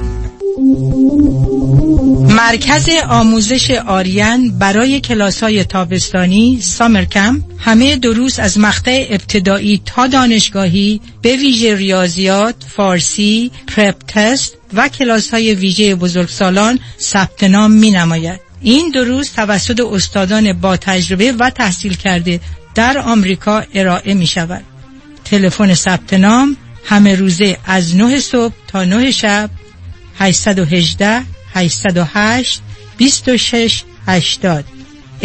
مرکز آموزش آریان برای کلاس‌های تابستانی سامر کمپ همه دروس از مقطع ابتدایی تا دانشگاهی به ویژه ریاضیات، فارسی، پرپ تست و کلاس‌های ویژه بزرگسالان ثبت نام می‌نماید. این دروس توسط استادان با تجربه و تحصیل کرده در آمریکا ارائه می‌شود. تلفن ثبت نام همه روزه از 9 صبح تا 9 شب 818 808 2680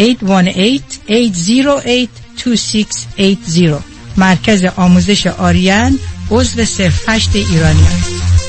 818-808-2680. مرکز آموزش آریان، عضو 08 ایرانیان.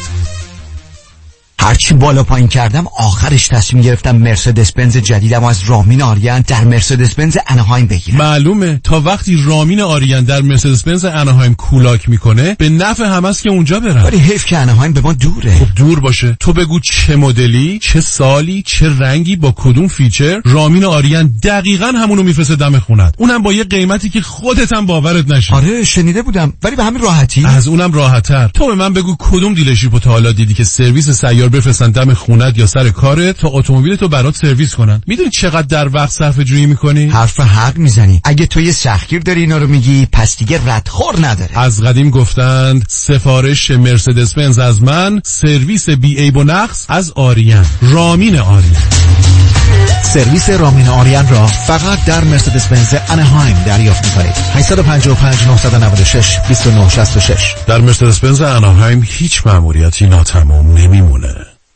هرچی بالا پایین کردم آخرش تصمیم گرفتم مرسدس بنز جدیدم از رامین آریان در مرسدس بنز اناهایم بگیرم. معلومه تا وقتی رامین آریان در مرسدس بنز اناهایم کولاک میکنه به نفع هم است که اونجا برم. ولی حیف که اناهایم به ما دوره. خب دور باشه، تو بگو چه مدلی، چه سالی، چه رنگی، با کدوم فیچر، رامین آریان دقیقاً همونو میفرسته دم خونت، اونم با یه قیمتی که خودت هم باورت نشه. آره شنیده بودم، ولی به همین راحتی. از اونم راحت‌تر. تو به من بگو کدوم دیلرشیپو تا حالا دیدی که سرویس سیار بفرستن دم خونت یا سر کارت تا اتومبیلتو برات سرویس کنن؟ میدونی چقدر در وقت صرفه جویی میکنی؟ حرف حق میزنی. اگه تو یه سختگیر داری اینا رو میگی پس دیگه ردخور نداره. از قدیم گفتند سفارش مرسدس بنز از من، سرویس بی عیب و نقص از آریان. رامین آریان. سرویس رامین آریان را فقط در مرسدس بنز اناهایم دریافت می‌کنید. 855 996 2966. در مرسدس بنز اناهایم هیچ مأموریتی ناتمام نمیمونه.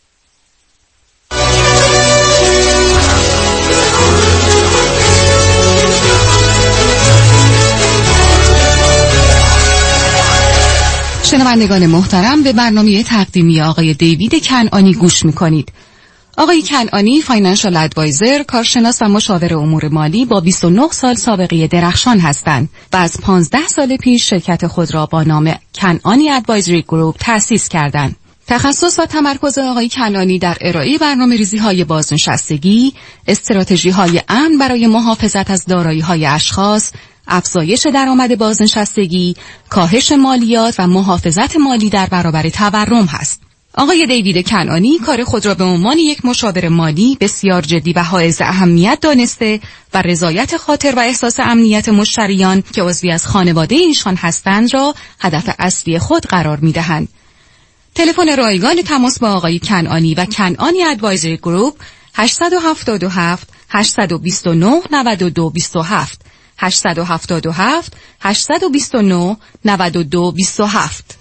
شنوندگان محترم، به برنامه تقدیمی آقای دیوید کنعانی گوش می‌کنید. آقای کنعانی فاینانشال ادوایزر، کارشناس و مشاور امور مالی با 29 سال سابقه درخشان هستند و از 15 سال پیش شرکت خود را با نام کنعانی ادوایزری گروپ تأسیس کردند. تخصص و تمرکز آقای کنعانی در ارائه برنامه‌ریزی‌های بازنشستگی، استراتژی‌های امن برای محافظت از دارایی‌های اشخاص، افزایش درآمد بازنشستگی، کاهش مالیات و محافظت مالی در برابر تورم هست. آقای دیوید کنعانی کار خود را به عنوان یک مشاور مالی بسیار جدی و حائز اهمیت دانسته و رضایت خاطر و احساس امنیت مشتریان که عضوی از خانواده ایشان هستند را هدف اصلی خود قرار می‌دهند. تلفن رایگان تماس با آقای کنعانی و کنعانی ادوایزری گروپ 877 829 9227 877 829 9227.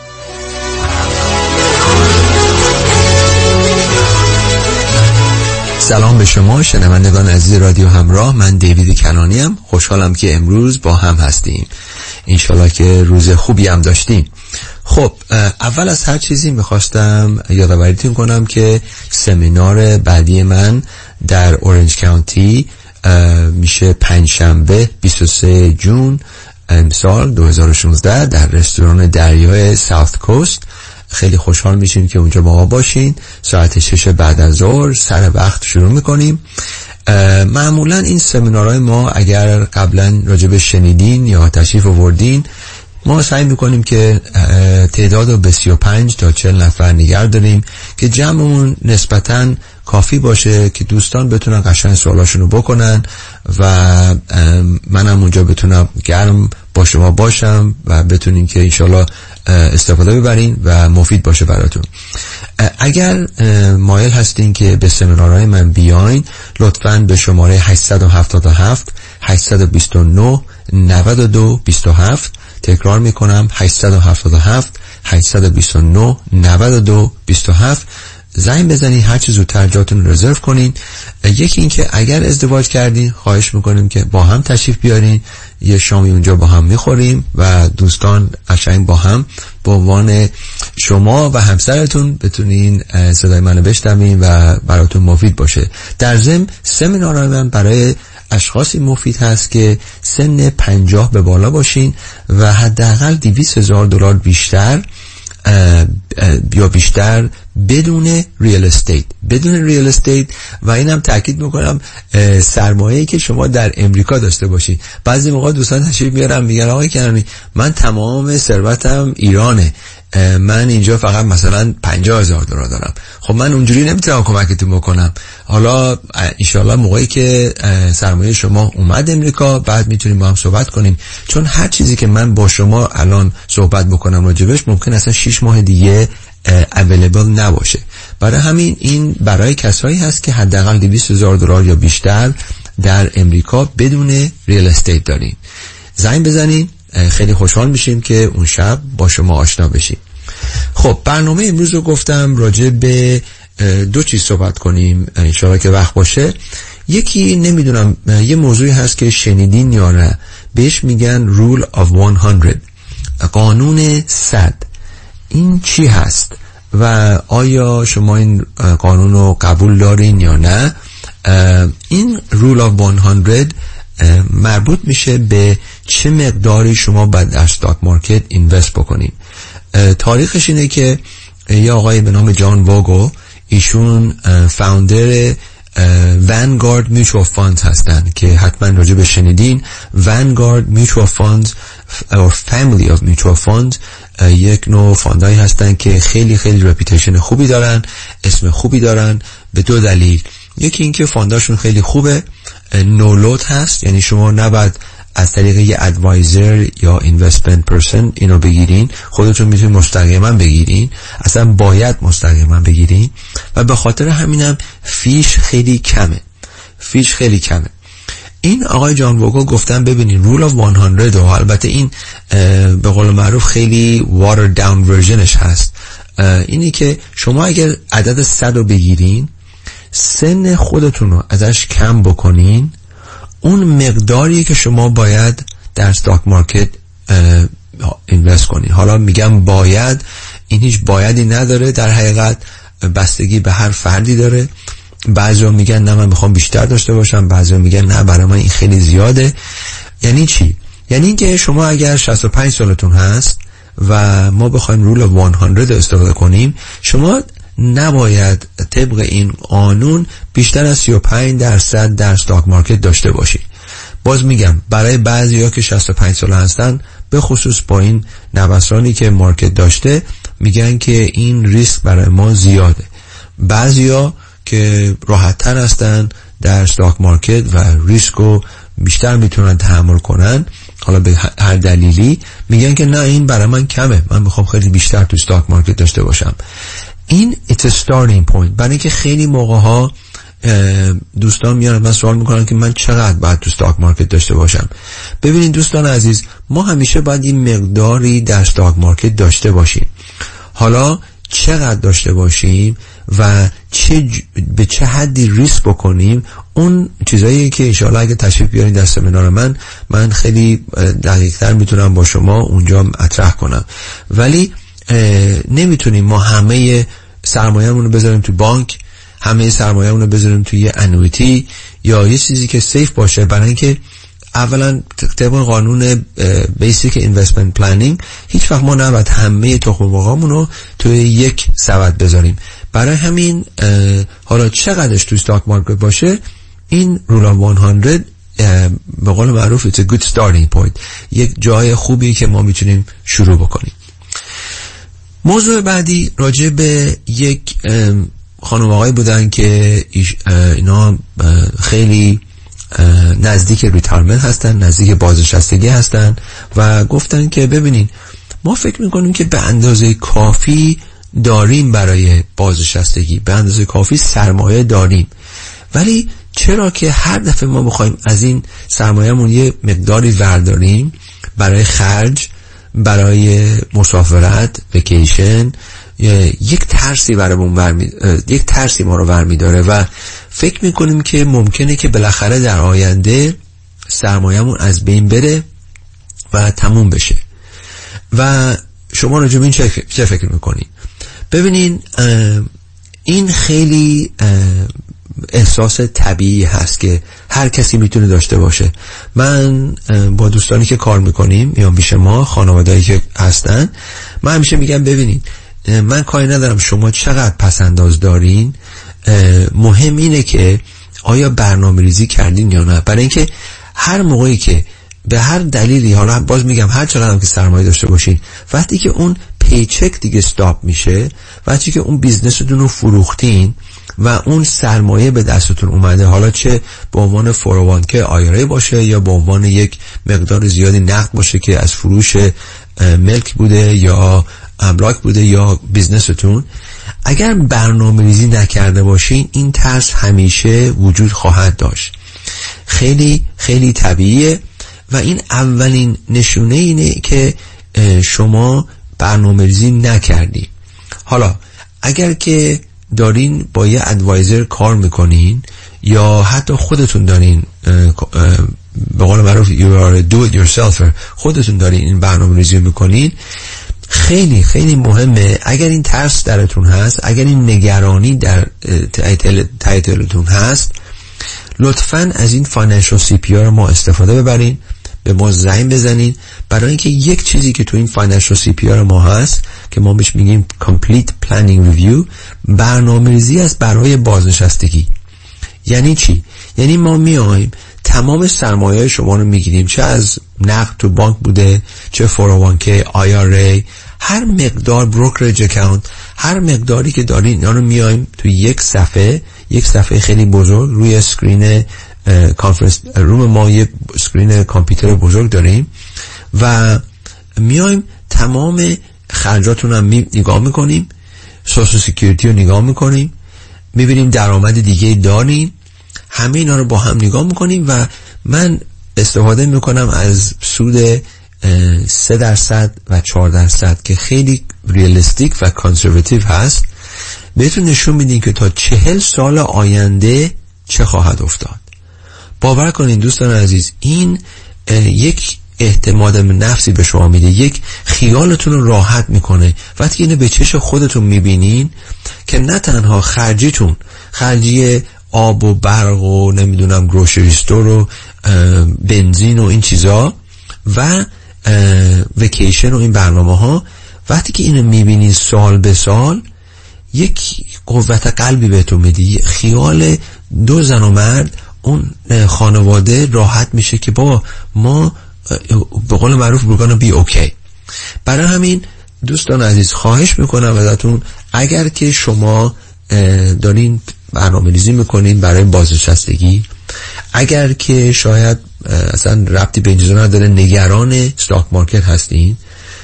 سلام به شما شنوندگان عزیز رادیو همراه. من دیوید کنعانی ام. خوشحالم که امروز با هم هستیم. انشالله که روز خوبی هم داشتیم. خب اول از هر چیزی میخواستم یادآوریتون کنم که سمینار بعدی من در اورنج کانتی میشه پنجشنبه 23 جون امسال 2016 در رستوران دریای ساوت کوست. خیلی خوشحال میشیم که اونجا با ما باشین. ساعت 6 بعد از ظهر سر وقت شروع میکنیم. معمولا این سمینارهای ما اگر قبلا راجب شنیدین یا تشریف آوردین، ما سعی میکنیم که تعداد رو به 35 تا 40 نفر نگه داریم که جمعمون نسبتاً کافی باشه که دوستان بتونن قشنگ سوالاشون رو بکنن و منم اونجا بتونم گرم با شما باشم و بتونین که انشالله استفاده ببرین و مفید باشه براتون. اگر مایل هستین که به سمینارهای من بیاین، لطفاً به شماره 877 829 9227 تکرار میکنم 877 829 9227 زنگ بزنید، هر چه زودتر جاتون رزرو کنین. یکی این که اگر ازدواج کردین خواهش میکنیم که با هم تشریف بیارین، یه شامی اونجا با هم میخوریم و دوستان قشنگ با هم به عنوان شما و همسرتون بتونین صدای منو بشنوین و براتون مفید باشه. در ضمن سمینارهای من برای اشخاصی مفید هست که سن 50 به بالا باشین و حداقل $200,000 بیشتر یا بیشتر بدون ریال استیت و اینم تاکید میکنم سرمایه‌ای که شما در امریکا داشته باشید. بعضی موقع دوستان تشریف میارن میگن آقای کنانی من تمام ثروتم ایرانه، من اینجا فقط مثلا $50,000 دارم. خب من اونجوری نمیتونم کمکتون بکنم. حالا انشالله موقعی که سرمایه شما اومد امریکا بعد میتونیم با هم صحبت کنیم، چون هر چیزی که من با شما الان صحبت بکنم راجبش ممکن اصلا 6 ماه دیگه available نباشه. برای همین این برای کسایی هست که حداقل $200,000 یا بیشتر در امریکا بدون ریال استیت دارین. زنگ بزنین، خیلی خوشحال میشیم که اون شب با شما آشنا بشیم. خب برنامه امروز رو گفتم راجع به 2 چیز صحبت کنیم انشاءالله که وقت باشه. یکی نمیدونم یه موضوعی هست که شنیدین یا نه، بهش میگن rule of 100، قانون 100. این چی هست و آیا شما این قانون رو قبول دارین یا نه؟ این rule of 100 مربوط میشه به چه مقداری شما باید در استاک مارکت اینوست بکنین. تاریخش اینه که یه آقای به نام جان ووگل، ایشون فاوندر Vanguard Mutual Funds هستن که حتما راجع به شنیدین. Vanguard Mutual Funds or Family of Mutual Funds یک نوع فاندایی هستن که خیلی خیلی رپیتیشن خوبی دارن، اسم خوبی دارن به 2 دلیل. یکی اینکه فانداشون خیلی خوبه، نولوت هست، یعنی شما نباید از طریق یه ادوایزر یا اینوستمنت پرسن اینو بگیرین، خودتون میتونید مستقیما بگیرین، اصلا باید مستقیما بگیرین و به خاطر همینم فیش خیلی کمه. این آقای جان ووگل گفتن ببینین رول آف 100 و البته این به قول معروف خیلی واتر داون ورژنش هست، اینی که شما اگر عدد 100 رو بگیرین، سن خودتون رو ازش کم بکنین، اون مقداری که شما باید در استاک مارکت اینوست کنین. حالا میگم باید، این هیچ بایدی نداره، در حقیقت بستگی به هر فردی داره. بعضیا میگن نه من میخوام بیشتر داشته باشم، بعضیا میگن نه برای من این خیلی زیاده. یعنی چی؟ یعنی اینکه شما اگر 65 سالتون هست و ما بخوایم رول 100 استفاده کنیم، شما نباید طبق این قانون بیشتر از 35% در استاک مارکت داشته باشید. باز میگم برای بعضیا که 65 ساله هستن، به خصوص با این نوسانی که مارکت داشته، میگن که این ریسک برای ما زیاده. بعضیا که راحت تر هستن در استاک مارکت و ریسکو بیشتر میتونن تحمل کنن، حالا به هر دلیلی، میگن که نه این برای من کمه، من میخوام خیلی بیشتر تو استاک مارکت داشته باشم. این it's a starting point. برای اینکه خیلی موقع ها دوستان میان من سوال میکنن که من چقدر باید تو استاک مارکت داشته باشم. ببینید دوستان عزیز، ما همیشه باید این مقداری در استاک مارکت داشته باشیم. حالا چقدر داشته باشیم و به چه حدی ریسک بکنیم، اون چیزایی که انشاءالله اگه تشریف بیارین در سمینار من خیلی دقیق تر میتونم با شما اونجا مطرح کنم. ولی نمیتونیم ما همه سرمایه‌مون رو بذاریم تو بانک، همه سرمایه‌مون رو بذاریم توی یه انویتی یا یه چیزی که سیف باشه. برای اینکه اولا طبق قانون بیسیک اینوستمنت پلنینگ هیچ وقت ما نباید همه تخم مرغامون رو توی یک سبد بذاریم. برای همین حالا چقدرش تو استاک مارکت باشه، این رول آف 100 به قول معروف it's a good starting point، یک جای خوبی که ما میتونیم شروع بکنیم. موضوع بعدی راجع به یک خانم آقای بودن که اینا خیلی نزدیک ریتایرمنت هستن، نزدیک بازنشستگی هستن و گفتن که ببینین ما فکر میکنیم که به اندازه کافی داریم برای بازنشستگی، به اندازه کافی سرمایه داریم، ولی چرا که هر دفعه ما بخوایم از این سرمایه‌مون یه مقداری ورداریم برای خرج، برای مسافرت، وکیشن، یک ترسی ما رو برمی‌داره و فکر میکنیم که ممکنه که بالاخره در آینده سرمایه‌مون از بین بره و تموم بشه. و شما راجع به این چه فکر میکنید؟ ببینین این خیلی احساس طبیعی هست که هر کسی میتونه داشته باشه. من با دوستانی که کار میکنیم یا پیش ما خانواده‌ای که هستن، من همیشه میگم ببینید من کاری ندارم شما چقدر پسنداز دارین، مهم اینه که آیا برنامه ریزی کردین یا نه. برای اینکه هر موقعی که به هر دلیلی، حالا باز میگم هر چقدر هم که سرمایه داشته باشین، وقتی که اون پیچک دیگه استاپ میشه، وقتی که اون بیزنستون رو فروختین و اون سرمایه به دستتون اومده، حالا چه به عنوان 401k آیاره باشه یا به عنوان یک مقدار زیادی نقد باشه که از فروش ملک بوده یا املاک بوده یا بیزنستون، اگر برنامه ریزی نکرده باشین این ترس همیشه وجود خواهد داشت. خیلی خیلی طبیعیه و این اولین نشونه اینه که شما برنامه ریزی نکردی. حالا اگر که دارین با یه ادوایزر کار میکنین یا حتی خودتون دارین به قول معروف you are a do it yourselfer، خودتون دارین این برنامه ریزی میکنین، خیلی خیلی مهمه اگر این ترس درتون هست، اگر این نگرانی در ته دلتون هست، لطفاً از این فاینانشال CPR ما استفاده ببرین، به ما زنگ بزنین، برای اینکه یک چیزی که تو این فاینانشال CPR ما هست که ما بهش میگیم Complete Planning Review، برنامه‌ریزی است برای بازنشستگی. یعنی چی؟ یعنی ما میایم تمام سرمایه شما رو میگیریم، چه از نقد تو بانک بوده، چه 401k IRA، هر مقدار بروکرج اکاونت، هر مقداری که دارین اینا رو میایم تو یک صفحه خیلی بزرگ روی اسکرین کانفرنس روم ما، یه اسکرین کامپیوتر بزرگ داریم و میایم تمام خرجاتون هم نگاه میکنیم، سوشال سکیوریتی رو نگاه میکنیم، میبینیم درآمد دیگه داریم، همه اینا رو با هم نگاه میکنیم و من استفاده میکنم از سود 3% و 4% که خیلی ریالیستیک و کانسرواتیو هست، بهتون نشون میدین که تا 40 سال آینده چه خواهد افتاد. باور کنین دوستان عزیز، این یک اعتماد به نفسی به شما میده، یک خیالتون رو راحت میکنه وقتی اینو به چشم خودتون میبینین که نه تنها خرجی آب و برق و نمیدونم گروسری استور و بنزین و این چیزا و ویکیشن و این برنامه ها، وقتی که اینو میبینین سال به سال یک قوت قلبی بهتون میده، خیال دو زن و مرد اون خانواده راحت میشه که بابا ما به قول معروف we're gonna be okay. برای همین دوستان عزیز خواهش میکنم ازتون، اگر که شما دارین برنامه ریزی میکنین برای بازنشستگی، اگر که شاید اصلا ربطی به این چیزا نداره نگران استاک مارکت هستین،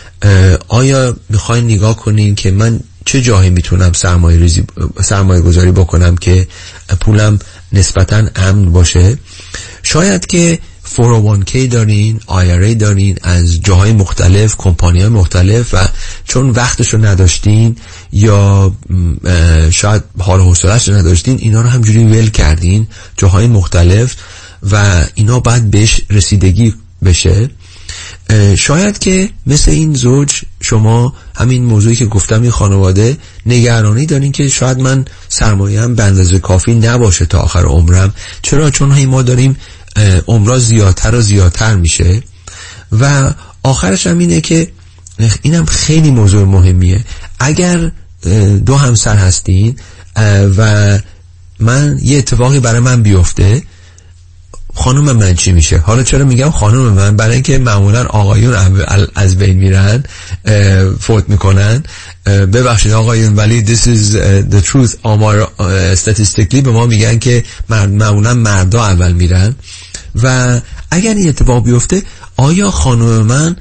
آیا میخواین نگاه کنین که من چه جایی میتونم سرمایه گذاری بکنم که پولم نسبتاً امن باشه؟ شاید که 401k دارین، IRA دارین از جاهای مختلف، کمپانی‌های مختلف و چون وقتشو نداشتین یا شاید حال و حوصله‌اش نداشتین، اینا رو همجوری ول کردین جاهای مختلف و اینا باید بهش رسیدگی بشه. شاید که مثل این زوج شما همین موضوعی که گفتم، این خانواده نگرانی دارین که شاید من سرمایه‌ام به اندازه کافی نباشه تا آخر عمرم. چرا؟ چون ما داریم عمرها زیادتر و زیادتر میشه و آخرش هم اینه که اینم خیلی موضوع مهمیه. اگر دو همسر هستین و من یه اتفاقی برای من بیفته، خانم من چی میشه؟ حالا چرا میگم خانم من؟ برای اینکه معمولا آقایون از بین میرن، فوت میکنن. ببخشید آقایون ولی this is the truth. آمار statistically به ما میگن که معمولا مردا اول میرن و اگر این اتفاق بیفته، آیا خانم من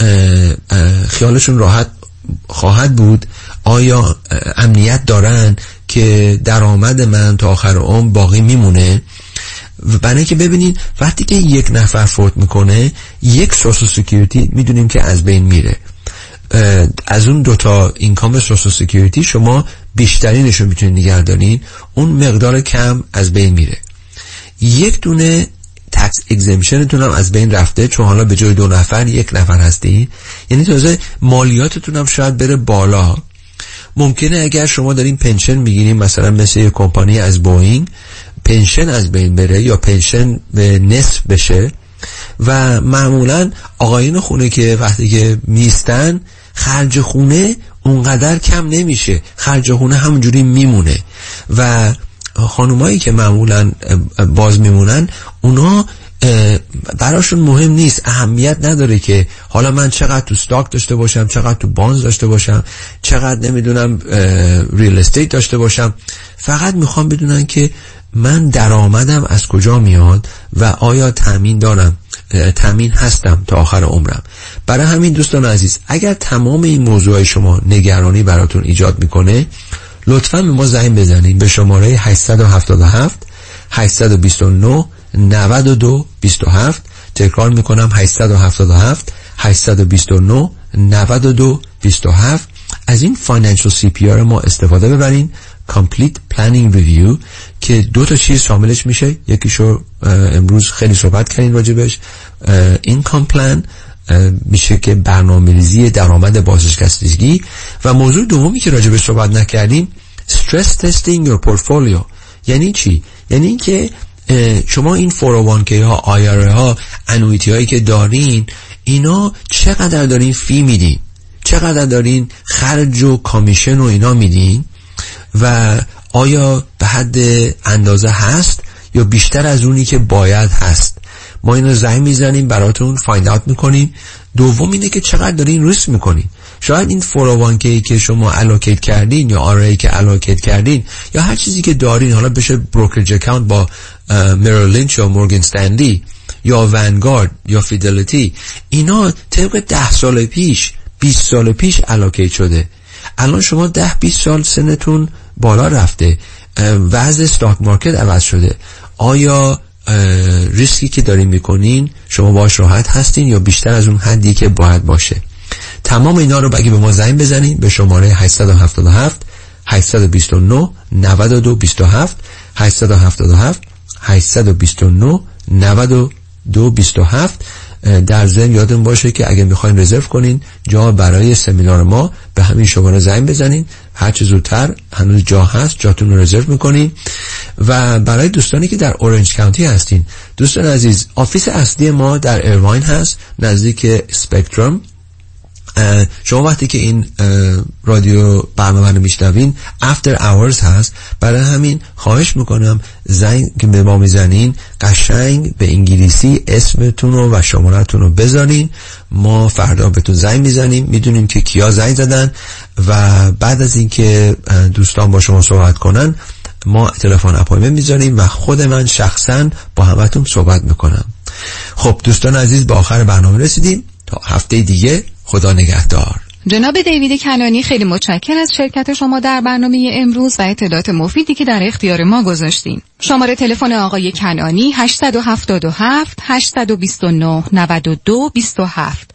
خیالشون راحت خواهد بود؟ آیا امنیت دارن که درآمد من تا آخر عمر باقی میمونه؟ برای اینکه ببینین وقتی که یک نفر فوت میکنه، یک سوشال سکیوریتی میدونیم که از بین میره. از اون دوتا اینکام سوشال سکیوریتی شما بیشترینشو میتونید نگه دارین، اون مقدار کم از بین میره. یک دونه تکس اگزمشنتون هم از بین رفته، چون حالا به جای 2 نفر 1 نفر هستی، یعنی تازه مالیاتتون هم شاید بره بالا. ممکنه اگر شما دارین پنشن میگیرین، مثلا مثل یک کمپانی از بوئینگ، پنشن از بین بره یا پنشن به نصف بشه و معمولا آقایون خونه که وقتی که میستن خرج خونه اونقدر کم نمیشه، خرج خونه همونجوری میمونه. و خانومایی که معمولا باز میمونن اونا براشون مهم نیست، اهمیت نداره که حالا من چقدر تو استاک داشته باشم، چقدر تو بانز داشته باشم، چقدر نمیدونم ریل استیت داشته باشم. فقط میخوام بدونن که من درآمدم از کجا میاد و آیا تامین دارم، تامین هستم تا آخر عمرم. برای همین دوستان عزیز، اگر تمام این موضوع شما نگرانی براتون ایجاد میکنه، لطفاً به ما زنگ بزنید به شماره 877 829 92 27. تکرار میکنم 877 829 92 27. از این فاینانشل CPR ما استفاده ببرین، Complete Planning Review، که 2 تا چیز شاملش میشه. یکیشو امروز خیلی صحبت کردین راجبش، Income Plan میشه که برنامه‌ریزی درآمد بازنشستگی، و موضوع دومی که راجبش صحبت نکردیم Stress Testing Your Portfolio. یعنی چی؟ یعنی این که شما این 401k ها، IRA ها، انویتی هایی که دارین، اینا چقدر دارین فی میدین، چقدر دارین خرج و کامیشن و اینا میدین، و آیا به حد اندازه هست یا بیشتر از اونی که باید هست. ما اینو زنگ میزنیم براتون فایند اوت میکنیم. دوم اینه که چقدر دارین ریسک میکنین. شاید این 401k که شما الوکیت کردین یا آرای که الوکیت کردین یا هر چیزی که دارین، حالا بشه بروکرج اکانت با مریل لینچ یا مورگان استنلی یا ونگارد یا فیدلیتی، اینا طبق 10 سال پیش 20 سال پیش الوکیت شده. الان شما 10-20 سال سنتون بالا رفته، وضع استاک مارکت عوض شده. آیا ریسکی که دارین میکنین شما باش راحت هستین یا بیشتر از اون حدی که باید باشه؟ تمام اینا رو بگی به ما زنگ بزنین به شماره 877 829 92 27 877 829 92 27. در ضمن یادتون باشه که اگه میخواین رزرو کنین جا برای سمینار ما، به همین شماره زنگ بزنین، هر چه زودتر هنوز جا هست جاتون رو رزرو میکنین. و برای دوستانی که در اورنج کانتی هستین، دوستان عزیز، آفیس اصلی ما در ایرواین هست نزدیک اسپکترم. شما وقتی که این رادیو برنامه رو میشنوین افتر اورز هست، برای همین خواهش میکنم زنگ که به ما میزنین قشنگ به انگلیسی اسمتون و شماره‌تون رو بذارین. ما فردا بهتون زنگ میزنیم، میدونیم که کیا زنگ زدن، و بعد از اینکه دوستان با شما صحبت کنن ما تلفن اپایمنت میذاریم و خود من شخصا با همتون صحبت میکنم. خب دوستان عزیز، به آخر برنامه رسیدیم. تا هفته دیگه، خدا نگهدار. جناب دیوید کنانی، خیلی متشکرم از شرکت شما در برنامه امروز و اطلاعات مفیدی که در اختیار ما گذاشتین. شماره تلفن آقای کنانی 877 829 92 27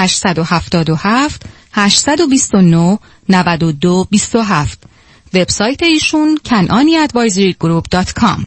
877 829 92 27. وبسایت ایشون kananiadvisorygroup.com.